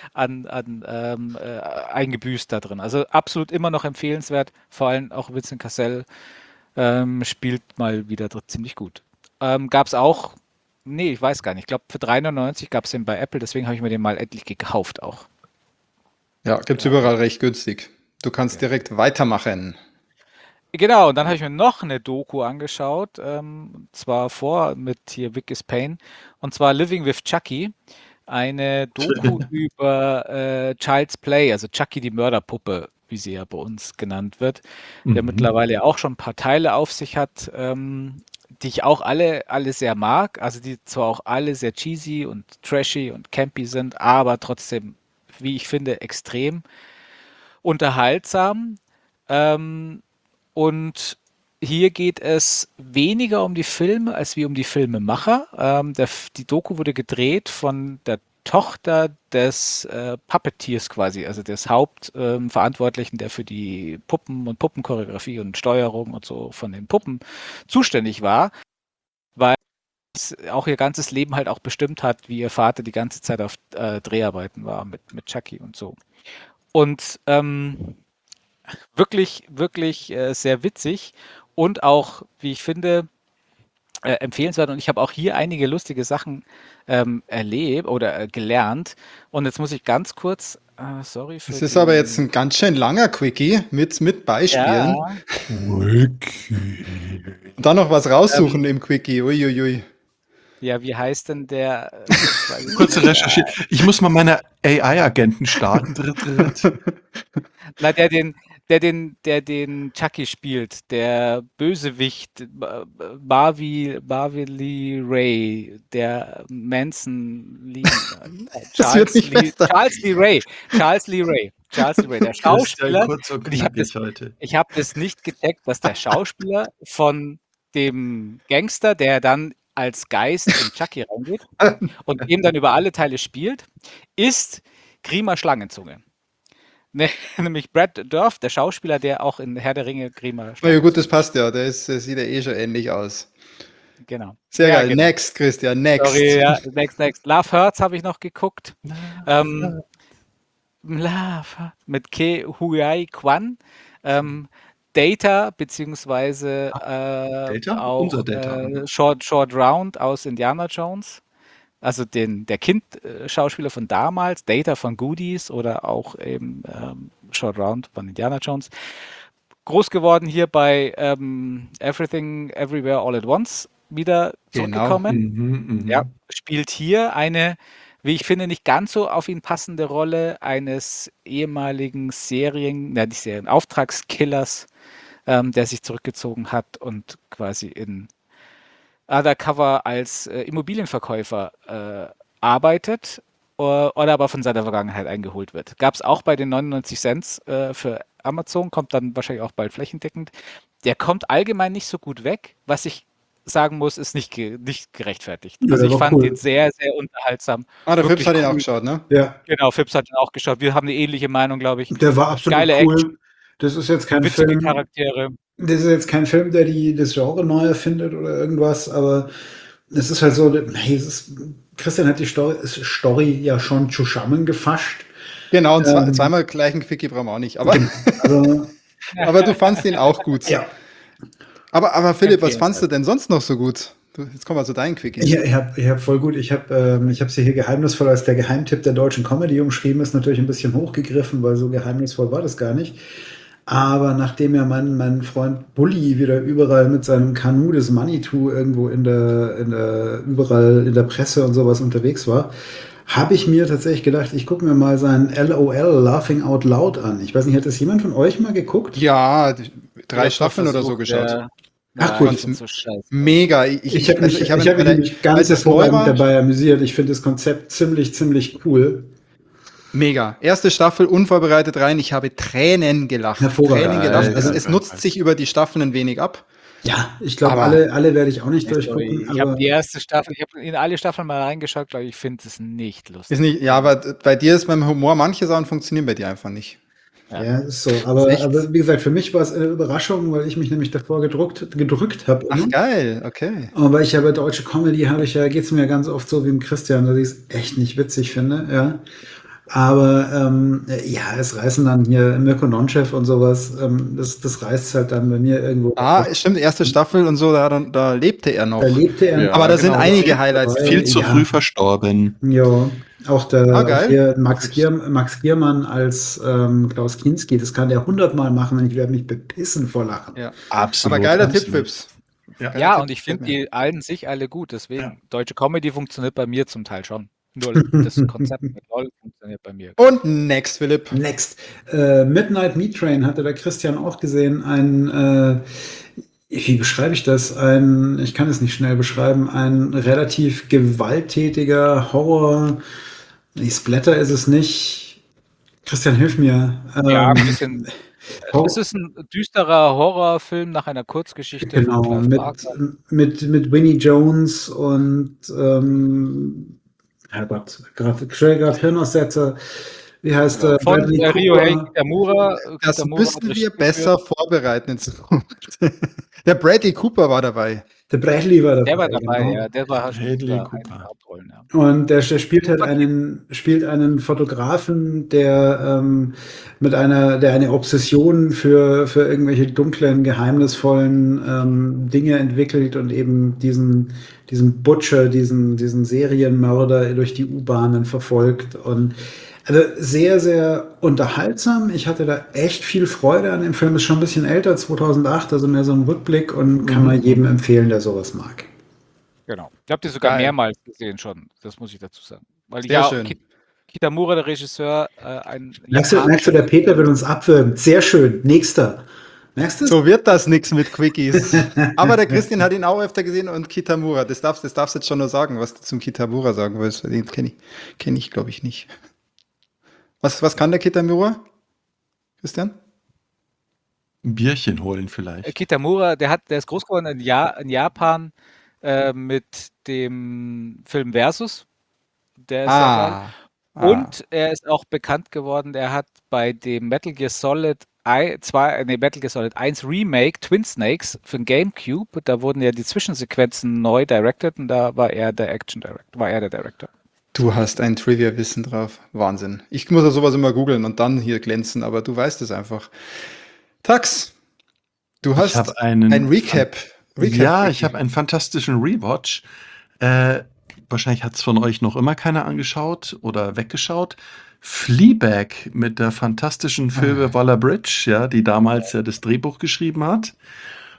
eingebüßt da drin. Also absolut immer noch empfehlenswert, vor allem auch Vincent Cassel spielt mal wieder ziemlich gut. Gab es auch, nee, ich weiß gar nicht, ich glaube für 3,99 gab es den bei Apple, deswegen habe ich mir den mal endlich gekauft auch. Ja, gibt's überall recht günstig. Du kannst direkt weitermachen. Genau, und dann habe ich mir noch eine Doku angeschaut, zwar mit hier Vic is Pain, und zwar Living with Chucky, eine Doku über Child's Play, also Chucky die Mörderpuppe, wie sie ja bei uns genannt wird, der mittlerweile auch schon ein paar Teile auf sich hat, die ich auch alle sehr mag, also die zwar auch alle sehr cheesy und trashy und campy sind, aber trotzdem, wie ich finde, extrem unterhaltsam. Und hier geht es weniger um die Filme als wie um die Filmemacher. Die Doku wurde gedreht von der Tochter des Puppeteers quasi, also des Hauptverantwortlichen, der für die Puppen und Puppenchoreografie und Steuerung und so von den Puppen zuständig war, weil es auch ihr ganzes Leben halt auch bestimmt hat, wie ihr Vater die ganze Zeit auf Dreharbeiten war mit Chucky und so. Und wirklich, wirklich sehr witzig und auch, wie ich finde, empfehlenswert. Und ich habe auch hier einige lustige Sachen erlebt oder gelernt. Und jetzt muss ich ganz kurz, sorry für Es ist aber jetzt ein ganz schön langer Quickie mit Beispielen. Ja, Quickie. Und dann noch was raussuchen im Quickie. Uiuiui. ja, wie heißt denn der? Kurze Recherche. Ich muss mal meine AI-Agenten starten. Na, der den Chucky spielt, der Bösewicht, Marvy Lee Ray, der Manson Lee, Das wird nicht besser. Charles Lee Ray, der Schauspieler. Kurz und Und ich habe knackig heute. das nicht gecheckt, dass der Schauspieler von dem Gangster, der dann als Geist in Chucky reingeht und dem dann über alle Teile spielt, ist Grima Schlangenzunge. Nämlich Brad Dourif, der Schauspieler, der auch in Herr der Ringe Grima Na ja, gut, das passt ja. Der sieht ja eh schon ähnlich aus. Genau. Sehr Ja, geil. genau. Next, Christian, next. Sorry, ja, next. Love Hurts habe ich noch geguckt. Love mit Ke Huy Quan. Data, beziehungsweise Data? auch Unser Data. Short Round aus Indiana Jones. Also der Kind-Schauspieler von damals, Data von Goodies oder auch eben Short Round von Indiana Jones. Groß geworden hier bei Everything, Everywhere, All at Once wieder zurückgekommen. Genau. Ja, spielt hier eine wie ich finde, nicht ganz so auf ihn passende Rolle eines ehemaligen Auftragskillers, der sich zurückgezogen hat und quasi in Undercover als Immobilienverkäufer arbeitet oder aber von seiner Vergangenheit eingeholt wird. Gab es auch bei den 99 Cent für Amazon, kommt dann wahrscheinlich auch bald flächendeckend. Der kommt allgemein nicht so gut weg, was ich sagen muss, ist nicht gerechtfertigt. Ja, Also der ich war fand cool. den sehr, sehr unterhaltsam. Ah, der Fips Wirklich hat ihn auch cool. geschaut, ne? Ja, Genau, Fips hat ihn auch geschaut. Wir haben eine ähnliche Meinung, glaube ich. der war absolut Geile cool. Action, Das ist jetzt kein witzige Film, Charaktere. das ist jetzt kein Film, der das Genre neu erfindet oder irgendwas, aber es ist halt so, hey, Christian hat die Story ja schon zusammengefasst. Genau, und Ähm, zweimal gleichen Quickie brauchen wir auch nicht. Aber, Also, aber du fandst ihn auch gut. ja, Aber Philipp, was Empfehlenswert. fandst du denn sonst noch so gut? Jetzt kommen wir zu deinen Quickies. ich hab voll gut. Ich habe sie hier geheimnisvoll als der Geheimtipp der deutschen Comedy umschrieben. Ist natürlich ein bisschen hochgegriffen, weil so geheimnisvoll war das gar nicht. Aber nachdem ja mein Freund Bulli wieder überall mit seinem Kanu des Manitou irgendwo überall in der Presse und sowas unterwegs war, habe ich mir tatsächlich gedacht, ich gucke mir mal seinen LOL, Laughing Out Loud an. Ich weiß nicht, hat das jemand von euch mal geguckt? Ja, 3 Ja, Staffeln oder so versucht, geschaut. Ach, Nein, gut. ich find's so scheiße. Mega. Ich habe mich, hab ich hab mich nämlich ganz als es neu hervorragend war, dabei amüsiert. Ich finde das Konzept ziemlich cool. mega. Erste Staffel unvorbereitet rein. Ich habe Tränen gelacht. Hervorragend. Tränen gelacht. Also, Es nutzt sich über die Staffeln ein wenig ab. Ja, ich glaube, Aber- alle werde ich auch nicht durchgucken. Ich habe Aber die erste Staffel, ich habe in alle Staffeln mal reingeschaut, glaube ich, finde es nicht lustig. Ist nicht, ja, aber bei dir ist beim Humor, manche Sachen funktionieren bei dir einfach nicht. ja, ist so. Aber echt? wie gesagt, für mich war es eine Überraschung, weil ich mich nämlich davor gedrückt habe. Ach, geil, okay. Aber ich habe deutsche Comedy, geht es mir ganz oft so wie im Christian, dass ich es echt nicht witzig finde, ja. Aber ja, es reißen dann hier Mirko Nonchef und sowas, das reißt halt dann bei mir irgendwo. Stimmt, erste Staffel und so, da lebte er noch. Da lebte er. Ja, Aber da sind genau. einige Highlights. Dabei. Viel zu Ja. früh verstorben. Ja, auch geil. hier Max Giermann als Klaus Kinski, das kann der 100-mal machen und ich werde mich bepissen vor Lachen. Ja. Absolut. Aber geiler Tipp, absolut. Fips. Ja. Ja, Tipp, und ich finde gefällt die allen sich alle gut, deswegen. Ja. Deutsche Comedy funktioniert bei mir zum Teil schon. Nur das Konzept mit LOL funktioniert bei mir. Und next, Philipp. Next. Midnight Meat Train hatte der Christian auch gesehen. Wie beschreibe ich das? Ich kann es nicht schnell beschreiben, ein relativ gewalttätiger Horror. Splatter ist es nicht. Christian, hilf mir. Ja, ein bisschen. Es ist ein düsterer Horrorfilm nach einer Kurzgeschichte Genau, von Clive Barker. mit Winnie Jones und Herrgott, gerade Hirnaussetzer. Wie heißt der? Von Bradley Ryohei Cooper. Kitamura. Das Kitamura müssen hat wir Regie besser vorbereiten in Zukunft. Der Bradley Cooper war dabei. Der Bradley war dabei. Der war dabei, genau. ja. Der war schon Bradley eine Cooper. der Hauptrollen, ja. Und der spielt halt spielt einen Fotografen, der der eine Obsession für irgendwelche dunklen, geheimnisvollen Dinge entwickelt und eben diesen Butcher, diesen Serienmörder durch die U-Bahnen verfolgt. Und also sehr, sehr unterhaltsam. Ich hatte da echt viel Freude an dem Film. Ist schon ein bisschen älter, 2008, also mehr so ein Rückblick und kann man jedem empfehlen, der sowas mag. Genau. Ich habe die sogar Geil. mehrmals gesehen schon, das muss ich dazu sagen. Weil Sehr schön. Kitamura, der Regisseur, ein Merkst du, der Peter will uns abwürgen. Sehr schön. Nächster. Merkst du? So wird das nichts mit Quickies. Aber der Christian hat ihn auch öfter gesehen und Kitamura. Das darfst jetzt schon nur sagen, was du zum Kitamura sagen willst. Den kenn ich glaube ich, nicht. Was kann der Kitamura? Christian? Ein Bierchen holen vielleicht. Kitamura, der ist groß geworden in Japan mit dem Film Versus. Der ist sehr geil. Und er ist auch bekannt geworden, er hat bei dem Metal Gear Solid 1 Remake Twin Snakes für den GameCube, da wurden ja die Zwischensequenzen neu directed und da war er der Director. Du hast ein Trivia-Wissen drauf. Wahnsinn. Ich muss ja sowas immer googeln und dann hier glänzen, aber du weißt es einfach. Tax, du hast ein Recap. Ja, ich habe einen fantastischen Rewatch. Wahrscheinlich hat es von euch noch immer keiner angeschaut oder weggeschaut. Fleabag mit der fantastischen Phoebe Waller-Bridge, ja, die damals ja das Drehbuch geschrieben hat.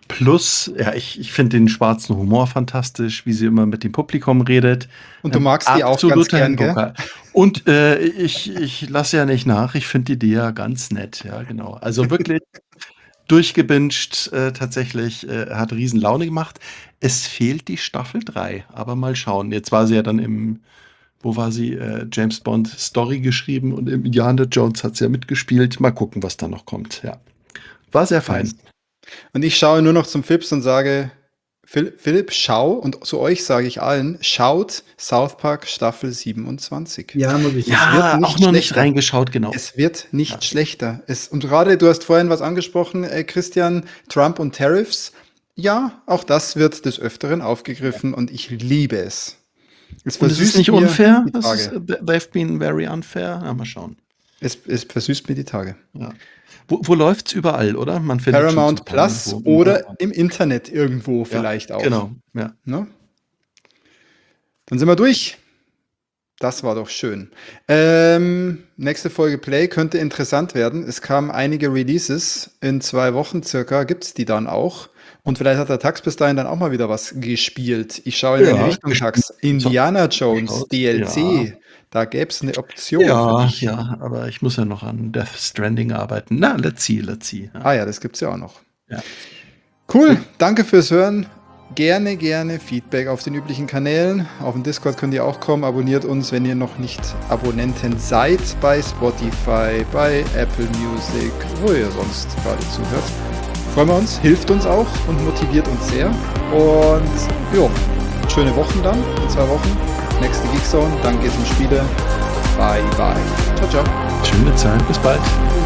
Plus, ja, ich finde den schwarzen Humor fantastisch, wie sie immer mit dem Publikum redet. Und du magst die auch ganz gern, gell? Hingucker. Und ich lasse ja nicht nach, ich finde die ja ganz nett, ja, genau. Also wirklich durchgebinged, tatsächlich, hat riesen Laune gemacht. Es fehlt die Staffel 3, aber mal schauen. Jetzt war sie ja dann wo war sie? James Bond Story geschrieben und im Indiana Jones hat sie ja mitgespielt. Mal gucken, was da noch kommt, ja. War sehr fein. Nice. Und ich schaue nur noch zum Fips und sage, Philipp, schau, und zu euch sage ich allen, schaut South Park Staffel 27. Ja, muss ich. Ja, nicht auch noch nicht schlechter. reingeschaut, genau. Es wird nicht Ja. schlechter. Und gerade, du hast vorhin was angesprochen, Christian, Trump und Tariffs. Ja, auch das wird des Öfteren aufgegriffen und ich liebe es. Es Und es ist versüßt nicht mir unfair. die Das ist, Tage. they've been very unfair. Na, mal schauen. Es versüßt mir die Tage. Ja. Wo läuft's überall, oder? Man findet schon Paramount zusammen Plus irgendwo. oder im Internet irgendwo Ja, vielleicht auch. Genau, ja. Ne? Dann sind wir durch. Das war doch schön. Nächste Folge Play könnte interessant werden. Es kamen einige Releases. In 2 Wochen circa gibt es die dann auch. Und vielleicht hat der Tax bis dahin dann auch mal wieder was gespielt. Ich schaue in Ja, eine Richtung, Tax. Indiana Jones, geschaut, DLC. ja. Da gäbe es eine Option für Ja, dich. ja, aber ich muss ja noch an Death Stranding arbeiten. Na, let's see. Ja. Ah ja, das gibt es ja auch noch. Ja. Cool, danke fürs Hören. Gerne Feedback auf den üblichen Kanälen. Auf dem Discord könnt ihr auch kommen. Abonniert uns, wenn ihr noch nicht Abonnenten seid. Bei Spotify, bei Apple Music, wo ihr sonst gerade zuhört. Freuen wir uns, hilft uns auch und motiviert uns sehr. Und jo, schöne Wochen dann, in 2 Wochen. Nächste Geekzone, dann geht's um Spiele. Bye, bye. Ciao, ciao. Schöne Zeit, bis bald.